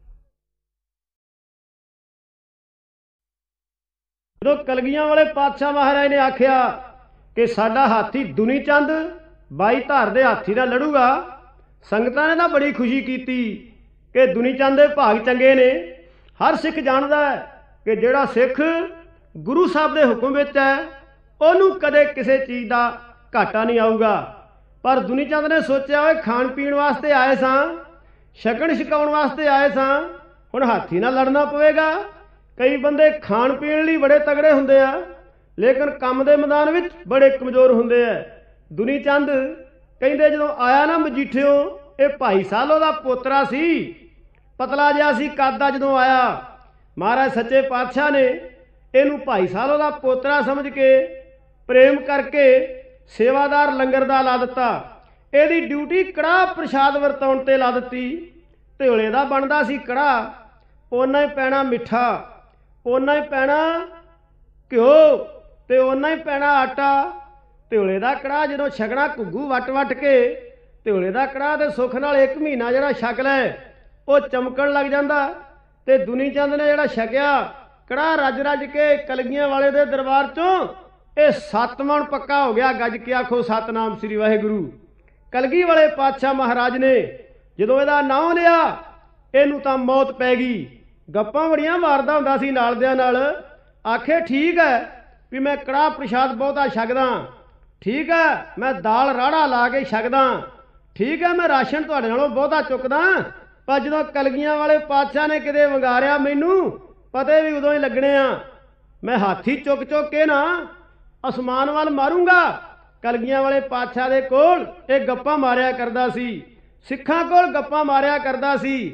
ਜਦੋਂ ਕਲਗੀਆਂ ਵਾਲੇ ਪਾਤਸ਼ਾਹ ਮਹਾਰਾਜ ਨੇ ਆਖਿਆ ਕਿ ਸਾਡਾ ਹਾਥੀ ਦੁਨੀ ਚੰਦ ਬਾਈ ਧਾਰ ਦੇ ਹਾਥੀ ਨਾਲ ਲੜੂਗਾ ਸੰਗਤਾਂ ਨੇ ਤਾਂ ਬੜੀ ਖੁਸ਼ੀ ਕੀਤੀ ਕਿ ਦੁਨੀ ਚੰਦ ਦੇ ਭਾਗ ਚੰਗੇ ਨੇ ਹਰ ਸਿੱਖ ਜਾਣਦਾ ਹੈ ਕਿ ਜਿਹੜਾ ਸਿੱਖ ਗੁਰੂ ਸਾਹਿਬ ਦੇ ਹੁਕਮ ਵਿੱਚ ਹੈ ਉਹਨੂੰ ਕਦੇ ਕਿਸੇ ਚੀਜ਼ ਦਾ ਘਾਟਾ ਨਹੀਂ ਆਊਗਾ ਪਰ ਦੁਨੀ ਚੰਦ ਨੇ ਸੋਚਿਆ ਓਏ ਖਾਣ ਪੀਣ ਵਾਸਤੇ ਆਏ ਸਾਂ ਛਕਣ ਛਕਾਉਣ ਵਾਸਤੇ ਆਏ ਸਾਂ ਹੁਣ ਹਾਥੀ ਨਾਲ ਲੜਨਾ ਪਵੇਗਾ ਕਈ ਬੰਦੇ ਖਾਣ ਪੀਣ ਲਈ ਬੜੇ ਤਗੜੇ ਹੁੰਦੇ ਆ ਲੇਕਿਨ ਕੰਮ ਦੇ ਮੈਦਾਨ ਵਿੱਚ ਬੜੇ ਕਮਜ਼ੋਰ ਹੁੰਦੇ ਆ ਦੁਨੀ ਚੰਦ ਕਹਿੰਦੇ ਜਦੋਂ ਆਇਆ ਨਾ ਮਜੀਠਿਓ ਇਹ ਭਾਈ ਸਾਲੋ ਦਾ ਪੋਤਰਾ ਸੀ ਪਤਲਾ ਜਿਹਾ ਸੀ ਕੱਦ ਦਾ ਜਦੋਂ ਆਇਆ ਮਹਾਰਾਜ ਸੱਚੇ ਪਾਤਸ਼ਾਹ ਨੇ ਇਹਨੂੰ ਭਾਈ ਸਾਲੋ ਦਾ ਪੋਤਰਾ ਸਮਝ ਕੇ ਪ੍ਰੇਮ ਕਰਕੇ ਸੇਵਾਦਾਰ ਲੰਗਰ ਦਾ ਲਾ ਦਿੱਤਾ ਇਹਦੀ ਡਿਊਟੀ ਕੜਾਹ ਪ੍ਰਸ਼ਾਦ ਵਰਤਾਉਣ ਤੇ ਲਾ ਦਿੱਤੀ ਢਿਓਲੇ ਦਾ ਬਣਦਾ ਸੀ ਕੜਾਹ ਓਨਾ ਹੀ ਪੈਣਾ ਮਿੱਠਾ ਓਨਾ ਹੀ ਪੈਣਾ ਘਿਓ ਤੇ ਓਨਾ ਹੀ ਪੈਣਾ ਆਟਾ ਢਿਓਲੇ ਦਾ ਕੜਾਹ ਜਦੋਂ ਛਕਣਾ ਘੁੱਗੂ ਵੱਟ ਵੱਟ ਕੇ ਢਿਓਲੇ ਦਾ ਕੜਾਹ ਤੇ ਸੁੱਖ ਨਾਲ ਇੱਕ ਮਹੀਨਾ ਜਿਹੜਾ ਛਕ ਲੈ ਉਹ ਚਮਕਣ ਲੱਗ ਜਾਂਦਾ ਤੇ ਦੁਨੀ ਚੰਦ ਨੇ ਜਿਹੜਾ ਛਕਿਆ ਕੜਾਹ ਰੱਜ ਰੱਜ ਕੇ ਕਲਗੀਆਂ ਵਾਲੇ ਦੇ ਦਰਬਾਰ ਚੋਂ ਇਹ ਸੱਤ ਮਣ ਪੱਕਾ ਹੋ ਗਿਆ ਗੱਜ ਕੇ ਆਖੋ ਸਤਨਾਮ ਸ੍ਰੀ ਵਾਹਿਗੁਰੂ ਕਲਗੀ ਵਾਲੇ ਪਾਤਸ਼ਾਹ ਮਹਾਰਾਜ ਨੇ ਜਦੋਂ ਇਹਦਾ ਨਾਂ ਲਿਆ ਇਹਨੂੰ ਤਾਂ ਮੌਤ ਪੈ ਗਈ ਗੱਪਾਂ ਬੜੀਆਂ ਮਾਰਦਾ ਹੁੰਦਾ ਸੀ ਨਾਲ ਦਿਆਂ ਨਾਲ ਆਖੇ ਠੀਕ ਹੈ ਵੀ ਮੈਂ ਕੜਾਹ ਪ੍ਰਸ਼ਾਦ ਬਹੁਤਾ ਛਕਦਾ ਠੀਕ ਹੈ ਮੈਂ ਦਾਲ ਰਾੜਾ ਲਾ ਕੇ ਛਕਦਾ ਠੀਕ ਹੈ ਮੈਂ ਰਾਸ਼ਨ ਤੁਹਾਡੇ ਨਾਲੋਂ ਬਹੁਤਾ ਚੁੱਕਦਾ ਪਰ ਜਦੋਂ ਕਲਗੀਆਂ ਵਾਲੇ ਪਾਤਸ਼ਾਹ ਨੇ ਕਿਤੇ ਵੰਗਾਰਿਆ ਮੈਨੂੰ ਪਤੇ ਵੀ ਉਦੋਂ ਹੀ ਲੱਗਣੇ ਆ ਮੈਂ ਹਾਥੀ ਚੁੱਕ ਚੁੱਕ ਕੇ ਨਾ ਅਸਮਾਨ ਵੱਲ ਮਾਰੂੰਗਾ ਕਲਗੀਆਂ ਵਾਲੇ ਪਾਤਸ਼ਾਹ ਦੇ ਕੋਲ ਇਹ ਗੱਪਾਂ ਮਾਰਿਆ ਕਰਦਾ ਸੀ ਸਿੱਖਾਂ ਕੋਲ ਗੱਪਾਂ ਮਾਰਿਆ ਕਰਦਾ ਸੀ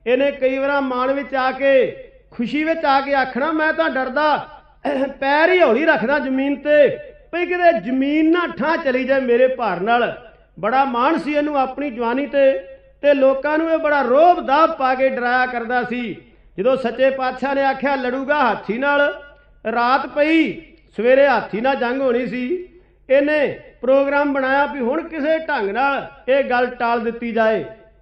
ਇਹਨੇ ਕਈ ਵਾਰ ਮਾਣ ਵਿੱਚ ਆ ਕੇ ਖੁਸ਼ੀ ਵਿੱਚ ਆ ਕੇ ਆਖਣਾ ਮੈਂ ਤਾਂ ਡਰਦਾ ਪੈਰ ਹੀ ਹੌਲੀ ਰੱਖਦਾ ਜ਼ਮੀਨ ਤੇ ਭਈ ਕਿਤੇ ਜ਼ਮੀਨ ਨਾ ਠਾਂ ਚਲੀ ਜਾਏ ਮੇਰੇ ਭਾਰ ਨਾਲ। ਬੜਾ ਮਾਣ ਸੀ ਇਹਨੂੰ ਆਪਣੀ ਜਵਾਨੀ ਤੇ ਤੇ ਲੋਕਾਂ ਨੂੰ ਇਹ ਬੜਾ ਰੋਬ ਦਾਬ ਪਾ ਕੇ ਡਰਾਇਆ ਕਰਦਾ ਸੀ। ਜਦੋਂ ਸੱਚੇ ਪਾਤਸ਼ਾਹ ਨੇ ਆਖਿਆ ਲੜੂਗਾ ਹਾਥੀ ਨਾਲ, ਰਾਤ ਪਈ ਸਵੇਰੇ ਹਾਥੀ ਨਾਲ ਜੰਗ ਹੋਣੀ ਸੀ, ਇਹਨੇ ਪ੍ਰੋਗਰਾਮ ਬਣਾਇਆ ਵੀ ਹੁਣ ਕਿਸੇ ਢੰਗ ਨਾਲ ਇਹ ਗੱਲ ਟਾਲ ਦਿੱਤੀ ਜਾਏ।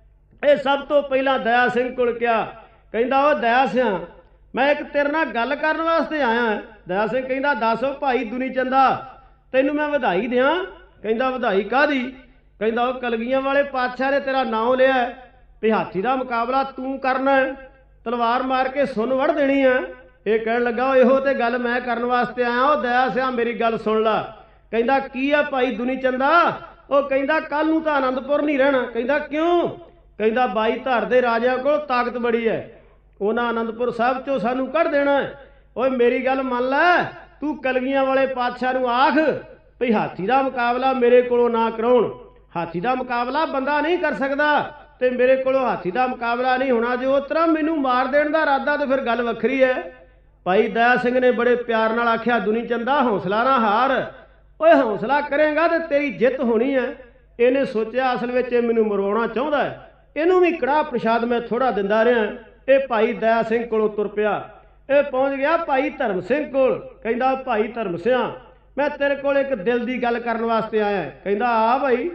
ਇਹ ਸਭ ਤੋਂ ਪਹਿਲਾਂ ਦਇਆ ਸਿੰਘ ਕੋਲ ਕਿਹਾ, ਕਹਿੰਦਾ ਉਹ ਦਇਆ ਸਿੰਘ ਮੈਂ ਇੱਕ ਤੇਰੇ ਨਾਲ ਗੱਲ ਕਰਨ ਵਾਸਤੇ ਆਇਆ। ਦਇਆ ਸਿੰਘ ਕਹਿੰਦਾ ਦੱਸ ਭਾਈ ਦੁਨੀ ਚੰਦਾ ਤੈਨੂੰ ਮੈਂ ਵਧਾਈ ਦਿਆਂ। ਕਹਿੰਦਾ ਵਧਾਈ ਕਾਹਦੀ? ਕਹਿੰਦਾ ਉਹ ਕਲਗੀਆਂ ਵਾਲੇ ਪਾਤਸ਼ਾਹ ਨੇ ਤੇਰਾ ਨਾਂ ਲਿਆ ਵੀ ਹਾਥੀ ਦਾ ਮੁਕਾਬਲਾ ਤੂੰ ਕਰਨਾ, ਤਲਵਾਰ ਮਾਰ ਕੇ ਸੁੰਨ ਵੜ ਦੇਣੀ ਆ। ਇਹ ਕਹਿਣ ਲੱਗਾ ਉਹ ਇਹੋ ਤੇ ਗੱਲ ਮੈਂ ਕਰਨ ਵਾਸਤੇ ਆਇਆ। ਉਹ ਦਇਆ ਸਿਆ ਮੇਰੀ ਗੱਲ ਸੁਣ ਲਾ। ਕਹਿੰਦਾ ਕੀ ਆ ਭਾਈ ਦੁਨੀ ਚੰਦਾ? ਉਹ ਕਹਿੰਦਾ ਕੱਲ ਨੂੰ ਤਾਂ ਆਨੰਦਪੁਰ ਨਹੀਂ ਰਹਿਣਾ। ਕਹਿੰਦਾ ਕਿਉਂ? ਕਹਿੰਦਾ ਬਾਈ ਧਰ ਦੇ ਰਾਜਿਆਂ ਕੋਲ ਤਾਕਤ ਬੜੀ ਹੈ, ਉਹਨਾਂ ਆਨੰਦਪੁਰ ਸਾਹਿਬ ਚੋਂ ਸਾਨੂੰ ਕੱਢ ਦੇਣਾ। ਓਏ ਮੇਰੀ ਗੱਲ ਮੰਨ ਲੈ, ਤੂੰ ਕਲਗੀਆਂ ਵਾਲੇ ਪਾਤਸ਼ਾਹ ਨੂੰ ਆਖ ਭਈ ਹਾਥੀ ਦਾ ਮੁਕਾਬਲਾ ਮੇਰੇ ਕੋਲੋਂ ਨਾ ਕਰਾਉਣ। ਹਾਥੀ ਦਾ ਮੁਕਾਬਲਾ ਬੰਦਾ ਨਹੀਂ ਕਰ ਸਕਦਾ ਤੇ ਮੇਰੇ ਕੋਲੋਂ ਹਾਥੀ ਦਾ ਮੁਕਾਬਲਾ ਨਹੀਂ ਹੋਣਾ। ਜੇ ਉਸ ਤਰ੍ਹਾਂ ਮੈਨੂੰ ਮਾਰ ਦੇਣ ਦਾ ਇਰਾਦਾ ਤਾਂ ਫਿਰ ਗੱਲ ਵੱਖਰੀ ਹੈ। ਭਾਈ ਦਇਆ ਸਿੰਘ ਨੇ ਬੜੇ ਪਿਆਰ ਨਾਲ ਆਖਿਆ ਦੁਨੀ ਚੰਦਾ ਹੌਸਲਾ ਨਾ ਹਾਰ, ਓਏ ਹੌਸਲਾ ਕਰੇਗਾ ਤੇ ਤੇਰੀ ਜਿੱਤ ਹੋਣੀ ਹੈ। ਇਹਨੇ ਸੋਚਿਆ ਅਸਲ ਵਿੱਚ ਇਹ ਮੈਨੂੰ ਮਰਵਾਉਣਾ ਚਾਹੁੰਦਾ ਹੈ, ਇਹਨੂੰ ਵੀ ਕੜਾਹ ਪ੍ਰਸ਼ਾਦ ਮੈਂ ਥੋੜਾ ਦਿੰਦਾ ਰਿਹਾ। ਇਹ ਭਾਈ ਦਇਆ ਸਿੰਘ ਕੋਲੋਂ ਤੁਰ ਪਿਆ। ਇਹ ਪਹੁੰਚ ਗਿਆ ਭਾਈ ਧਰਮ ਸਿੰਘ ਕੋਲ। ਕਹਿੰਦਾ ਭਾਈ ਧਰਮ ਸਿਆ ਮੈਂ ਤੇਰੇ ਕੋਲ ਇੱਕ ਦਿਲ ਦੀ ਗੱਲ ਕਰਨ ਵਾਸਤੇ ਆਇਆ। ਕਹਿੰਦਾ ਆ ਭਾਈ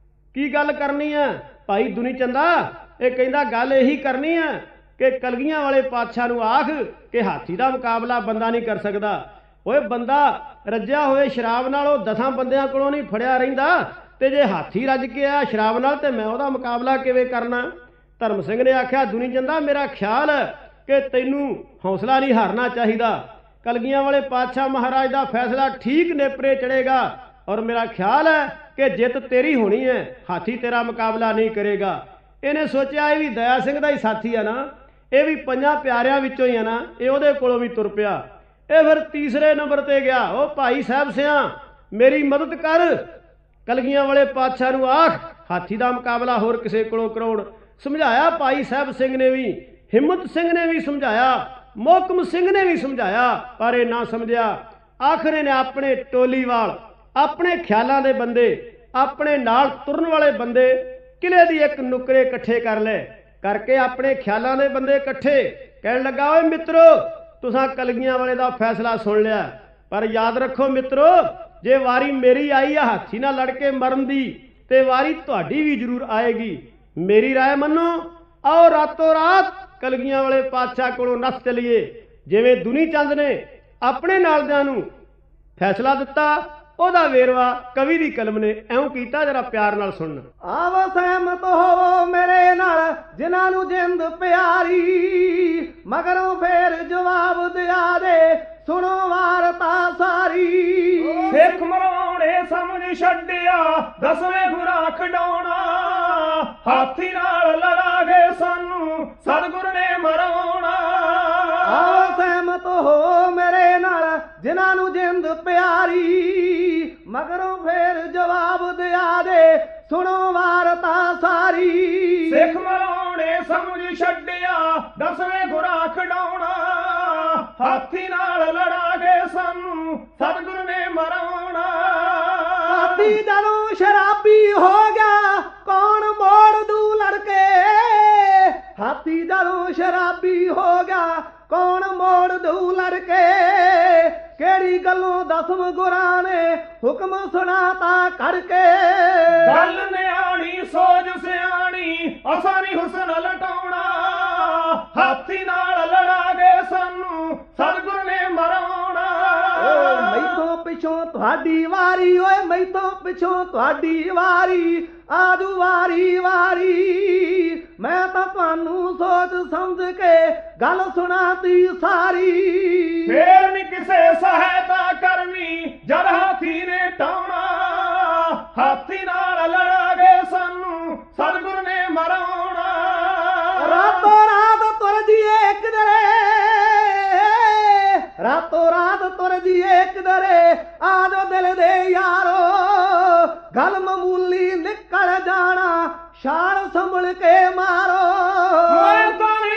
ਕੀ ਗੱਲ ਕਰਨੀ ਹੈ? ਭਾਈ ਦੁਨੀ ਚੰਦਾ ਇਹ ਕਹਿੰਦਾ ਗੱਲ ਇਹੀ ਕਰਨੀ ਹੈ ਕਿ ਕਲਗੀਆਂ ਵਾਲੇ ਪਾਤਸ਼ਾਹ ਨੂੰ ਆਖ ਕਿ ਹਾਥੀ ਦਾ ਮੁਕਾਬਲਾ ਬੰਦਾ ਨਹੀਂ ਕਰ ਸਕਦਾ। ਓਏ ਬੰਦਾ ਰੱਜਿਆ ਹੋਏ ਸ਼ਰਾਬ ਨਾਲ ਉਹ ਦਸਾਂ ਬੰਦਿਆਂ ਕੋਲੋਂ ਨਹੀਂ ਫੜਿਆ ਰਹਿੰਦਾ, ਤੇ ਜੇ ਹਾਥੀ ਰੱਜ ਕੇ ਆਇਆ ਸ਼ਰਾਬ ਨਾਲ ਤੇ ਮੈਂ ਉਹਦਾ ਮੁਕਾਬਲਾ ਕਿਵੇਂ ਕਰਨਾ? ਧਰਮ ਸਿੰਘ ਨੇ ਆਖਿਆ ਦੁਨੀ ਚੰਦਾ ਮੇਰਾ ਖਿਆਲ ਹੈ ਕਿ ਤੈਨੂੰ ਹੌਸਲਾ ਨਹੀਂ ਹਾਰਨਾ ਚਾਹੀਦਾ। ਕਲਗੀਆਂ ਵਾਲੇ ਪਾਤਸ਼ਾਹ ਮਹਾਰਾਜ ਦਾ ਫੈਸਲਾ ਠੀਕ ਨੇਪਰੇ ਚੜੇਗਾ ਔਰ ਮੇਰਾ ਖਿਆਲ ਹੈ ਕਿ ਜਿੱਤ ਤੇਰੀ ਹੋਣੀ ਹੈ, ਹਾਥੀ ਤੇਰਾ ਮੁਕਾਬਲਾ ਨਹੀਂ ਕਰੇਗਾ। ਇਹਨੇ ਸੋਚਿਆ ਇਹ ਵੀ ਦਇਆ ਸਿੰਘ ਦਾ ਹੀ ਸਾਥੀ ਆ ਨਾ, ਇਹ ਵੀ ਪੰਜਾਂ ਪਿਆਰਿਆਂ ਵਿੱਚੋਂ ਹੀ ਆ ਨਾ, ਇਹ ਉਹਦੇ ਕੋਲੋਂ ਵੀ ਤੁਰ ਪਿਆ। ਇਹ ਫਿਰ ਤੀਸਰੇ ਨੰਬਰ ਤੇ ਗਿਆ। ਉਹ ਭਾਈ ਸਾਹਿਬ ਸਿਆ ਮੇਰੀ ਮਦਦ ਕਰ, ਕਲਗੀਆਂ ਵਾਲੇ ਪਾਤਸ਼ਾਹ ਨੂੰ ਆਖ ਹਾਥੀ ਦਾ ਮੁਕਾਬਲਾ ਹੋਰ ਕਿਸੇ ਕੋਲੋਂ ਕਰਾਉਣ। ਸਮਝਾਇਆ ਭਾਈ ਸਾਹਿਬ ਸਿੰਘ ਨੇ ਵੀ, ਹਿੰਮਤ ਸਿੰਘ ਨੇ ਵੀ ਸਮਝਾਇਆ, ਮੋਹਕਮ ਸਿੰਘ ਨੇ ਵੀ ਸਮਝਾਇਆ, ਪਰ ਇਹ ਨਾ ਸਮਝਿਆ। ਆਖਰ ਇਹਨੇ ਆਪਣੇ ਟੋਲੀਵਾਲ, ਆਪਣੇ ਖਿਆਲਾਂ ਦੇ ਬੰਦੇ, ਆਪਣੇ ਨਾਲ ਤੁਰਨ ਵਾਲੇ ਬੰਦੇ ਕਿਲੇ ਦੀ ਇੱਕ ਨੁਕਰੇ ਇਕੱਠੇ ਕਰ ਲਏ। ਕਰਕੇ ਆਪਣੇ ਖਿਆਲਾਂ ਦੇ ਬੰਦੇ ਇਕੱਠੇ ਕਹਿਣ ਲੱਗਾ ਓਏ ਮਿੱਤਰੋ ਤੁਸਾਂ ਕਲਗੀਆਂ ਵਾਲੇ ਦਾ ਫੈਸਲਾ ਸੁਣ ਲਿਆ, ਪਰ ਯਾਦ ਰੱਖੋ ਮਿੱਤਰੋ ਜੇ ਵਾਰੀ ਮੇਰੀ ਆਈ ਆ ਹਾਥੀ ਨਾਲ ਲੜ ਕੇ ਮਰਨ ਦੀ ਤੇ ਵਾਰੀ ਤੁਹਾਡੀ ਵੀ ਜ਼ਰੂਰ ਆਏਗੀ। ਮੇਰੀ ਰਾਏ ਮੰਨੋ, ਆਓ ਰਾਤੋਂ ਰਾਤ ਕਲਗੀਆਂ ਵਾਲੇ ਪਾਤਸ਼ਾਹ ਕੋਲੋਂ ਨੱਸ ਚਲੀਏ। ਜਿਵੇਂ ਦੁਨੀ ਚੰਦ ਨੇ ਆਪਣੇ ਨਾਲਦਿਆਂ ਨੂੰ ਫੈਸਲਾ ਦਿੱਤਾ ਉਹਦਾ ਵੇਰਵਾ ਕਵੀ ਦੀ ਕਲਮ ਨੇ ਐਉਂ ਕੀਤਾ, ਜਰਾ ਪਿਆਰ ਨਾਲ ਸੁਣਨ। ਆਵੋ ਸਹਿਮਤ ਹੋਵੋ ਮੇਰੇ ਨਾਲ ਜਿਨ੍ਹਾਂ ਨੂੰ ਜਿੰਦ ਪਿਆਰੀ, ਮਗਰੋਂ ਫੇਰ ਜਵਾਬ ਦਿਆ ਦੇ ਸੁਣੋ ਵਾਰਤਾ ਸਾਰੀ। ਸਿੱਖ ਮਰਾਉਣੇ ਸਮਝ ਛੱਡਿਆ ਦਸਵੇਂ ਗੁਰਾਂ ਖਡਾਉਣਾ, ਹਾਥੀ ਨਾਲ ਲੜਾਗੇ ਸਾਨੂੰ ਸਤਿਗੁਰ ਨੇ ਮਰਾਉਣਾ। ਆਓ ਸਹਿਮਤ ਹੋ ਮੇਰੇ ਨਾਲ ਜਿਨ੍ਹਾਂ ਨੂੰ ਜਿੰਦ ਪਿਆਰੀ, ਮਗਰੋਂ ਫੇਰ ਜਵਾਬ ਦਿਆ ਦੇ ਸੁਣੋ ਵਾਰਤਾ ਸਾਰੀ। ਸਿੱਖ ਮਰਾਉਣੇ ਸਮਝ ਛੱਡਿਆ ਦਸਵੇਂ ਗੁਰਾਂ ਖਡਾਉਣਾ, ਹਾਥੀ ਨਾਲ ਲੜਾਗੇ ਸਾਨੂੰ ਸਤਿਗੁਰ ਨੇ ਮਰਾਉਣਾ। ਹਾਥੀ ਜਦੋਂ ਸ਼ਰਾਬੀ ਹੋ ਗਿਆ ਕੌਣ ਮੋੜ ਦੂ ਲੜਕੇ, ਹਾਥੀ ਜਦੋਂ ਸ਼ਰਾਬੀ ਹੋ ਗਿਆ ਕੌਣ ਮੋੜ ਦੂ ਲੜਕੇ। ਕਿਹੜੀ ਗੱਲੋਂ ਦਸਮ ਗੁਰਾਂ ਨੇ ਹੁਕਮ ਸੁਣਾਤਾ ਕਰਕੇ, ਗੱਲ ਨਿਆਣੀ ਸੋਚ ਸਿਆਣੀ ਅਸਾਂ ਨੀ ਹੁਸਨ ਲਟਾਉਣਾ, ਹਾਥੀ ਨਾਲ ਲੜਾਗੇ ਸਾਨੂੰ ਸਤਿਗੁਰ ਨੇ ਮਰਾਉਣਾ। ਮੈਥੋਂ ਪਿੱਛੋਂ ਤੁਹਾਡੀ ਵਾਰੀ, ਓਏ ਮੈਥੋਂ ਪਿੱਛੋਂ ਤੁਹਾਡੀ ਵਾਰੀ, ਆਜੂ ਵਾਰੀ ਵਾਰੀ। ਮੈਂ ਤਾਂ ਤੁਹਾਨੂੰ ਸੋਚ ਸਮਝ ਕੇ ਗੱਲ ਸੁਣਾਤੀ ਸਾਰੀ। ਫੇਰ ਨੀ ਕਿਸੇ ਸਹਾਇਤਾ ਕਰਨੀ ਜਦ ਹਾਥੀ ਨੇ ਟਾਉਣਾ, ਹਾਥੀ ਨਾਲ ਲੜਾਗੇ ਸਾਨੂੰ ਸਤਿਗੁਰ ਨੇ ਮਰਾਉਣਾ। ਰਾਤੋਂ ਰਾਤ ਤੁਰ ਜੀਏ ਕਿਧਰੇ, ਰਾਤੋਂ ਰਾਤ ਤੁਰ ਜੀਏ ਕਿਧਰੇ, ਆਜੋ ਦਿਲ ਦੇ ਯਾਰੋ ਗੱਲ ਮਾਮੂਲੀ ਨਿਕਲ ਜਾਣਾ, ਛਾਲ ਸੰਭਲ ਕੇ ਮਾਰੋ। ਮੈਂ ਤਾਂ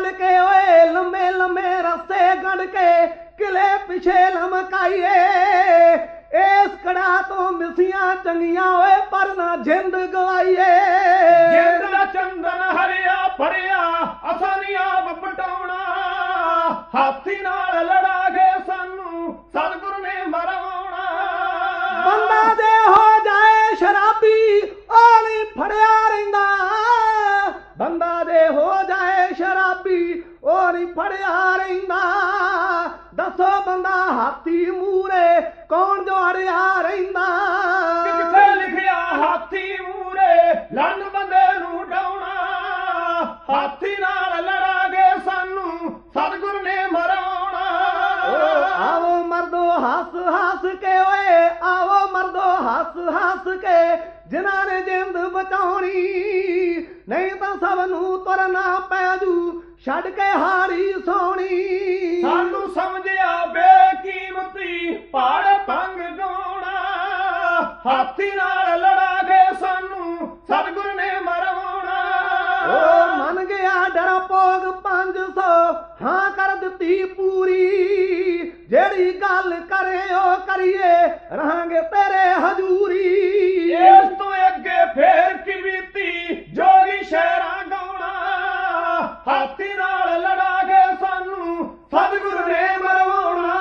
ਗੜ ਕੇ ਓਏ ਲੰਮੇ ਲੰਮੇ ਰਸੇ ਗੜ ਕੇ ਕਿਲੇ ਪਿਛੇ ਲਮਕਾਈਏ ਇਸ ਕੜਾ ਤੋਂ ਮਿਸੀਆਂ ਚੰਗੀਆਂ ਓਏ ਪਰ ਨਾ ਜਿੰਦ ਗਵਾਈਏ ਜਿੰਦ ਦਾ ਚੰਦਨ ਹਰਿਆ ਭਰਿਆ ਅਸਾਂ ਨੀ ਆਪ ਪਟਾਉਣਾ ਹਾਥੀ ਨਾਲ ਲੜਾਗੇ ਸਾਨੂੰ ਸਤਿਗੁਰ ਨੇ ਮਰਵਾਉਣਾ ਬੰਦਾ ਜੇ ਹੋ ਜਾਏ ਸ਼ਰਾਬੀ ਉਹ ਨਹੀਂ ਫੜਿਆ ਰਹਿੰਦਾ ਬੰਦਾ ਜੇ ਹੋ ਜਾਏ ਸ਼ਰਾਬੀ ਉਹ ਨਹੀਂ ਫੜਿਆ ਰਹਿੰਦਾ ਦੱਸੋ ਬੰਦਾ ਹਾਥੀ ਮੂਰੇ ਕੌਣ ਜੋੜਿਆ ਰਹਿੰਦਾ ਕਿੱਥੇ ਲਿਖਿਆ ਹਾਥੀ ਮੂਰੇ ਲੜਨ ਬੰਦੇ ਨੂੰ ਡਾਉਣਾ ਹਾਥੀ ਨਾਲ ਲੜਾਗੇ ਸਾਨੂੰ ਸਤਿਗੁਰ ਨੇ ਮਰਾਉਣਾ ਆਵੋ ਮਰਦੋ ਹੱਸ ਹੱਸ ਕੇ ਓਏ ਆਵੋ ਮਰਦੋ ਹੱਸ ਹੱਸ ਕੇ ਜਿਨ੍ਹਾਂ ਨੇ ਜਿੰਦ ਬਚਾਉਣੀ ਨਹੀਂ ਤਾਂ ਸਭ ਨੂੰ ਤੁਰਨਾ ਪੈ ਜੂ ਛੱਡ ਕੇ ਹਾਰੀ ਸੋਣੀ ਸਾਨੂੰ ਸਮਝਿਆ ਬੇਕੀਮਤੀ ਪਾੜ ਭੰਗ ਗਾਉਣਾ ਹਾਥੀ ਨਾਲ ਲੜਾਗੇ ਸਾਨੂੰ ਸਤਿਗੁਰ ਨੇ ਮਰਵਾਉਣਾ ਓ ਮੰਨ ਗਿਆ ਡਰਪੋਕ ਪੰਜ ਸੌ ਹਾਂ ਕਰ ਦਿੱਤੀ ਪੂਰੀ ਜਿਹੜੀ ਗੱਲ ਕਰੇ ਉਹ ਕਰੀਏ ਰਹਾਂਗੇ ਤੇਰੇ ਹਜ਼ੂਰੀ ਇਸ ਤੋਂ ਅੱਗੇ ਫੇਰ ਕੀ ਬੀਤੀ ਜੋਗੀ ਸ਼ਹਿਰਾਂ ਗਾਉਣਾ ਹਾਥੀ ਨਾਲ ਲੜਾਗੇ ਸਾਨੂੰ ਸਤਿਗੁਰ ਨੇ ਮਰਵਾਉਣਾ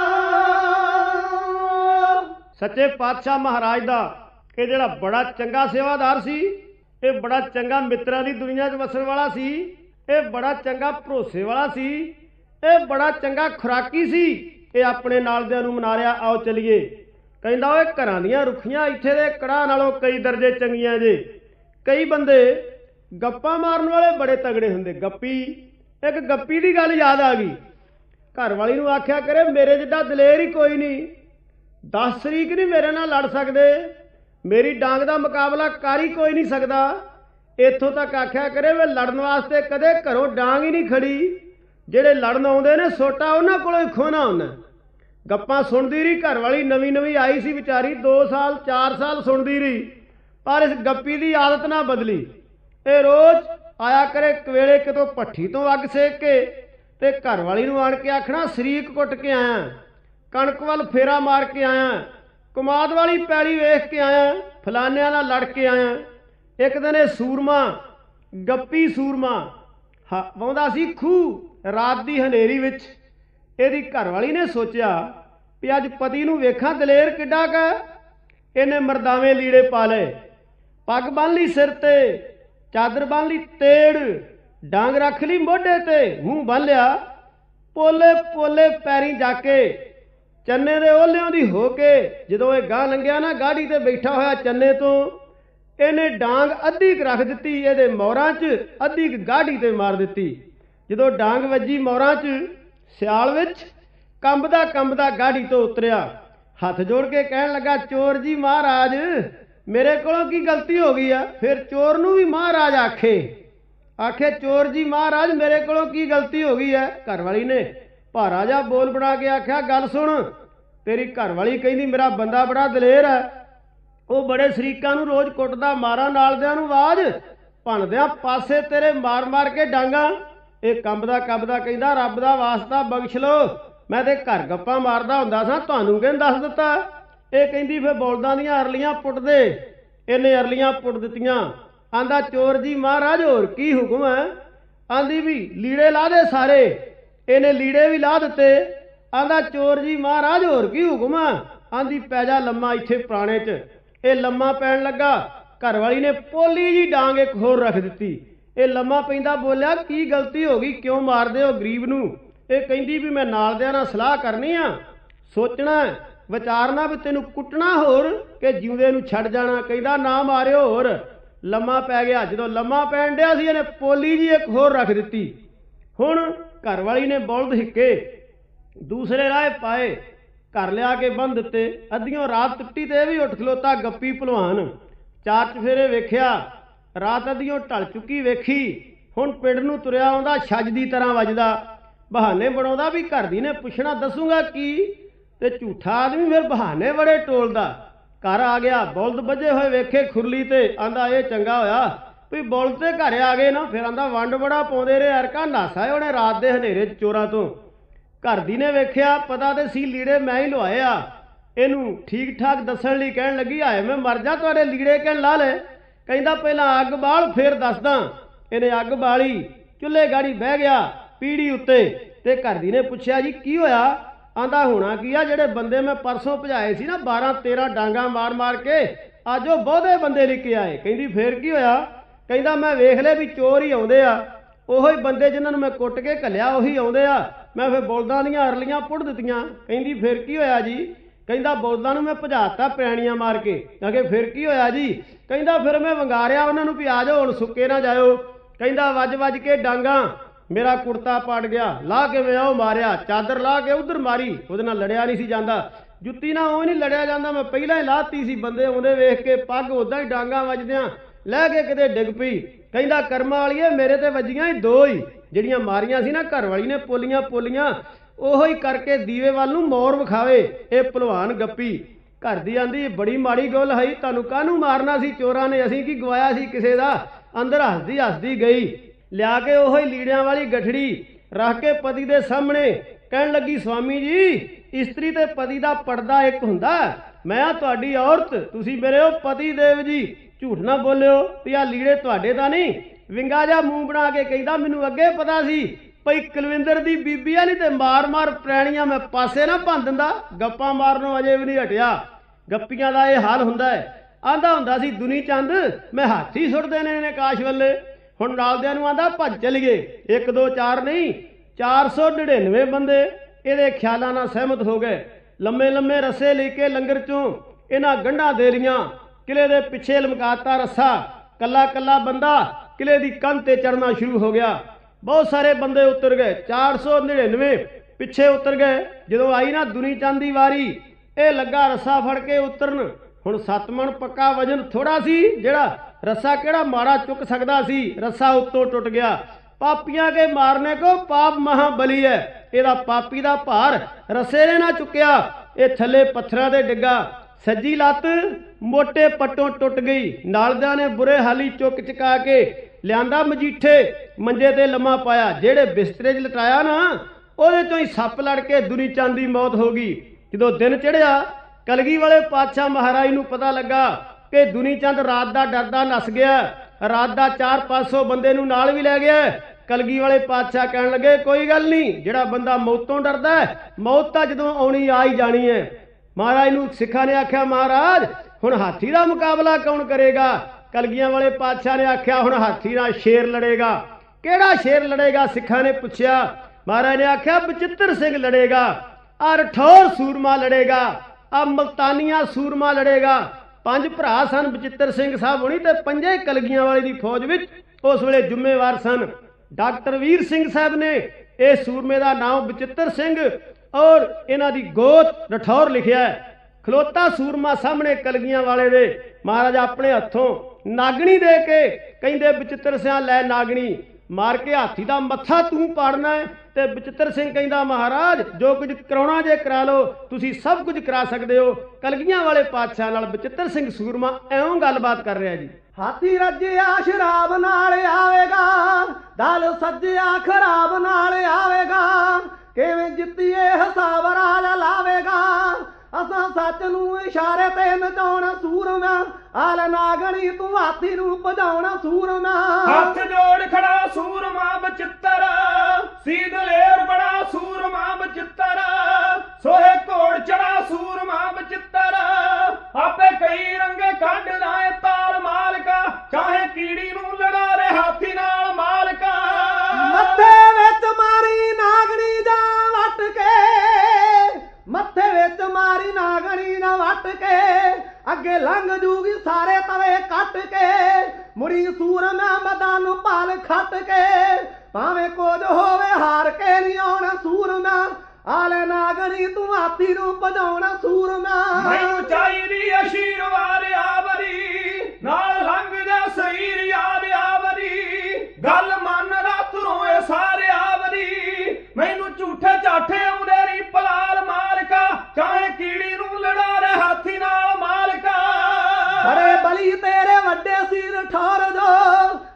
ਸੱਚੇ ਪਾਤਸ਼ਾਹ ਮਹਾਰਾਜ ਦਾ ਇਹ ਜਿਹੜਾ ਬੜਾ ਚੰਗਾ ਸੇਵਾਦਾਰ ਸੀ, ਇਹ ਬੜਾ ਚੰਗਾ ਮਿੱਤਰਾਂ ਦੀ ਦੁਨੀਆ 'ਚ ਵਸਣ ਵਾਲਾ ਸੀ, ਇਹ ਬੜਾ ਚੰਗਾ ਭਰੋਸੇ ਵਾਲਾ ਸੀ, ਇਹ ਬੜਾ ਚੰਗਾ ਖੁਰਾਕੀ ਸੀ। ਇਹ ਆਪਣੇ ਨਾਲ ਦਿਆਂ ਨੂੰ ਮਨਾ ਰਿਹਾ, ਆਓ ਚੱਲੀਏ। ਕਹਿੰਦਾ ਓਏ ਘਰਾਂ ਦੀਆਂ ਰੁੱਖੀਆਂ ਇੱਥੇ ਦੇ ਕੜਾਹ ਨਾਲੋਂ ਕਈ ਦਰਜੇ ਚੰਗੀਆਂ ਜੇ। ਕਈ ਬੰਦੇ ਗੱਪਾਂ ਮਾਰਨ ਵਾਲੇ ਬੜੇ ਤਗੜੇ ਹੁੰਦੇ। ਗੱਪੀ ਇੱਕ ਗੱਪੀ ਦੀ ਗੱਲ ਯਾਦ ਆ ਗਈ। ਘਰ ਵਾਲੀ ਨੂੰ ਆਖਿਆ ਕਰੇ ਮੇਰੇ ਜਿੱਡਾ ਦਲੇਰ ਹੀ ਕੋਈ ਨਹੀਂ, ਦਸ ਤਰੀਕ ਨਹੀਂ ਮੇਰੇ ਨਾਲ ਲੜ ਸਕਦੇ, ਮੇਰੀ ਡਾਂਗ ਦਾ ਮੁਕਾਬਲਾ ਕਰ ਹੀ ਕੋਈ ਨਹੀਂ ਸਕਦਾ। ਇੱਥੋਂ ਤੱਕ ਆਖਿਆ ਕਰੇ ਵੇ ਲੜਨ ਵਾਸਤੇ ਕਦੇ ਘਰੋਂ ਡਾਂਗ ਹੀ ਨਹੀਂ ਖੜੀ, ਜਿਹੜੇ ਲੜਨ ਆਉਂਦੇ ਨੇ ਸੋਟਾ ਉਹਨਾਂ ਕੋਲੋਂ ਹੀ ਖੋਣਾ ਹੁੰਦਾ। ਗੱਪਾਂ ਸੁਣਦੀ ਰਹੀ ਘਰ ਵਾਲੀ, ਨਵੀਂ ਨਵੀਂ ਆਈ ਸੀ ਵਿਚਾਰੀ, ਦੋ ਸਾਲ ਚਾਰ ਸਾਲ ਸੁਣਦੀ ਰਹੀ, ਪਰ ਇਸ ਗੱਪੀ ਦੀ ਆਦਤ ਨਾ ਬਦਲੀ। ਇਹ ਰੋਜ਼ ਆਇਆ ਕਰੇ ਕਵੇਲੇ ਕਿਤੋਂ ਭੱਠੀ ਤੋਂ ਅੱਗ ਸੇਕ ਕੇ ਤੇ ਘਰ ਵਾਲੀ ਨੂੰ ਆਣ ਕੇ ਆਖਣਾ ਸ਼ਰੀਕ ਕੁੱਟ ਕੇ ਆਇਆ, ਕਣਕ ਵੱਲ ਫੇਰਾ ਮਾਰ ਕੇ ਆਇਆ, ਕਮਾਦ ਵਾਲੀ ਪੈਲੀ ਵੇਖ ਕੇ ਆਇਆ, ਫਲਾਨਿਆਂ ਨਾਲ ਲੜ ਕੇ ਆਇਆ। ਇੱਕ ਦਿਨ ਇਹ ਸੂਰਮਾ ਗੱਪੀ ਸੂਰਮਾ ਹਾ ਵਾਉਂਦਾ ਸੀ ਖੂਹ ਰਾਤ ਦੀ ਹਨੇਰੀ ਵਿੱਚ। ਇਹਦੀ ਘਰ ਵਾਲੀ ਨੇ ਸੋਚਿਆ ਵੀ ਅੱਜ ਪਤੀ ਨੂੰ ਵੇਖਾਂ ਦਲੇਰ ਕਿੱਡਾ ਕੁ। ਇਹਨੇ ਮਰਦਾਵੇਂ ਲੀੜੇ ਪਾ ਲਏ, ਪੱਗ ਬੰਨ ਲਈ ਸਿਰ ਤੇ, ਚਾਦਰ ਬੰਨ ਲਈ ਤੇੜ, ਡਾਂਗ ਰੱਖ ਲਈ ਮੋਢੇ ਤੇ, ਮੂੰਹ ਬੰਨ ਲਿਆ, ਪੋਲੇ ਪੋਲੇ ਪੈਰੀਂ ਜਾ ਕੇ ਚੰਨੇ ਦੇ ਓਲਿਆਂ ਦੀ ਹੋ ਕੇ ਜਦੋਂ ਇਹ ਗਾਂ ਲੰਘਿਆ ਨਾ ਗਾੜੀ ਤੇ ਬੈਠਾ ਹੋਇਆ ਚੰਨੇ ਤੋਂ, ਇਹਨੇ ਡਾਂਗ ਅੱਧੀ ਕੁ ਰੱਖ ਦਿੱਤੀ ਇਹਦੇ ਮੋਹਰਾਂ 'ਚ, ਅੱਧੀ ਕੁ ਗਾੜੀ ਤੇ ਮਾਰ ਦਿੱਤੀ। ਜਦੋਂ ਡਾਂਗ ਵੱਜੀ ਮੋਹਰਾਂ 'ਚ, ਸਿਆਲ ਵਿੱਚ ਕੰਬਦਾ ਕੰਬਦਾ ਗਾੜੀ ਤੋਂ ਉਤਰਿਆ, ਹੱਥ ਜੋੜ ਕੇ ਕਹਿਣ ਲੱਗਾ ਚੋਰ ਜੀ ਮਹਾਰਾਜ ਮੇਰੇ ਕੋਲੋਂ ਕੀ ਗਲਤੀ ਹੋ ਗਈ ਆ। ਫਿਰ ਚੋਰ ਨੂੰ ਵੀ ਮਹਾਰਾਜ ਆਖੇ ਆਖੇ ਚੋਰ ਜੀ ਮਹਾਰਾਜ ਮੇਰੇ ਕੋਲੋਂ ਕੀ ਗਲਤੀ ਹੋ ਗਈ ਹੈ। ਘਰ ਵਾਲੀ ਨੇ ਭਾਰਾ ਜਿਹਾ ਬੋਲ ਬਣਾ ਕੇ ਆਖਿਆ ਗੱਲ ਸੁਣ, ਤੇਰੀ ਘਰ ਵਾਲੀ ਕਹਿੰਦੀ ਮੇਰਾ ਬੰਦਾ ਬੜਾ ਦਲੇਰ ਹੈ, ਉਹ ਬੜੇ ਸ਼ਰੀਕਾਂ ਨੂੰ ਰੋਜ਼ ਕੁੱਟਦਾ, ਮਾਰਾਂ ਨਾਲਦਿਆਂ ਨੂੰ ਆਵਾਜ਼ ਭੰਨਦਿਆਂ ਪਾਸੇ ਤੇਰੇ ਮਾਰ ਮਾਰ ਕੇ ਡਾਂਗਾ। ਇਹ ਕੰਬਦਾ ਕੰਬਦਾ ਕਹਿੰਦਾ ਰੱਬ ਦਾ ਵਾਸਤਾ ਬਖਸ਼ ਲਓ, ਮੈਂ ਤੇ ਘਰ ਗੱਪਾਂ ਮਾਰਦਾ ਹੁੰਦਾ ਸਾਂ, ਤੁਹਾਨੂੰ ਕਿਹਨੇ ਦੱਸ ਦਿੱਤਾ। ਇਹ ਕਹਿੰਦੀ ਫਿਰ ਬੋਲਦਾਂ ਦੀਆਂ ਅਰਲੀਆਂ ਪੁੱਟ ਦੇ। ਇਹਨੇ ਅਰਲੀਆਂ ਪੁੱਟ ਦਿੱਤੀਆਂ। ਆਂਦਾ ਚੋਰ ਜੀ ਮਹਾਰਾਜ ਹੋਰ ਕੀ ਹੁਕਮ ਹੈ। ਆਂਦੀ ਵੀ ਲੀੜੇ ਲਾ ਦੇ ਸਾਰੇ। ਇਹਨੇ ਲੀੜੇ ਵੀ ਲਾ ਦਿੱਤੇ। ਆਂਦਾ ਚੋਰ ਜੀ ਮਹਾਰਾਜ ਹੋਰ ਕੀ ਹੁਕਮ ਆ। ਆਂਦੀ ਪੈ ਜਾ ਲੰਮਾ ਇੱਥੇ ਪੁਰਾਣੇ 'ਚ। ਇਹ ਲੰਮਾ ਪੈਣ ਲੱਗਾ, ਘਰ ਵਾਲੀ ਨੇ ਪੋਲੀ ਜੀ ਡਾਂਗ ਇੱਕ ਹੋਰ ਰੱਖ ਦਿੱਤੀ। ਇਹ ਲੰਮਾ ਪੈਂਦਾ ਬੋਲਿਆ ਕੀ ਗਲਤੀ ਹੋ ਗਈ, ਕਿਉਂ ਮਾਰਦੇ ਹੋ ਗਰੀਬ ਨੂੰ। ਇਹ ਕਹਿੰਦੀ ਵੀ ਮੈਂ ਨਾਲਦਿਆਂ ਨਾਲ ਸਲਾਹ ਕਰਨੀ ਆ, ਸੋਚਣਾ ਵਿਚਾਰਨਾ ਵੀ ਤੈਨੂੰ ਕੁੱਟਣਾ ਹੋਰ ਕਿ ਜਿਉਂਦੇ ਨੂੰ ਛੱਡ ਜਾਣਾ। ਕਹਿੰਦਾ ਨਾ ਮਾਰਿਓ ਹੋਰ। ਲੰਮਾ ਪੈ ਗਿਆ। ਜਦੋਂ ਲੰਮਾ ਪੈਣ ਡਿਆ ਸੀ ਇਹਨੇ ਪੋਲੀ ਜੀ ਇੱਕ ਹੋਰ ਰੱਖ ਦਿੱਤੀ। ਹੁਣ ਘਰ ਵਾਲੀ ਨੇ ਬੌਲਦ ਹਿੱਕੇ ਦੂਸਰੇ ਰਾਹ ਪਾਏ, ਘਰ ਲਿਆ ਕੇ ਬੰਨ ਦਿੱਤੇ। ਅੱਧੀਓਂ ਰਾਤ ਟੁੱਟੀ ਤੇ ਇਹ ਵੀ ਉੱਠ ਖਲੋਤਾ ਗੱਪੀ ਭਲਵਾਨ। ਚਾਰ ਚਫੇਰੇ ਵੇਖਿਆ, ਰਾਤ ਅੱਧੀਓਂ ਢਲ ਚੁੱਕੀ ਵੇਖੀ। ਹੁਣ ਪਿੰਡ ਨੂੰ ਤੁਰਿਆ ਆਉਂਦਾ, ਛੱਜ ਦੀ ਤਰ੍ਹਾਂ ਵੱਜਦਾ, ਬਹਾਨੇ ਬਣਾਉਂਦਾ ਵੀ ਘਰ ਦੀ ਨੇ ਪੁੱਛਣਾ ਦੱਸੂਗਾ ਕੀ, ਤੇ ਝੂਠਾ ਆਦਮੀ ਫਿਰ ਬਹਾਨੇ ਬੜੇ ਟੋਲਦਾ। ਘਰ ਆ ਗਿਆ, ਬੌਲਦ ਵੱਜੇ ਹੋਏ ਵੇਖੇ ਖੁਰਲੀ ਤੇ। ਆਂਦਾ ਇਹ ਚੰਗਾ ਹੋਇਆ ਵੀ ਬੁੱਲ ਤੇ ਘਰ ਆ ਗਏ ਨਾ, ਫਿਰ ਆਂਦਾ ਵੰਡ ਬੜਾ ਪਾਉਂਦੇ ਰਹੇ ਅਰਕਾ ਨਾਸਾ ਉਹਨੇ ਰਾਤ ਦੇ ਹਨੇਰੇ 'ਚ ਚੋਰਾਂ ਤੋਂ। ਘਰ ਦੀ ਨੇ ਵੇਖਿਆ, ਪਤਾ ਤੇ ਸੀ ਲੀੜੇ ਮੈਂ ਹੀ ਲਵਾਏ ਆ। ਇਹਨੂੰ ਠੀਕ ਠਾਕ ਦੱਸਣ ਲਈ ਕਹਿਣ ਲੱਗੀ, ਆਏ ਮੈਂ ਮਰ ਜਾ, ਤੁਹਾਡੇ ਲੀੜੇ ਕਹਿਣ ਲਾ ਲੈ। ਕਹਿੰਦਾ ਪਹਿਲਾਂ ਅੱਗ ਬਾਲ ਫਿਰ ਦੱਸਦਾ। ਇਹਨੇ ਅੱਗ ਬਾਲੀ, ਚੁੱਲ੍ਹੇ ਗਾੜੀ ਬਹਿ ਗਿਆ ਪੀੜੀ ਉੱਤੇ। ਤੇ ਘਰ ਦੀ ਨੇ ਪੁੱਛਿਆ ਜੀ ਕੀ ਹੋਇਆ? ਆਂਦਾ ਹੋਣਾ ਕੀ ਆ, ਜਿਹੜੇ ਬੰਦੇ ਮੈਂ ਪਰਸੋਂ ਭਜਾਏ ਸੀ ਨਾ ਬਾਰਾਂ ਤੇਰਾਂ ਡਾਂਗਾ ਮਾਰ ਮਾਰ ਕੇ, ਅੱਜ ਉਹ ਬਹੁਤੇ ਬੰਦੇ ਲੈ ਕੇ ਆਏ। ਕਹਿੰਦੀ ਫੇਰ ਕੀ ਹੋਇਆ? ਕਹਿੰਦਾ ਮੈਂ ਵੇਖ ਲਿਆ ਵੀ ਚੋਰ ਹੀ ਆਉਂਦੇ ਆ, ਉਹੀ ਬੰਦੇ ਜਿਨ੍ਹਾਂ ਨੂੰ ਮੈਂ ਕੁੱਟ ਕੇ ਘੱਲਿਆ ਉਹੀ ਆਉਂਦੇ ਆ। ਮੈਂ ਫਿਰ ਬੁਲਦਾਂ ਦੀਆਂ ਅਰਲੀਆਂ ਪੁੱਟ ਦਿੱਤੀਆਂ। ਕਹਿੰਦੀ ਫਿਰ ਕੀ ਹੋਇਆ ਜੀ? ਕਹਿੰਦਾ ਬੁਲਦਾਂ ਨੂੰ ਮੈਂ ਭਜਾਤਾ ਪਿਆਣੀਆਂ ਮਾਰ ਕੇ। ਅਗੇ ਫਿਰ ਕੀ ਹੋਇਆ ਜੀ? ਕਹਿੰਦਾ ਫਿਰ ਮੈਂ ਵੰਗਾਰਿਆ ਉਹਨਾਂ ਨੂੰ ਵੀ ਆ ਜਾਓ ਹੁਣ ਸੁੱਕੇ ਨਾ ਜਾਇਓ। ਕਹਿੰਦਾ ਵੱਜ ਵੱਜ ਕੇ ਡਾਂਗਾ ਮੇਰਾ ਕੁੜਤਾ ਪਾੜ ਗਿਆ, ਲਾਹ ਕੇ ਮੈਂ ਉਹ ਮਾਰਿਆ, ਚਾਦਰ ਲਾਹ ਕੇ ਉਧਰ ਮਾਰੀ, ਉਹਦੇ ਨਾਲ ਲੜਿਆ ਨਹੀਂ ਸੀ ਜਾਂਦਾ, ਜੁੱਤੀ ਨਾਲ ਉਹ ਨਹੀਂ ਲੜਿਆ ਜਾਂਦਾ, ਮੈਂ ਪਹਿਲਾਂ ਹੀ ਲਾਹਤੀ ਸੀ। ਬੰਦੇ ਆਉਂਦੇ ਵੇਖ ਕੇ ਪੱਗ ਉੱਦਾਂ ਹੀ ਡਾਂਗਾ ਵੱਜਦਿਆਂ ਲੈ ਕੇ ਕਿਤੇ ਡਿੱਗ ਪਈ। ਕਹਿੰਦਾ ਕਰਮਾਂ ਵਾਲੀਏ ਮੇਰੇ ਤੇ ਵੱਜੀਆਂ ਹੀ ਦੋ ਹੀ, ਜਿਹੜੀਆਂ ਮਾਰੀਆਂ ਸੀ ਨਾ ਘਰ ਵਾਲੀ ਨੇ ਪੋਲੀਆਂ ਪੋਲੀਆਂ, ਉਹੋ ਹੀ ਕਰਕੇ ਦੀਵੇ ਵੱਲ ਨੂੰ ਮੋਰ ਵਿਖਾਵੇ ਇਹ ਭਲਵਾਨ ਗੱਪੀ। ਘਰ ਦੀ ਆਂਦੀ ਬੜੀ ਮਾੜੀ ਗੱਲ ਹੈ, ਤੁਹਾਨੂੰ ਕਾਹਨੂੰ ਮਾਰਨਾ ਸੀ ਚੋਰਾਂ ਨੇ, ਅਸੀਂ ਕੀ ਗਵਾਇਆ ਸੀ ਕਿਸੇ ਦਾ। ਅੰਦਰ ਹੱਸਦੀ ਹੱਸਦੀ ਗਈ, ਲਿਆ ਕੇ ਉਹੀ ਲੀੜਿਆਂ ਵਾਲੀ ਗਠੜੀ ਰੱਖ ਕੇ ਪਤੀ ਦੇ ਸਾਹਮਣੇ ਕਹਿਣ ਲੱਗੀ, ਸਵਾਮੀ ਜੀ ਇਸਤਰੀ ਤੇ ਪਤੀ ਦਾ ਪਰਦਾ ਇੱਕ ਹੁੰਦਾ, ਮੈਂ ਤੁਹਾਡੀ ਔਰਤ, ਤੁਸੀਂ ਮੇਰੇ ਹੋ ਪਤੀ ਦੇਵ ਜੀ, ਝੂਠ ਨਾ ਬੋਲਿਓ ਵੀ ਆ ਲੀੜੇ ਤੁਹਾਡੇ ਤਾਂ ਨਹੀਂ। ਵਿੰਗਾ ਜਿਹਾ ਮੂੰਹ ਬਣਾ ਕੇ ਕਹਿੰਦਾ ਮੈਨੂੰ ਅੱਗੇ ਪਤਾ ਸੀ ਭਈ ਕੁਲਵਿੰਦਰ ਦੀ ਬੀਬੀ ਆ, ਨਹੀਂ ਤੇ ਮਾਰ ਮਾਰ ਪ੍ਰੈਣੀਆਂ ਮੈਂ ਪਾਸੇ ਨਾ ਭੰਨ ਦਿੰਦਾ। ਗੱਪਾਂ ਮਾਰਨੋਂ ਅਜੇ ਵੀ ਨਹੀਂ ਹਟਿਆ। ਗੱਪੀਆਂ ਦਾ ਇਹ ਹਾਲ ਹੁੰਦਾ ਹੈ। ਆਂਦਾ ਹੁੰਦਾ ਸੀ ਦੁਨੀ ਚੰਦ ਮੈਂ ਹਾਥੀ ਸੁੱਟਦੇ ਨੇ ਨੇ ਕਾਸ਼ ਵੱਲੇ। ਹੁਣ ਨਾਲਦਿਆਂ ਨੂੰ ਆਂਦਾ ਭੱਜ ਚਲੀਏ। ਇੱਕ ਦੋ ਚਾਰ ਨਹੀਂ ਚਾਰ ਸੌ ਨੜਿਨਵੇਂ ਬੰਦੇ ਇਹਦੇ ਖਿਆਲਾਂ ਨਾਲ ਸਹਿਮਤ ਹੋ ਗਏ। ਲੰਮੇ ਲੰਮੇ ਰੱਸੇ ਲੈ ਕੇ ਲੰਗਰ ਚੋਂ ਇਹਨਾਂ ਗੰਢਾਂ ਦੇ ਲੀਆਂ, ਕਿਲੇ ਦੇ ਪਿੱਛੇ ਲਮਕਾਤਾ ਰੱਸਾ, ਕੱਲਾ ਕੱਲਾ ਬੰਦਾ ਕਿਲੇ ਦੀ ਕੰਧ ਤੇ ਚੜਨਾ ਸ਼ੁਰੂ ਹੋ ਗਿਆ। ਬਹੁਤ ਸਾਰੇ ਬੰਦੇ ਉਤਰ ਗਏ, ਚਾਰ ਸੌ ਨੜਿਨਵੇਂ ਪਿੱਛੇ ਉਤਰ ਗਏ। ਜਦੋਂ ਆਈ ਨਾ ਦੁਨੀ ਚੰਦ ਦੀ ਵਾਰੀ, ਇਹ ਲੱਗਾ ਰੱਸਾ ਫੜ ਕੇ ਉਤਰਨ। ਹੁਣ ਸੱਤ ਮਣ ਪੱਕਾ ਵਜਨ ਥੋੜਾ ਸੀ, ਜਿਹੜਾ ਰੱਸਾ ਕਿਹੜਾ ਮਾੜਾ ਚੁੱਕ ਸਕਦਾ ਸੀ। ਰੱਸਾ ਉੱਤੋਂ ਟੁੱਟ ਗਿਆ। ਪਾਪੀਆਂ ਕੇ ਮਾਰਨੇ ਕੋ ਪਾਪ ਮਹਾਬਲੀ ਹੈ, ਇਹਦਾ ਪਾਪੀ ਦਾ ਭਾਰ ਰੱਸੇ ਨੇ ਨਾ ਚੁੱਕਿਆ, ਇਹ ਥੱਲੇ ਪੱਥਰਾਂ ਤੇ ਡਿੱਗਾ। ਸੱਜੀ ਲੱਤ ਮੋਟੇ ਪੱਟੋਂ ਟੁੱਟ ਗਈ। ਨਾਲਦਿਆਂ ਨੇ ਬੁਰੇ ਹਾਲੀ ਚੁੱਕ ਚੁਕਾ ਕੇ ਲਿਆਂਦਾ ਮਜੀਠੇ, ਮੰਜੇ ਤੇ ਲੰਮਾ ਪਾਇਆ। ਜਿਹੜੇ ਬਿਸਤਰੇ 'ਚ ਲਟਾਇਆ ਨਾ ਉਹਦੇ ਚੋਂ ਹੀ ਸੱਪ ਲੜ ਕੇ ਦੁਨੀ ਚੰਦ ਦੀ ਮੌਤ ਹੋ ਗਈ। ਜਦੋਂ ਦਿਨ ਚੜ੍ਹਿਆ, ਕਲਗੀ ਵਾਲੇ ਪਾਤਸ਼ਾਹ ਮਹਾਰਾਜ ਨੂੰ ਪਤਾ ਲੱਗਾ ਕਿ ਦੁਨੀ ਚੰਦ ਰਾਤ ਦਾ ਡਰਦਾ ਨੱਸ ਗਿਆ। ਰਾਤ ਦਾ ਚਾਰ ਪੰਜ ਸੌ ਬੰਦੇ ਨੂੰ ਨਾਲ ਵੀ ਲੈ ਗਿਆ। ਕਲਗੀ ਵਾਲੇ ਪਾਤਸ਼ਾਹ ਕਹਿਣ ਲੱਗੇ ਕੋਈ ਗੱਲ ਨਹੀਂ, ਜਿਹੜਾ ਬੰਦਾ ਮੌਤੋਂ ਡਰਦਾ ਹੈ, ਮੌਤ ਤਾਂ ਜਦੋਂ ਆਉਣੀ ਆ ਹੀ ਜਾਣੀ ਹੈ। ਮਹਾਰਾਜ ਨੂੰ ਸਿੱਖਾਂ ਨੇ ਆਖਿਆ ਮਹਾਰਾਜ ਹੁਣ ਹਾਥੀ ਦਾ ਮੁਕਾਬਲਾ ਕੌਣ ਕਰੇਗਾ? ਕਲਗੀਆਂ ਵਾਲੇ ਪਾਤਸ਼ਾਹ ਨੇ ਆਖਿਆ ਹੁਣ ਹਾਥੀ ਨਾਲ ਸ਼ੇਰ ਲੜੇਗਾ। ਕਿਹੜਾ ਸ਼ੇਰ ਲੜੇਗਾ? ਸਿੱਖਾਂ ਨੇ ਪੁੱਛਿਆ। ਮਹਾਰਾਜ ਨੇ ਆਖਿਆ ਬਚਿੱਤਰ ਸਿੰਘ ਲੜੇਗਾ, ਆ ਰਠੌਰ ਸੂਰਮਾ ਲੜੇਗਾ, ਆ ਮਲਤਾਨੀਆ ਸੂਰਮਾ ਲੜੇਗਾ। ਪੰਜ ਭਰਾ ਸਨ ਬਚਿੱਤਰ ਸਿੰਘ ਸਾਹਿਬ ਹੋਣੀ, ਤੇ ਪੰਜੇ ਕਲਗੀਆਂ ਵਾਲੇ ਦੀ ਫੌਜ ਵਿੱਚ ਉਸ ਵੇਲੇ ਜ਼ਿੰਮੇਵਾਰ ਸਨ। ਡਾਕਟਰ ਵੀਰ ਸਿੰਘ ਸਾਹਿਬ ਨੇ ਇਹ ਸੂਰਮੇ ਦਾ ਨਾਮ ਬਚਿੱਤਰ ਸਿੰਘ ਔਰ ਇਹਨਾਂ ਦੀ ਗੋਤ ਰਠੌਰ ਲਿਖਿਆ ਹੈ। ਖਲੋਤਾ ਸੂਰਮਾ ਸਾਹਮਣੇ ਕਲਗੀਆਂ ਵਾਲੇ ਦੇ। ਮਹਾਰਾਜ ਆਪਣੇ ਹੱਥੋਂ ਨਾਗਣੀ ਦੇ ਕੇ ਕਹਿੰਦੇ ਬਚਿੱਤਰ ਸਿੰਘ ਲੈ ਨਾਗਣੀ ਮਾਰ ਕੇ ਹਾਥੀ ਦਾ ਮੱਥਾ ਤੂੰ ਪਾੜਨਾ ਹੈ। ਤੇ ਬਚਿੱਤਰ ਸਿੰਘ ਕਹਿੰਦਾ ਮਹਾਰਾਜ ਜੋ ਕੁਝ ਕਰਾਉਣਾ ਜੇ ਕਰਾ ਲਓ, ਤੁਸੀਂ ਸਭ ਕੁਝ ਕਰਾ ਸਕਦੇ ਹੋ। ਕਲਗੀਆਂ ਵਾਲੇ ਪਾਤਸ਼ਾਹ ਨਾਲ ਬਚਿੱਤਰ ਸਿੰਘ ਸੂਰਮਾ ਐਉਂ ਗੱਲਬਾਤ ਕਰ ਰਿਹਾ ਜੀ। ਹਾਥੀ ਰੱਜਿਆ ਸ਼ਰਾਬ ਨਾਲ ਆਵੇਗਾ, ਦਲ ਸੱਜਿਆ ਖਰਾਬ ਨਾਲ ਆਵੇਗਾ, ਕਿਵੇਂ ਜਿੱਤੀਏ ਹਿਸਾਬ ਰਾਜ ਲਾਵੇਗਾ। ਅਸਾਂ ਸੱਚ ਨੂੰ ਇਸ਼ਾਰੇ ਤੇ ਨਚਾਉਣਾ ਸੂਰਮਾ, ਆਲ ਨਾਗਣੀ ਤੂੰ ਹਾਥੀ ਨੂੰ ਭਜਾਉਣਾ ਸੂਰਮਾ। ਹੱਥ ਜੋੜ ਖੜਾ ਸੂਰਮਾ ਬਚਿੱਤਰ, ਸੀ ਦਲੇਰ ਬੜਾ ਸੂਰਮਾ ਬਚਿੱਤਰ, ਸੋਹੇ ਘੋੜ ਚੜਾ ਸੂਰਮਾ ਬਚਿੱਤਰ, ਆਪੇ ਕਈ ਰੰਗੇ ਕੱਢਦਾ ਏ ਤਾਲ ਮਾਲਕਾ, ਚਾਹੇ ਕੀੜੀ ਨੂੰ ਲੜਾ ਰੇ ਹਾਥੀ ਨਾਲ ਮਾਲਕਾ। ਮੱਥੇ ਵਿੱਚ ਮਾਰੀ ਨਾਗਣੀ ਜਾ ਵੱਟ ਕੇ, ਮੱਥੇ ਵਿੱਚ ਮਾਰੀ ਨਾਗਣੀ ਨਾ ਵੱਟ ਕੇ, ਅੱਗੇ ਲੰਘ ਜੂਗੀ ਸਾਰੇ ਤਵੇ ਕੱਟ ਕੇ, ਮੁੜੀ ਸੂਰਮਾ ਮਦਾਂ ਨੂੰ ਭਾਲ ਖੱਟ ਕੇ, ਭਾਵੇਂ ਕੁਝ ਹੋਵੇ ਹਾਰ ਕੇ ਨਹੀਂ ਆਉਣਾ ਸੂਰਮਾ, ਆਲੇ ਨਾਗਣੀ ਤੂੰ ਹਾਥੀ ਨੂੰ ਭਜਾਉਣਾ ਸੂਰਮਾ। ਮੈਨੂੰ ਚਾਹੀਦੀ ਅਸ਼ੀਰਵਾਦ ਆਵਰੀ, ਨਾਲ ਲੰਘ ਜਾ ਸਰੀਰ ਯਾਦ ਆਵਰੀ, ਗੱਲ ਮੰਨ ਰਾਤਰੋਂ ਇਹ ਸਾਰੇ ਆਵਰੀ, ਮੈਨੂੰ ਝੂਠੇ ਝਾਠੇ ਆਉਂਦੇ ਨੀ ਪਲਾਲ ਮਾਲਕਾ, ਚਾਹੇ ਕੀੜੀ ਨੂੰ ਲੜਾ ਰੇ ਹਾਥੀ ਨਾਲ ਮਾਲਕਾ। ਬੜੇ ਬਲੀ ਤੇਰੇ ਵੱਡੇ ਸੀ ਰਠੌਰ ਜੋ,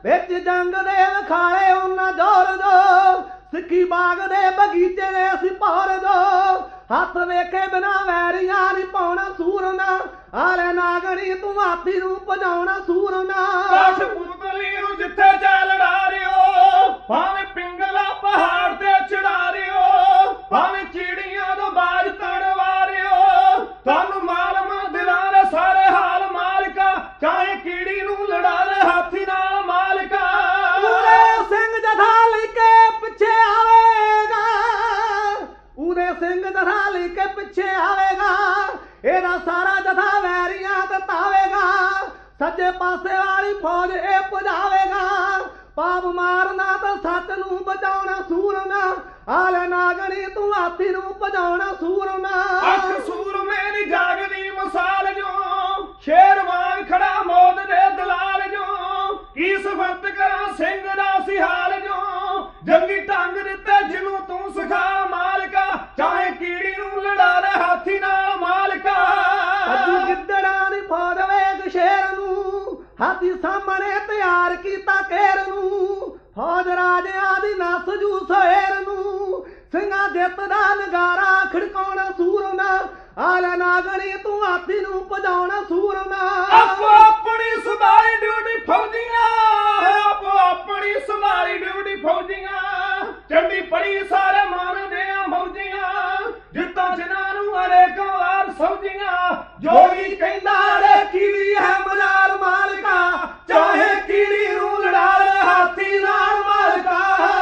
ਵਿੱਚ ਜੰਗ ਦੇ ਵਿਖਾਲੇ ਉਹਨਾਂ ਜ਼ੋਰ ਜੋ ਸਿੱਖੀ ਬਾਗ ਦੇ ਬਗੀਚੇ ਦੇ ਅਸੀਂ ਭੌਰ ਜੋ ਹੱਥ ਵੇਖੇ ਬਿਨਾ ਵੈਰੀਆਂ ਨਹੀਂ ਪਾਉਣਾ ਸੂਰਮਾ ਆਲੇ ਨਾਗਣੀ ਤੂੰ ਹਾਥੀ ਨੂੰ ਭਜਾਉਣਾ ਸੂਰਮਾ ਕਾਸ਼ ਪੁਤਲੀ ਨੂੰ ਜਿੱਥੇ ਜਾ ਲੜਾ ਰਿਓ ਭਾਵੇਂ ਪਿੰਗਲਾ ਪਹਾੜ ਤੇ ਚੜਾ ਰਿਓ ਭਾਵੇਂ ਚਿੜੀਆਂ ਤੋਂ ਬਾਜ ਤੜਵਾ ਰਿਓ ਤੁਹਾਨੂੰ ਮਾਲਮ ਦਿਲਾਂ ਦੇ ਸਾਰੇ ਹਾਲ ਮਾਲਕਾ ਚਾਹੇ ਕੀੜੀ ਨੂੰ ਲੜਾ ਲੈ ਹਾਥੀ ਨਾਲ ਮਾਲਕਾ ਉਹਦੇ ਸਿੰਘ ਜਥਾ ਲੈ ਕੇ ਪਿੱਛੇ ਆਵੇਗਾ ਉਹਦੇ ਸਿੰਘ ਜਥਾ ਲੈ ਕੇ ਪਿੱਛੇ ਆਵੇਗਾ ਇਹਦਾ ਸਾਰਾ ਜਥਾ ਵੈਰੀਆਂ ਤੇ ਤਾਵੇਗਾ ਸੱਜੇ ਪਾਸੇ ਵਾਲੀ ਫੌਜ ਇਹ ਭਜਾਵੇਗਾ ਪਾਪ ਮਾਰਨਾ ਤਾਂ ਸੱਚ ਨੂੰ ਬਚਾਉਣਾ ਸੂਰਮਾ ਆਲੇ ਨਾਗਣੀ ਤੂੰ ਹਾਥੀ ਨੂੰ ਭਜਾਉਣਾ ਸੂਰਮਾ ਅੱਖ ਸੂਰਮੇ ਦੀ ਜਾਗਦੀ ਮਿਸਾਲ ਜੋ ਸ਼ੇਰ ਵਾਂਗ ਖੜਾ ਮੌਤ ਦੇ ਦਲਾਲ ਜੋ ਕੀ ਸਫਤ ਕਰਾਂ ਸਿੰਘ ਦਾ ਸੀ ਹਾਲ ਜੋ ਜੰਗੀ ਢੰਗ ਦਿੱਤੇ ਜਿਹਨੂੰ ਤੂੰ ਸਿਖਾ ਮਾਲਕਾ ਚਾਹੇ ਕੀੜੀ ਨੂੰ ਲੜਾ ਲੈ ਹਾਥੀ ਨਾਲ ਮਾਲਕਾ ਅੱਜੂ ਗਿੱਦੜਾਂ ਦੀ ਫੌਜ ਵੇਖ ਸ਼ੇਰ ਨੂੰ ਹਾਥੀ ਸਾਹਮਣੇ ਤਿਆਰ ਕੀਤਾ ਕੇਰ ਨੂੰ ਫੌਜ ਰਾਜਿਆਂ ਦੀ ਨਸ ਜੂ ਸਵੇਰ ਨੂੰ ਸਿੰਘਾਂ ਜਿੱਤ ਦਾ ਨਗਾਰਾ ਖੜਕਾਉਣਾ ਸੂਰਮਾ ਆਲਾ ਨਾਗਣੀ ਤੂੰ ਹਾਥੀ ਨੂੰ ਭਜਾਉਣਾ ਸੂਰਮਾ ਆਪੋ ਆਪਣੀ ਸੰਭਾਲੀ ਡਿਊਟੀ ਫੌਜੀਆਂ ਆਪੋ ਆਪਣੀ ਸੰਭਾਲੀ ਡਿਊਟੀ ਫੌਜੀਆਂ ਚੰਡੀ ਪੜੀ ਸਾਰੇ ਮੰਨਦੇ ਆ ਮੌਜੀਆਂ ਜਿੱਤਾਂ ਜਿਨ੍ਹਾਂ ਨੂੰ ਅਨੇਕ ਵਾਰ ਸੌਜੀਆਂ ਜੋਗੀ ਕਹਿੰਦਾ ਰੇ ਕੀੜੀ ਹੈ ਮਜਾਲ ਮਾਲਕਾ ਚਾਹੇ ਕੀੜੀ ਨੂੰ ਲੜਾ ਲੈ ਹਾਥੀ ਨਾਲ ਮਾਲਕਾ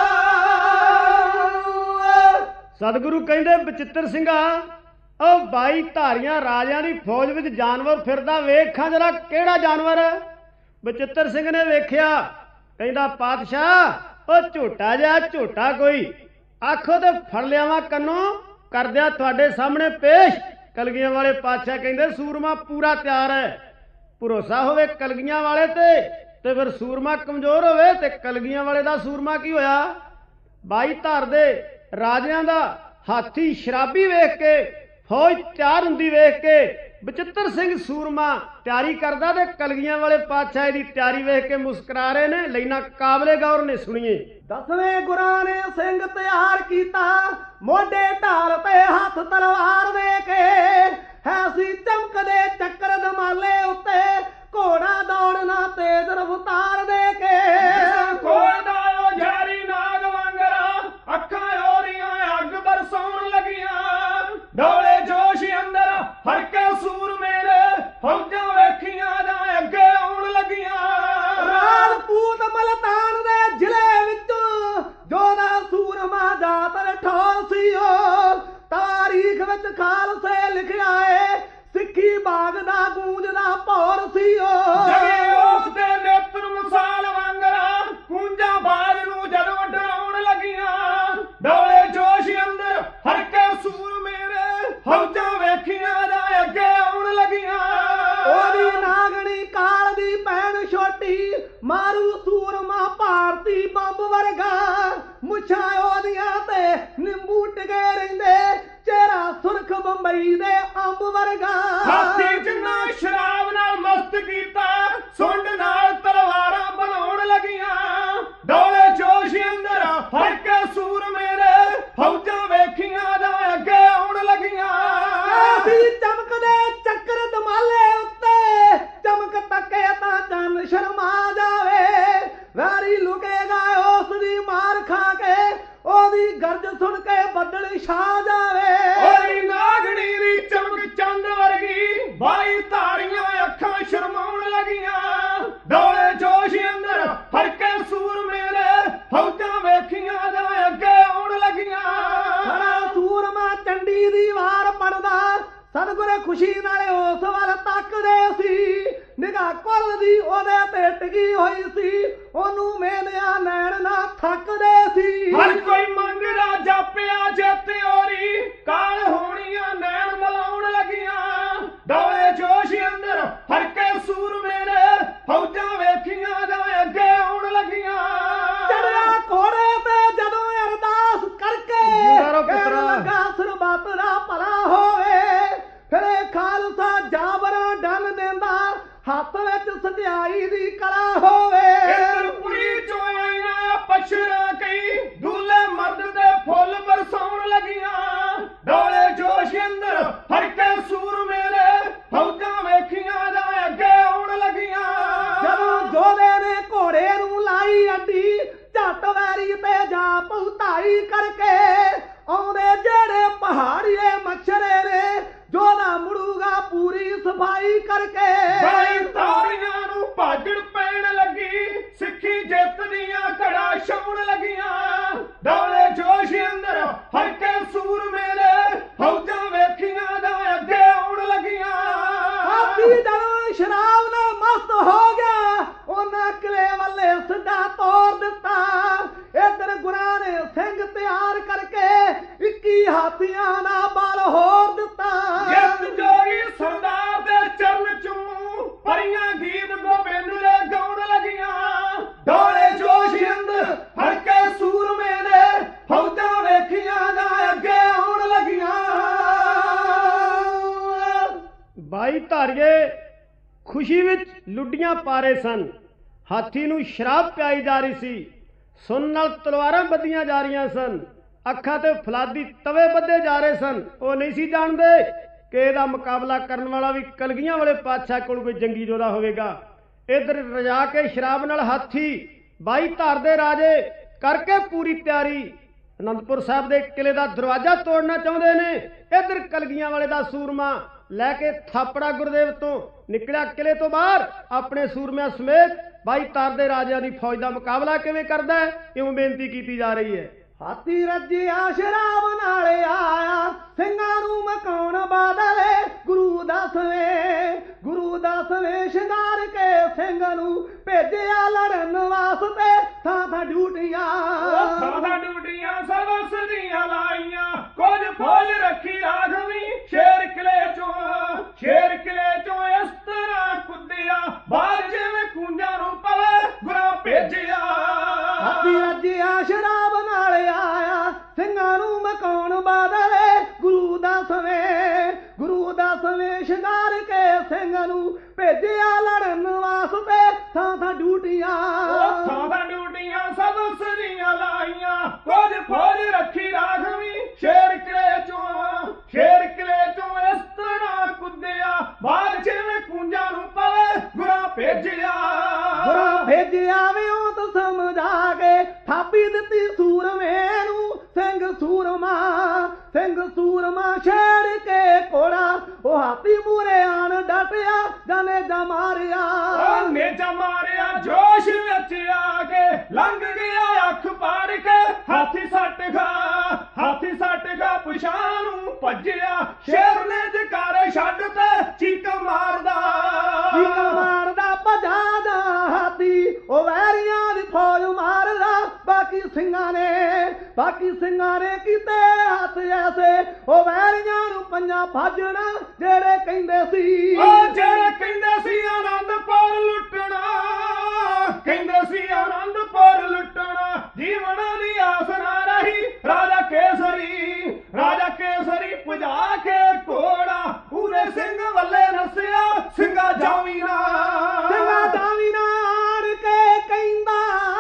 ਸਤਿਗੁਰੂ ਕਹਿੰਦੇ ਬਚਿੱਤਰ ਸਿੰਘਾ ਉਹ ਬਾਈ ਧਾਰੀਆਂ ਰਾਜਿਆਂ ਦੀ ਫੌਜ ਵਿੱਚ ਜਾਨਵਰ ਫਿਰਦਾ ਵੇਖਾਂ ਜਰਾ ਕਿਹੜਾ ਜਾਨਵਰ ਹੈ। ਬਚਿੱਤਰ ਸਿੰਘ ਨੇ ਵੇਖਿਆ ਕਹਿੰਦਾ ਪਾਤਸ਼ਾਹ ਉਹ ਝੋਟਾ ਜਿਹਾ ਝੋਟਾ ਕੋਈ ਆਖੋ ਤੇ ਫੜ ਲਿਆਵਾਂ ਕੰਨੋਂ ਕਰਦਿਆ ਤੁਹਾਡੇ ਸਾਹਮਣੇ ਪੇਸ਼ ਕਲਗੀਆਂ ਵਾਲੇ ਪਾਤਸ਼ਾਹ ਕਹਿੰਦੇ ਸੂਰਮਾ ਪੂਰਾ ਤਿਆਰ ਹੈ ਭਰੋਸਾ ਹੋਵੇ ਕਲਗੀਆਂ ਵਾਲੇ ਤੇ ਤੇ ਫਿਰ ਸੂਰਮਾ ਕਮਜ਼ੋਰ ਹੋਵੇ ਤੇ ਕਲਗੀਆਂ ਵਾਲੇ ਦਾ ਸੂਰਮਾ ਕੀ ਹੋਇਆ। ਬਾਈ ਧਾਰ ਦੇ ਰਾਜਿਆਂ ਦਾ ਹਾਥੀ ਸ਼ਰਾਬੀ ਵੇਖ ਕੇ ਫੌਜ ਤਿਆਰ ਹੁੰਦੀ ਵੇਖ ਕੇ ਬਚਿੱਤਰ ਸਿੰਘ ਸੂਰਮਾ ਤਿਆਰੀ ਕਰਦਾ ਤੇ ਕਲਗੀਆਂ ਵਾਲੇ ਪਾਤਸ਼ਾਹ ਦੀ ਤਿਆਰੀ ਵੇਖ ਕੇ ਮੁਸਕਰਾ ਰਹੇ ਨੇ। ਲੈਣਾ ਕਾਬਲੇ ਗੌਰ ਨੇ ਸੁਣੀਏ। ਦਸਵੇਂ ਗੁਰਾਂ ਨੇ ਸਿੰਘ ਤਿਆਰ ਕੀਤਾ ਮੋਢੇ ਢਾਲ ਤੇ ਹੱਥ ਤਲਵਾਰ ਦੇ ਕੇ ਹੈ ਸੀ ਚਮਕਦੇ ਚੱਕਰ ਦਮਾਲੇ ਉੱਤੇ ਘੋੜਾ ਦੌੜਨਾ ਤੇਜ਼ ਰਫ਼ਤਾਰ ਦੇ ਕੇ ਘੋੜਾ ਜਾਰੀ ਨਾਗ ਵਾਂਗਰਾ ਅੱਖਾਂ ਓਰੀਆਂ ਅੱਗ ਬਰਸਾਉਣ ਲੱਗੀਆਂ ਡੋਲੇ ਜੋਸ਼ ਅੰਦਰ ਹਰਕੇ ਸੂਰ ਮੇਰੇ ਫੌਜਾਂ ਵੇਖੀਆਂ ਜਾਂ ਅੱਗੇ ਆਉਣ ਲੱਗੀਆਂ ਰਾਜਪੂਤ ਮਲਤਾਨ ਦੇ ਜ਼ਿਲ੍ਹੇ ਵਿੱਚੋਂ ਜੋਦਾ ਸੂਰਮਾ ਜਾਤਰ ਠੌਰ ਸੀ ਉਹ ਤਾਰੀਖ ਵਿੱਚ ਖਾਲਸੇ ਲਿਖਿਆ ਏ ਸਿੱਖੀ ਬਾਗ ਦਾ ਗੂੰਜਦਾ ਭੌਰ ਸੀ ਉਹ ਜਗੇ ਉਸ ਦੇ ਨੇਤਰ ਮਿਸਾਲ ਵਾਂਗਰਾ ਗੂੰਜਾਂ ਬਾਜ ਨੂੰ ਜਦੋਂ ਡਰਾਉਣ ਲੱਗੀਆਂ ਡੋਲੇ ਜੋਸ਼ ਅੰਦਰ ਹਰਕੇ ਸੂਰ ਮੇਰੇ ਫੌਜਾਂ ਵੇਖੀਆਂ ਜਾਂ ਅੱਗੇ ਆਉਣ ਲੱਗੀਆਂ ਉਹਦੀ ਨਾਗਣੀ ਕਾਲ ਦੀ ਭੈਣ ਛੋਟੀ ਮਾਰੂ ਸੂਰਮਾ ਭਾਰਤੀ ਬੰਬ ਵਰਗਾ ਮੁੱਛਾਂ ਉਹਦੀਆਂ ਤੇ ਨਿੰਬੂ ਟਿਕੇ ਰਹਿੰਦੇ ਚਿਹਰਾ ਸੁਰਖ ਬੰਬਈ ਦੇ ਅੰਬ ਵਰਗਾ ਹਾਥੀ ਜਿੰਨਾ ਸ਼ਰਾਬ ਨਾਲ ਮਸਤ ਕੀਤਾ ਸੁੰਡ ਨਾਲ ਤਲਵਾਰਾਂ ਬਣਾਉਣ ਲੱਗੀਆਂ ਡੋਲੇ ਜੋਸ਼ ਅੰਦਰ ਹਰਕੇ ਸੂਰ ਮੇਰੇ ਫੌਜਾਂ ਵੇਖੀਆਂ ਜਾਂ ਅੱਗੇ ਆਉਣ ਲੱਗੀਆਂ ਅਸੀਂ ਚਮਕਦੇ ਚੱਕਰ ਦਮਾਲੇ ਉੱਤੇ ਚਮਕ ਤੱਕੇ ਤਾਂ ਚੰਨ ਸ਼ਰਮਾ ਜਾਵੇ ਵੈਰੀ ਲੁਕੇਗਾ ਉਸ ਦੀ ਮਾਰ ਖਾ ਕੇ ਉਹਦੀ ਗਰਜ ਸੁਣ ਕੇ ਬੱਦਲ ਛਾ ਜਾਵੇ ਉਹਦੀ ਨਾਗਣੀ ਦੀ ਚਮਕ ਚੰਦ ਵਰਗੀ ਬਾਈ ਧਾਰੀਆਂ ਅੱਖਾਂ ਸ਼ਰਮਾਉਣ ਲੱਗੀਆਂ ਡੋਲੇ ਜੋਸ਼ ਅੰਦਰ ਹਰਕੇ ਸੂਰ ਮੇਰੇ ਫੌਜਾਂ ਵੇਖੀਆਂ ਜਾਂ ਅੱਗੇ ਆਉਣ ਲੱਗੀਆਂ ਖੜਾ ਸੂਰਮਾ ਚੰਡੀ ਦੀ ਵਾਰ ਪੜਦਾ ਸਤਿਗੁਰ ਖੁਸ਼ੀ ਨਾਲੇ ਉਸ ਵੱਲ ਤੱਕਦੇ ਸੀ ਨਿਗਾਹ ਕੁੱਲ ਦੀ ਉਹਦੇ ਤੇ ਟਿਕੀ ਹੋਈ ਸੀ ਉਹਨੂੰ ਮੇਲਿਆ ਨੈਣ ਨਾ ਥੱਕਦੇ ਸੀ ਹਰ ਕੋਈ ਮੰਗਦਾ ਜਾਪਿਆ ਜਿੱਤ ਔਰੀ ਕਾਲ ਹੋਣੀਆਂ ਨੈਣ ਮਲਾਉਣ ਲੱਗੀਆਂ ਡੋਲੇ ਜੋਸ਼ ਅੰਦਰ ਹਰਕੇ ਸੂਰ ਮੇਰੇ ਫੌਜਾਂ ਵੇਖੀਆਂ ਜਾਂ ਅੱਗੇ ਆਉਣ ਲੱਗੀਆਂ ਚੜਿਆ ਘੋੜੇ ਤੇ ਜਦੋਂ ਅਰਦਾਸ ਕਰਕੇ ਕਹਿਣ ਲੱਗਾ ਸਰਬੱਤ ਦਾ ਭਲਾ ਹੋਵੇ ਫਿਰ ਖਾਲਸਾ ਜਾਬਰਾਂ ਡੰਨ ਦਿੰਦਾ ਹੱਥ ਵਿੱਚ ਸਜਾਈ ਦੀ ਕਲਾ ਹੋਵੇ ਹਾਥੀਆਂ ਦਾ ਬਲ ਹੋਰ ਦਿੱਤਾ। ਜਿੱਤ ਜੋਗੀ ਸਰਦਾਰ ਦੇ ਚਰਨ ਚੂੰ ਪਰੀਆਂ ਗੀਤ ਗੋਬਿੰਦ ਦੇ ਗਾਉਣ ਲੱਗੀਆਂ। ਡੋਲੇ ਜੋਸ਼ ਅੰਦਰ ਹਲਕੇ ਸੂਰਮੇ ਦੇ ਫੌਜਾਂ ਵੇਖੀਆਂ ਨਾ ਅੱਗੇ ਆਉਣ ਲੱਗੀਆਂ। ਬਾਈ ਧਾਰੀਏ ਖੁਸ਼ੀ ਵਿੱਚ ਲੁੱਡੀਆਂ ਪਾ ਰਹੇ ਸਨ। ਹਾਥੀ ਨੂੰ ਸ਼ਰਾਬ ਪਿਆਈ ਜਾ ਰਹੀ ਸੀ। ਸੁਣ ਨਾਲ ਤਲਵਾਰਾਂ ਬੱਧੀਆਂ ਜਾ ਰਹੀਆਂ ਸਨ। ਅੱਖਾਂ ਤੇ ਫਲਾਦੀ ਤਵੇ ਬੱਧੇ ਜਾ ਰਹੇ ਸਨ। ਉਹ ਨਹੀਂ ਸੀ ਜਾਣਦੇ ਕਿ ਇਹਦਾ ਮੁਕਾਬਲਾ ਕਰਨ ਵਾਲਾ ਵੀ ਕਲਗੀਆਂ ਵਾਲੇ ਪਾਤਸ਼ਾਹ ਕੋਲ ਕੋਈ ਜੰਗੀ ਯੋਧਾ ਹੋਵੇਗਾ। ਇੱਧਰ ਰਜਾ ਕੇ ਸ਼ਰਾਬ ਨਾਲ ਹਾਥੀ ਬਾਈ ਧਾਰ ਦੇ ਰਾਜੇ ਕਰਕੇ ਪੂਰੀ ਤਿਆਰੀ ਅਨੰਦਪੁਰ ਸਾਹਿਬ ਦੇ ਕਿਲੇ ਦਾ ਦਰਵਾਜ਼ਾ ਤੋੜਨਾ ਚਾਹੁੰਦੇ ਨੇ। ਇੱਧਰ ਕਲਗੀਆਂ ਵਾਲੇ ਦਾ ਸੂਰਮਾ ਲੈ ਕੇ ਥਾਪੜਾ ਗੁਰਦੇਵ ਤੋਂ ਨਿਕਲਿਆ ਕਿਲੇ ਤੋਂ ਬਾਹਰ। ਆਪਣੇ ਸੂਰਮਿਆਂ ਸਮੇਤ ਬਾਈ ਧਾਰ ਦੇ ਰਾਜਿਆਂ ਦੀ ਫੌਜ ਦਾ ਮੁਕਾਬਲਾ ਕਿਵੇਂ ਕਰਦਾ ਹੈ, ਇਉਂ ਬੇਨਤੀ ਕੀਤੀ ਜਾ ਰਹੀ ਹੈ। ਹਾਥੀ ਰੱਜਿਆ ਸ਼ਰਾਬ ਨਾਲ ਆਇਆ, ਸਿੰਘਾਂ ਨੂੰ ਮਕਾਉਣ ਬਾਦਲੇ ਗੁਰੂ ਦਸਵੇਂ। ਗੁਰੂ ਦਸਵੇਂ ਸ਼ਿੰਗਾਰ ਕੇ ਸਿੰਘ ਨੂੰ ਭੇਜਿਆ ਲੜਨ ਵਾਸਤੇ ਥਾਂ ਥਾਂ ਡਿਊਟੀਆਂ। ਥਾਂ ਥਾਂ ਡਿਊਟੀਆਂ ਸਵਸ ਦੀਆਂ ਲਾਈਆਂ। ਕੁਝ ਫੌਜ ਰੱਖੀ ਰਾਘਵੀ ਸ਼ੇਰ ਕਿਲੇ ਚੋਂ। ਸ਼ੇਰ ਕਿਲੇ ਚੋਂ ਇਸ ਤਰ੍ਹਾਂ ਕੁੱਦਿਆ ਬਾਹਰ ਜਿਵੇਂ ਕੂੰਜਾਂ ਨੂੰ ਪਵੇ ਗੁਰਾਂ ਭੇਜਿਆ। ਹਾਥੀ ਰੱਜਿਆ ਸ਼ਰਾਬ ਨਾਲ ਆਇਆ, ਸਿੰਘਾਂ ਨੂੰ ਮਕਾਉਣ ਬਾਦਲੇ ਗੁਰੂ ਦਸਵੇਂ। ਗੁਰੂ ਦਸਵੇਂ ਸ਼ਿੰਗਾਰ ਕੇ ਸਿੰਘ ਨੂੰ ਭੇਜਿਆ ਲੜਨ ਵਾਸਤੇ ਥਾਂ ਥਾਂ ਡਿਊਟੀਆਂ। ਥਾਂ ਥਾਂ ਡਿਊਟੀਆਂ ਸਵਸ ਦੀਆਂ ਲਾਈਆਂ। ਕੁਝ ਫੌਜ ਰੱਖੀ ਰਾਘਵੀ ਸ਼ੇਰ ਕਿਲੇ ਚੋਂ। ਸ਼ੇਰ ਕਿਲੇ ਚੋਂ ਇਸ ਤਰ੍ਹਾਂ ਕੁੱਦਿਆ ਬਾਹਰ ਜਿਵੇਂ ਕੂੰਜਾਂ ਨੂੰ ਪਵੇ ਗੁਰਾਂ ਭੇਜਿਆ। ਗੁਰਾਂ ਭੇਜਿਆ ਵੇ ਉਹ ਤਾਂ ਸਮਝਾ ਕੇ ਥਾਪੀ ਦਿੱਤੀ ਸੂਰਮੇ ਨੂੰ ਸਿੰਘ ਸੂਰਮਾ। ਸਿੰਘ ਸੂਰਮਾ ਛੇੜ ਕੇ ਕੋੜਾ ਉਹ ਹਾਥੀ ਮੂਰੇ ਆਣ ਡਟਿਆ ਜਾਨੇ ਜਾ ਮਾਰਿਆ। ਨੇਜਾ ਮਾਰਿਆ ਜੋਸ਼ ਵਿੱਚ ਆ ਕੇ ਲੰਘ ਗਿਆ ਅੱਖ ਪਾੜ ਕੇ ਹਾਥੀ ਸੱਟ ਗਾ। ਹਾਥੀ ਸੱਟ ਗਾ ਪਛਾਣ ਨੂੰ ਭੱਜਿਆ। ਸ਼ੇਰ ਨੇ ਜਕਾਰੇ ਛੱਡ ਤੇ ਚੀਕਾਂ ਮਾਰਦਾ। ਚੀਕਾਂ ਮਾਰਦਾ ਭਜਾ ਦਾ ਹਾਥੀ ਉਹ ਵੈਰੀਆਂ ਦੀ ਫੌਜ ਮਾਰਦਾ। ਬਾਕੀ ਸਿੰਘਾਂ ਨੇ ਬਾਕੀ ਸਿੰਘਾਂ ਨੇ ਕੀਤੇ ਹੱਥ ਐਸੇ ਉਹ ਵੈਰੀਆਂ ਨੂੰ ਪੰਜਾਂ ਭੱਜਣਾ ਜਿਹੜੇ ਕਹਿੰਦੇ ਸੀ। ਉਹ ਜਿਹੜੇ ਕਹਿੰਦੇ ਸੀ ਆਨੰਦਪੁਰ ਲੁੱਟਣਾ। ਕਹਿੰਦੇ ਸੀ ਆਨੰਦਪੁਰ ਲੁੱਟਣਾ। ਜੀਵਨ ਦੀ ਆਸ ਨਾ ਰਹੀ ਰਾਜਾ ਕੇਸਰੀ। ਰਾਜਾ ਕੇਸਰੀ ਭਜਾ ਕੇ ਘੋੜਾ ਪੂਰੇ ਸਿੰਘ ਵੱਲੇ ਨਸਿਆ। ਸਿੰਘਾ ਜਾਵੀ ਨਾ ਸਿੰਘਾ ਜਾਵੀ ਨਾ ਆਣ ਕੇ ਕਹਿੰਦਾ।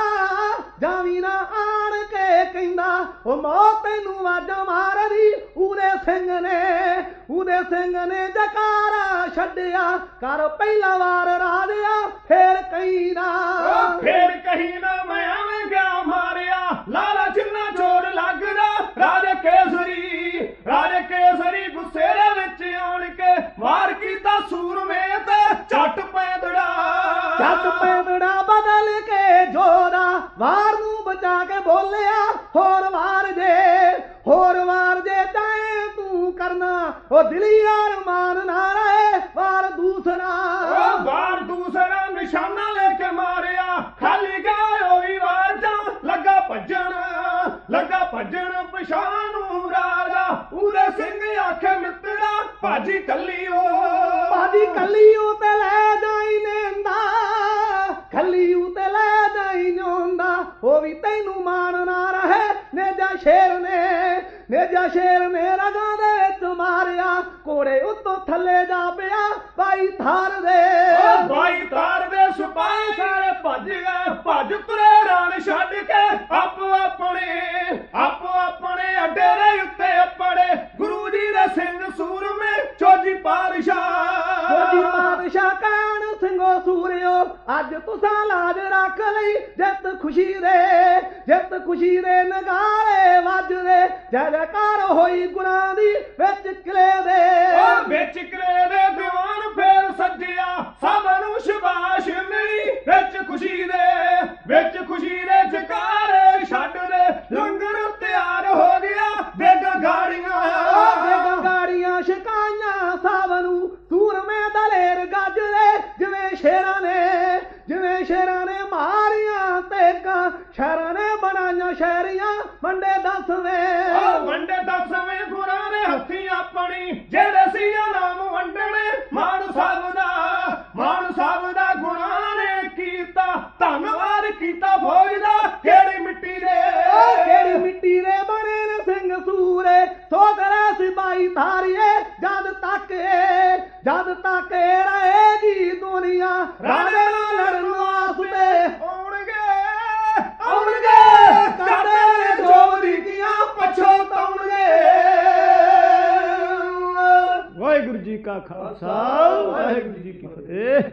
ਜਾਵੀ ਨਾ ਆਣ ਕੇ ਕਹਿੰਦਾ ਉਹ ਮੌਤ ਤੈਨੂੰ ਵਾਜਾਂ ਮਾਰਦੀ। ਉਹਦੇ ਸਿੰਘ ਨੇ ਉਹਦੇ ਸਿੰਘ ਨੇ ਜਕਾਰਾ ਛੱਡਿਆ ਕਰ ਪਹਿਲਾ ਵਾਰ ਰਾਜਿਆ ਫੇਰ ਕਹੀ ਨਾ। ਫੇਰ ਕਹੀ ਨਾ ਮੈਂ ਐਵੇਂ ਗਿਆ ਮਾਰਿਆ। ਲਾਲਾ ਜਿੰਨਾ ਜੋਰ ਲੱਗਦਾ ਰਾਜਾ ਕੇਸਰੀ। ਰਾਜਾ ਕੇਸਰੀ ਗੁੱਸੇ ਦੇ ਵਿੱਚ ਆਣ ਕੇ ਵਾਰ ਕੀਤਾ ਸੂਰਮੇ ਤੇ ਝੱਟ ਪੈਂਦੜਾ। ਝੱਟ ਪੈਂਦੜਾ ਬਦਲ ਕੇ ਜੋਰਾ ਵਾਰ ਨੂੰ ਬਚਾ ਕੇ ਬੋਲਿਆ ਹੋਰ ਵਾਰ ਜੇ ਹੋਰ ਵਾਰ ਜੇ ਚਾਹੇ ਤੂੰ ਕਰਨਾ ਉਹ ਦਿਲੀ ਅਰਮਾਨ ਨਾ ਰਹੇ ਵਾਰ ਦੂਸਰਾ। ਉਹ ਵਾਰ ਦੂਸਰਾ ਨਿਸ਼ਾਨਾ ਲੈ ਕੇ ਮਾਰਿਆ। ਖਾਲੀ ਗਿਆ ਉਹ ਵੀ ਵਾਰ ਜਾਂ ਲੱਗਾ ਭੱਜਣ। ਲੱਗਾ ਭੱਜਣ ਪਛਾਣ ਨੂੰ ਰਾਜਾ ਉਹਦੇ ਸਿੰਘ ਆਖੇ ਮਿੱਤਰਾ ਭਾਜੀ ਕੱਲੀ ਉਹ। ਭਾਜੀ ਕੱਲੀ ਉਹ ਤੇ ਲੈ ਜਾਈ ਨੇਂਦਾ। ਖੱਲੀ ਉਤੇ ਲੈ ਜਾਈ ਨੋਂਦਾ ਉਹ ਵੀ ਤੈਨੂੰ ਮਾਣ ਨਾ ਰਹੇ। ਨੇਜਾ ਸ਼ੇਰ ਨੇ ਨੇਜਾ ਸ਼ੇਰ ਨੇ ਰਗਾਂ ਦੇ ਵਿੱਚ ਮਾਰਿਆ। ਘੋੜੇ ਉੱਤੋਂ ਥੱਲੇ ਜਾ ਪਿਆ ਬਾਈ ਧਾਰ ਦੇ। ਬਾਈ ਧਾਰ ਦੇ ਸਿਪਾਹੀ ਸਾਰੇ ਭੱਜ ਗਏ। ਭੱਜ ਤੁਰੇ ਰਾਣ ਛੱਡ ਕੇ ਆਪੋ ਆਪਣੇ ਆਪੋ ਆਪਣੇ ਡੇਰੇ ਉੱਤੇ ਪੜੇ। ਗੁਰੂ ਜੀ ਦੇ ਸਿੰਘ ਸੂਰਮੇ ਚੋਜੀ ਪਾਤਸ਼ਾਹ। ਚੋਜੀ ਪਾਤਸ਼ਾਹ ਕਾਣ ਸਿੰਘੋ ਸੂਰਿਓ ਅੱਜ ਤੁਸਾਂ ਲਾਜ ਰੱਖ ਲਈ। ਜਿੱਤ ਖੁਸ਼ੀ ਦੇ ਜਿੱਤ ਖੁਸ਼ੀ ਦੇ ਨਗਾਰੇ ਵੱਜਦੇ ਜੈ ਜੈਕਾਰ ਹੋਈ ਗੁਰਾਂ ਦੀ ਵਿੱਚ ਕਿਲੇ ਦੇ। ਵਿੱਚ ਕਿਲੇ ਦੇ ਦੀਵਾਨ ਫੇਰ ਸੱਜਿਆ ਸਭ ਨੂੰ ਸ਼ਬਾਸ਼ ਮਿਲੀ। ਵਿੱਚ ਖੁਸ਼ੀ ਦੇ ਵਿੱਚ ਖੁਸ਼ੀ ਦੇ ਜਕਾਰੇ ਛੱਡਦੇ ਲੰਗਰ ਤਿਆਰ ਹੋ ਗਿਆ। ਦੇਗਾ ਗਾੜੀਆਂ ਦੇਗਾ ਗਾੜੀਆਂ ਸ਼ਿਕਾਈਆਂ ਸਭ ਨੂੰ ਸੂਰਮੇ ਦਲੇਰ ਗੱਜਦੇ ਜਿਵੇਂ ਸ਼ੇਰਾਂ ਨੇ ਜਿਵੇਂ ਸ਼ੇਰਾਂ ਨੇ ਮਾਰੀਆਂ ਤੇ ਨੇਕਾਂ ਸ਼ਹਿਰਾਂ ਨੇ ਬਣਾਈਆਂ ਸ਼ਹਿਰੀਆਂ ਵੰਡੇ ਦਸਵੇਂ ਓ ਵੰਡੇ ਦਸਵੇਂ ਗੁਰਾਂ ਨੇ ਹੱਥੀਂ ਆਪਣੀ ਜਿਹੜੇ ਸੀ ਨਾਮ ਵੰਡਣੇ ਮਾਨ ਸਾਹਿਬ ਦਾ ਮਾਨ ਸਾਹਿਬ ਦਾ ਗੁਰਾਂ ਨੇ ਕੀਤਾ ਧੰਨਵਾਦ ਕੀਤਾ ਫੌਜ ਦਾ ਕਿਹੜੀ ਮਿੱਟੀ ਦੇ ਕਿਹੜੀ ਮਿੱਟੀ ਦੇ ਬਣੇ ਨੇ ਸਿੰਘ ਸੂਰੇ ਸੋ ਕਰੇ ਸਿਪਾਹੀ ਧਾਰੀਏ ਜਦ ਤੱਕ ਜਦ ਤੱਕ ਰਹੇਗੀ ਦੁਨੀਆ ਰਾਜੇ ਨਾਲ ਲੜਨ ਵਾਸਤੇ ਆਉਣਗੇ ਆਉਣਗੇ ਕਰਦੇ ਨੇ ਜੋ ਰੀਤੀਆਂ ਪਛਤਾਉਣਗੇ। ਵਾਹਿਗੁਰੂ ਜੀ ਕਾ ਖਾਲਸਾ ਵਾਹਿਗੁਰੂ ਜੀ ਕੀ ਫਤਿਹ।